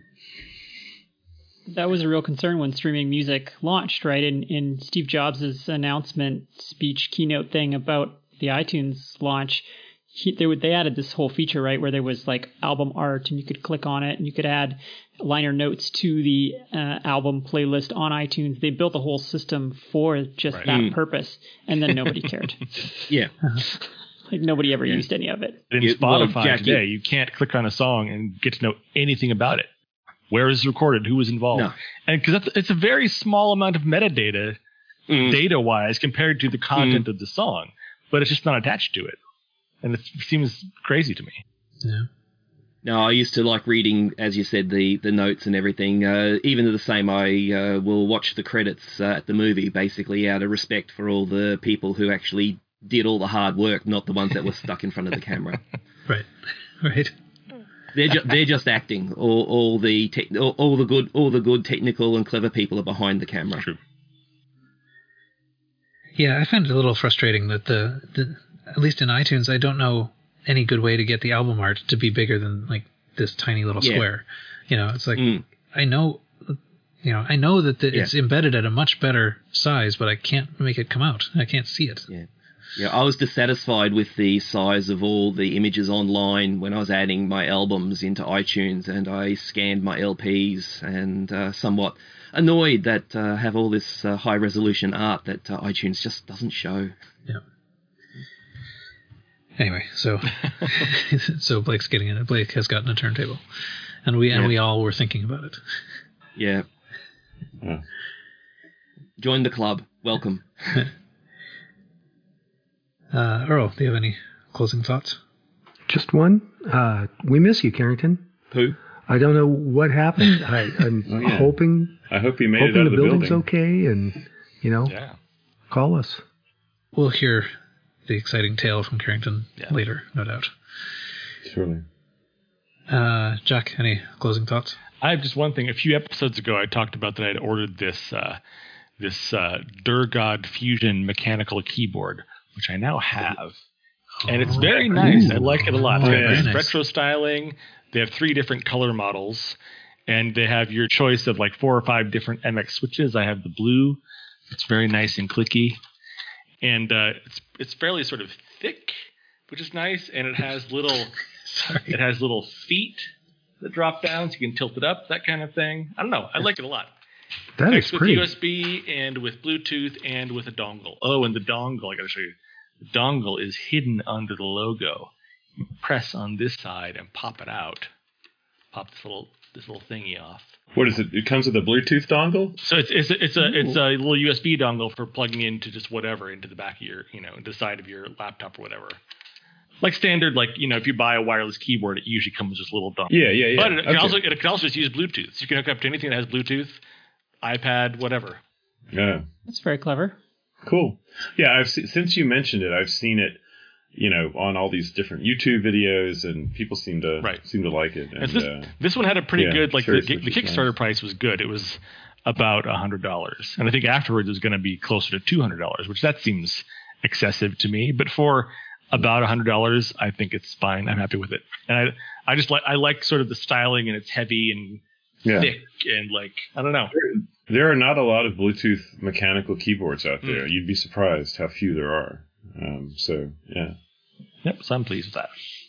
That was a real concern when streaming music launched, right? In, in Steve Jobs' announcement speech keynote thing about the iTunes launch, he, they, would, they added this whole feature, right, where there was like album art and you could click on it and you could add liner notes to the uh, album playlist on iTunes. They built a whole system for just right. that mm. purpose, and then nobody cared. yeah. Like nobody ever yeah. used any of it. In you, Spotify well, Jack, today, you, you can't click on a song and get to know anything about it. where is it recorded, who was involved. No. And because it's a very small amount of metadata, mm. data-wise, compared to the content mm. of the song. But it's just not attached to it. And it seems crazy to me. Yeah. No, I used to like reading, as you said, the, the notes and everything. Uh, even the same, I uh, will watch the credits uh, at the movie, basically out of respect for all the people who actually did all the hard work, not the ones that were stuck in front of the camera. Right, right. They're ju- they're just acting. All all the te- all, all the good all the good technical and clever people are behind the camera. True. Yeah, I find it a little frustrating that the, the at least in iTunes, I don't know any good way to get the album art to be bigger than like this tiny little yeah. square. You know, it's like mm. I know, you know, I know that the, yeah. it's embedded at a much better size, but I can't make it come out. I can't see it. Yeah. Yeah, I was dissatisfied with the size of all the images online when I was adding my albums into iTunes, and I scanned my L Ps, and uh, somewhat annoyed that uh, have all this uh, high resolution art that uh, iTunes just doesn't show. Yeah. Anyway, so so Blake's getting it. Blake has gotten a turntable, and we and yeah. we all were thinking about it. Yeah. Yeah. Join the club. Welcome. Uh, Earl, do you have any closing thoughts? Just one. Uh, we miss you, Carrington. Who? I don't know what happened. I, I'm oh, yeah. hoping. I hope he made hoping it out the, of the building's building. okay, and you know, Yeah. call us. We'll hear the exciting tale from Carrington yeah. later, no doubt. Surely. Uh, Jack, any closing thoughts? I have just one thing. A few episodes ago, I talked about that I had ordered this uh, this uh, Durgod Fusion mechanical keyboard, which I now have. And it's very nice. Ooh. I like it a lot. It's Oh, got yeah. nice nice. retro styling. They have three different color models. And they have your choice of like four or five different M X switches. I have the blue. It's very nice and clicky. And uh, it's it's fairly sort of thick, which is nice. And it has little Sorry. it has little feet that drop down so you can tilt it up, that kind of thing. I don't know. I like it a lot. That Connects is with pretty. U S B and with Bluetooth and with a dongle. Oh, and the dongle, I got to show you. The dongle is hidden under the logo. You press on this side and pop it out. Pop this little this little thingy off. What is it? It comes with a Bluetooth dongle? So it's it's a, it's a it's a little U S B dongle for plugging into just whatever into the back of your you know into the side of your laptop or whatever. Like standard, like you know, if you buy a wireless keyboard, it usually comes with just a little dongle. Yeah, yeah, yeah. But it can Okay. also it can also just use Bluetooth. So you can hook up to anything that has Bluetooth, iPad, whatever. Yeah. That's very clever. Cool. Yeah, I've se- since you mentioned it, I've seen it, you know, on all these different YouTube videos, and people seem to Right. seem to like it. And, And this, uh, this one had a pretty yeah, good, like sure, the, which the is Kickstarter nice. price was good. It was about one hundred dollars. And I think afterwards it was going to be closer to two hundred dollars, which that seems excessive to me. But for about one hundred dollars, I think it's fine. I'm happy with it. And I I just like, I like sort of the styling, and it's heavy and yeah. thick and like, I don't know. There are not a lot of Bluetooth mechanical keyboards out there. Mm. You'd be surprised how few there are. Um, so, yeah. Yep, so I'm pleased with that.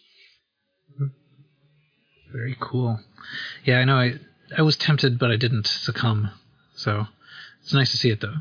Very cool. Yeah, I know. I I was tempted, but I didn't succumb. So it's nice to see it, though.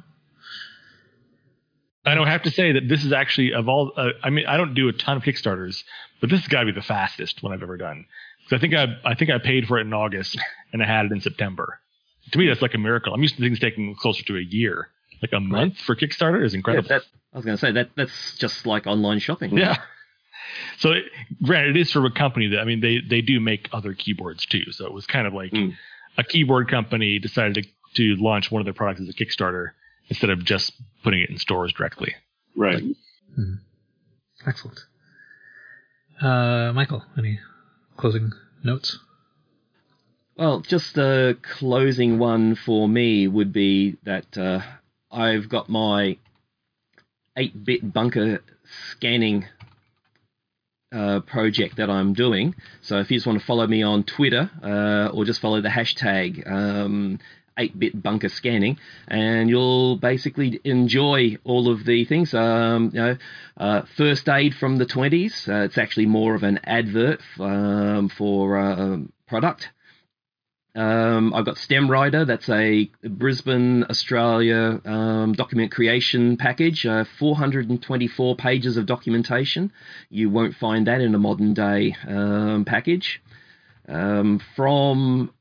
I don't have to say that this is actually of all. Uh, I mean, I don't do a ton of Kickstarters, but this has got to be the fastest one I've ever done. So I think I I think I paid for it in August and I had it in September. To me, that's like a miracle. I'm used to things taking closer to a year. Like a month for Kickstarter is incredible. Yeah, that, I was going to say that that's just like online shopping. Yeah. So, it, granted, it is for a company that, I mean, they, they do make other keyboards too. So it was kind of like Mm. a keyboard company decided to, to launch one of their products as a Kickstarter instead of just putting it in stores directly. Right. Hmm. Excellent. Uh, Michael, any closing notes? Well, just the closing one for me would be that uh, I've got my eight-bit bunker scanning uh, project that I'm doing. So if you just want to follow me on Twitter uh, or just follow the hashtag um, eight-bit bunker scanning, and you'll basically enjoy all of the things. Um, you know, uh, first aid from the twenties. Uh, it's actually more of an advert um, for uh, product. Um, I've got STEM Rider, that's a Brisbane, Australia um, document creation package, uh, four hundred twenty-four pages of documentation. You won't find that in a modern day um, package. Um, from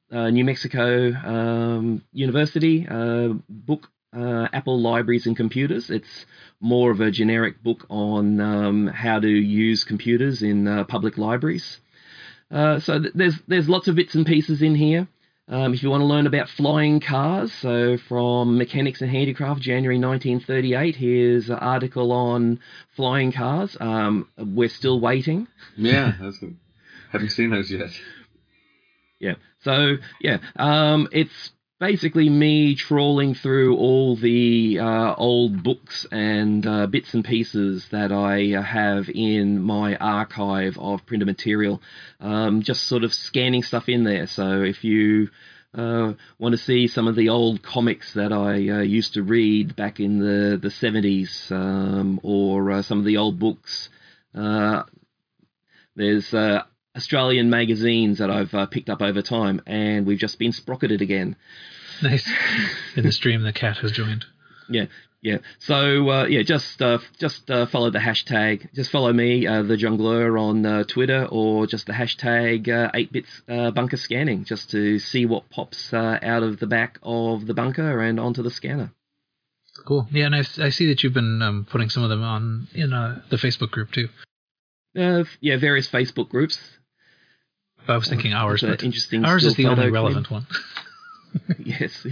uh, New Mexico um, University uh, book, uh, Apple Libraries and Computers. It's more of a generic book on um, how to use computers in uh, public libraries. Uh, so th- there's there's lots of bits and pieces in here. Um, if you want to learn about flying cars, so from Mechanics and Handicraft, January nineteen thirty-eight, here's an article on flying cars. Um, we're still waiting. Yeah, that's good. Haven't seen those yet. Yeah. So, yeah, um, it's basically me trawling through all the uh, old books and uh, bits and pieces that I uh, have in my archive of printed material, um, just sort of scanning stuff in there. So if you uh, want to see some of the old comics that I uh, used to read back in the, the seventies, um, or uh, some of the old books, uh, there's uh, Australian magazines that I've uh, picked up over time, and we've just been sprocketed again. Nice. In the stream, the cat has joined. Yeah, yeah. So, uh, yeah, just uh, just uh, follow the hashtag. Just follow me, uh, the Jungler, on uh, Twitter, or just the hashtag uh, eight bits uh, bunker scanning, just to see what pops uh, out of the back of the bunker and onto the scanner. Cool. Yeah, and I, I see that you've been um, putting some of them on in uh, the Facebook group, too. Uh, yeah, various Facebook groups. I was thinking ours, That's but an interesting ours is the still only photo relevant clip. one. Yes.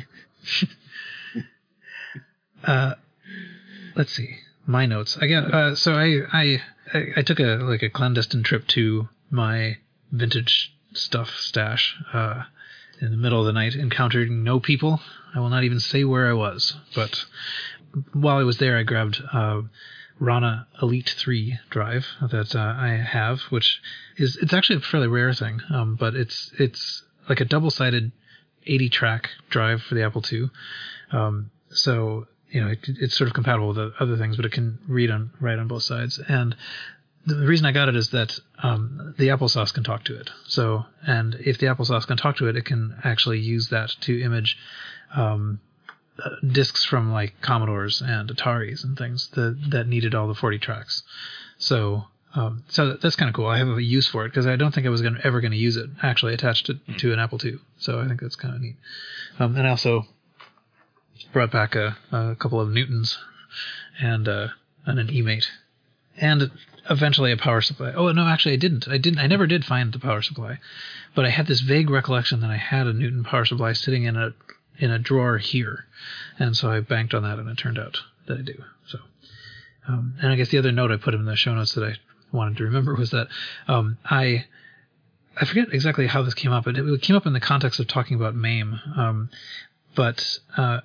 uh, let's see my notes. I got uh, so I, I I I took a like a clandestine trip to my vintage stuff stash uh, in the middle of the night, encountering no people. I will not even say where I was, but while I was there, I grabbed uh, Rana Elite three drive that uh, I have, which is it's actually a fairly rare thing, um, but it's it's like a double-sided eighty track drive for the Apple two. Um, so, you know, it, it's sort of compatible with the other things, but it can read on write on both sides. And the reason I got it is that um, the applesauce can talk to it. So, and if the applesauce can talk to it, it can actually use that to image um, uh, discs from like Commodores and Ataris and things that, that needed all the forty tracks. So, Um, so that's kind of cool. I have a use for it because I don't think I was gonna, ever going to use it actually attached to, to an Apple two. So I think that's kind of neat. Um, and I also brought back a, a couple of Newtons and uh, and an eMate and eventually a power supply. Oh no, actually I didn't. I didn't. I never did find the power supply, but I had this vague recollection that I had a Newton power supply sitting in a in a drawer here, and so I banked on that, and it turned out that I do. So, um, and I guess the other note I put in the show notes that I wanted to remember was that um, I I forget exactly how this came up, but it came up in the context of talking about MAME. Um, but uh,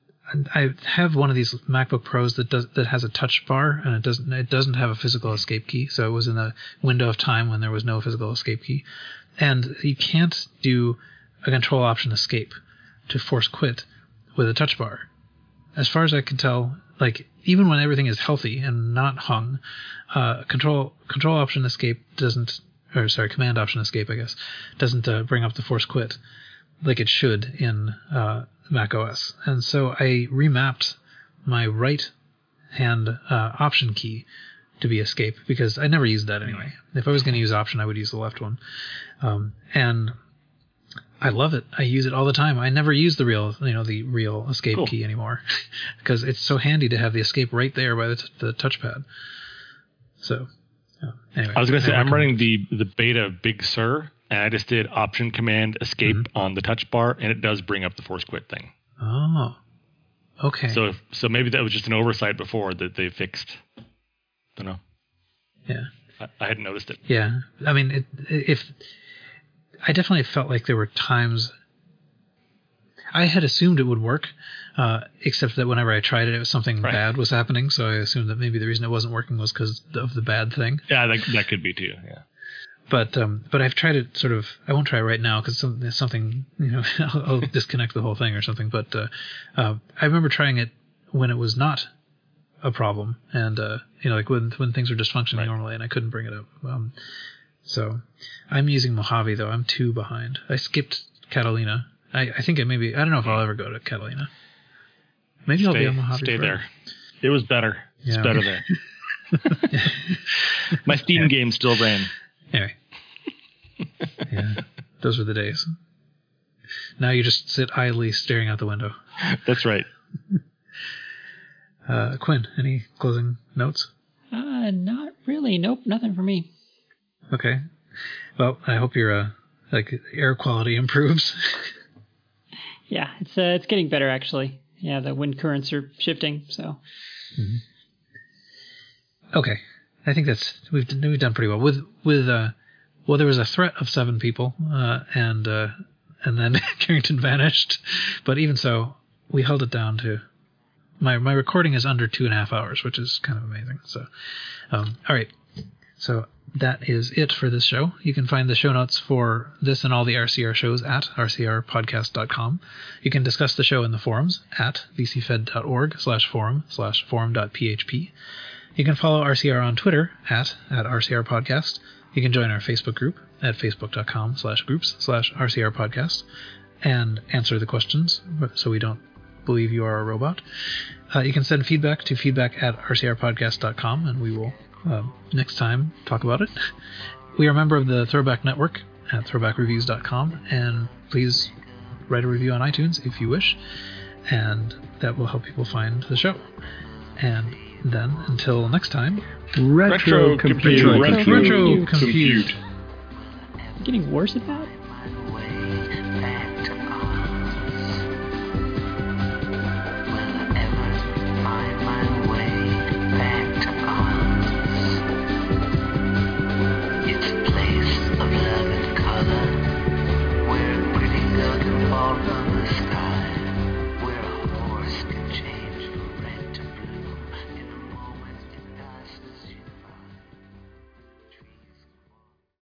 I have one of these MacBook Pros that does that has a touch bar, and it doesn't it doesn't have a physical escape key. So it was in the window of time when there was no physical escape key, and you can't do a Control Option Escape to force quit with a touch bar. As far as I can tell, like even when everything is healthy and not hung, uh, control control option escape doesn't, or sorry, command option escape, I guess, doesn't uh, bring up the force quit like it should in uh, Mac O S. And so I remapped my right hand uh, option key to be escape because I never used that anyway. If I was going to use option, I would use the left one. Um, and I love it. I use it all the time. I never use the real, you know, the real escape Cool. key anymore because it's so handy to have the escape right there by the, t- the touchpad. So, uh, anyway. I was going to say, I I'm recommend- running the, the beta of Big Sur, and I just did Option Command Escape Mhm. on the touch bar, and it does bring up the force quit thing. Oh, okay. So, if, so maybe that was just an oversight before that they fixed. Don't know. yeah. I, I hadn't noticed it. Yeah. I mean, it, if I definitely felt like there were times I had assumed it would work, uh, except that whenever I tried it, it was something Right. bad was happening. So I assumed that maybe the reason it wasn't working was because of the bad thing. Yeah, that, that could be too. Yeah. But um, but I've tried it sort of. I won't try it right now because some, there's something, you know, I'll, I'll disconnect the whole thing or something. But uh, uh, I remember trying it when it was not a problem, and uh, you know, like when when things were just functioning Right. normally, and I couldn't bring it up. Um, so I'm using Mojave though. I'm two behind. I skipped Catalina. I, I think I maybe I don't know if I'll ever go to Catalina. Maybe I'll be Stay, on Mojave. stay forever. there. It was better. It's Yeah. better there. My Steam Yeah. game still ran. Anyway, yeah, those were the days. Now you just sit idly staring out the window. That's right. Uh, Quinn, any closing notes? Uh, not really. Nope, nothing for me. Okay. Well, I hope your uh, like air quality improves. Yeah, it's uh, it's getting better actually. Yeah, the wind currents are shifting, so. Mm-hmm. Okay, I think that's we've we've done pretty well with with uh, well there was a threat of seven people uh, and uh, and then Carrington vanished, but even so we held it down to my my recording is under two and a half hours, which is kind of amazing. So, um, all right, so that is it for this show. You can find the show notes for this and all the R C R shows at r c r podcast dot com. You can discuss the show in the forums at v c fed dot org slash forum slash forum dot p h p. You can follow R C R on Twitter at, at R C R Podcast. You can join our Facebook group at facebook dot com slash groups slash R C R Podcast and answer the questions so we don't believe you are a robot. Uh, you can send feedback to feedback at r c r podcast dot com and we will uh, next time talk about it. We are a member of the Throwback Network at throwback reviews dot com, and please write a review on iTunes if you wish, and that will help people find the show. And then, until next time, Retro, Retro compute. compute. retro, Retro compute. I'm getting worse at that? Fall from the sky.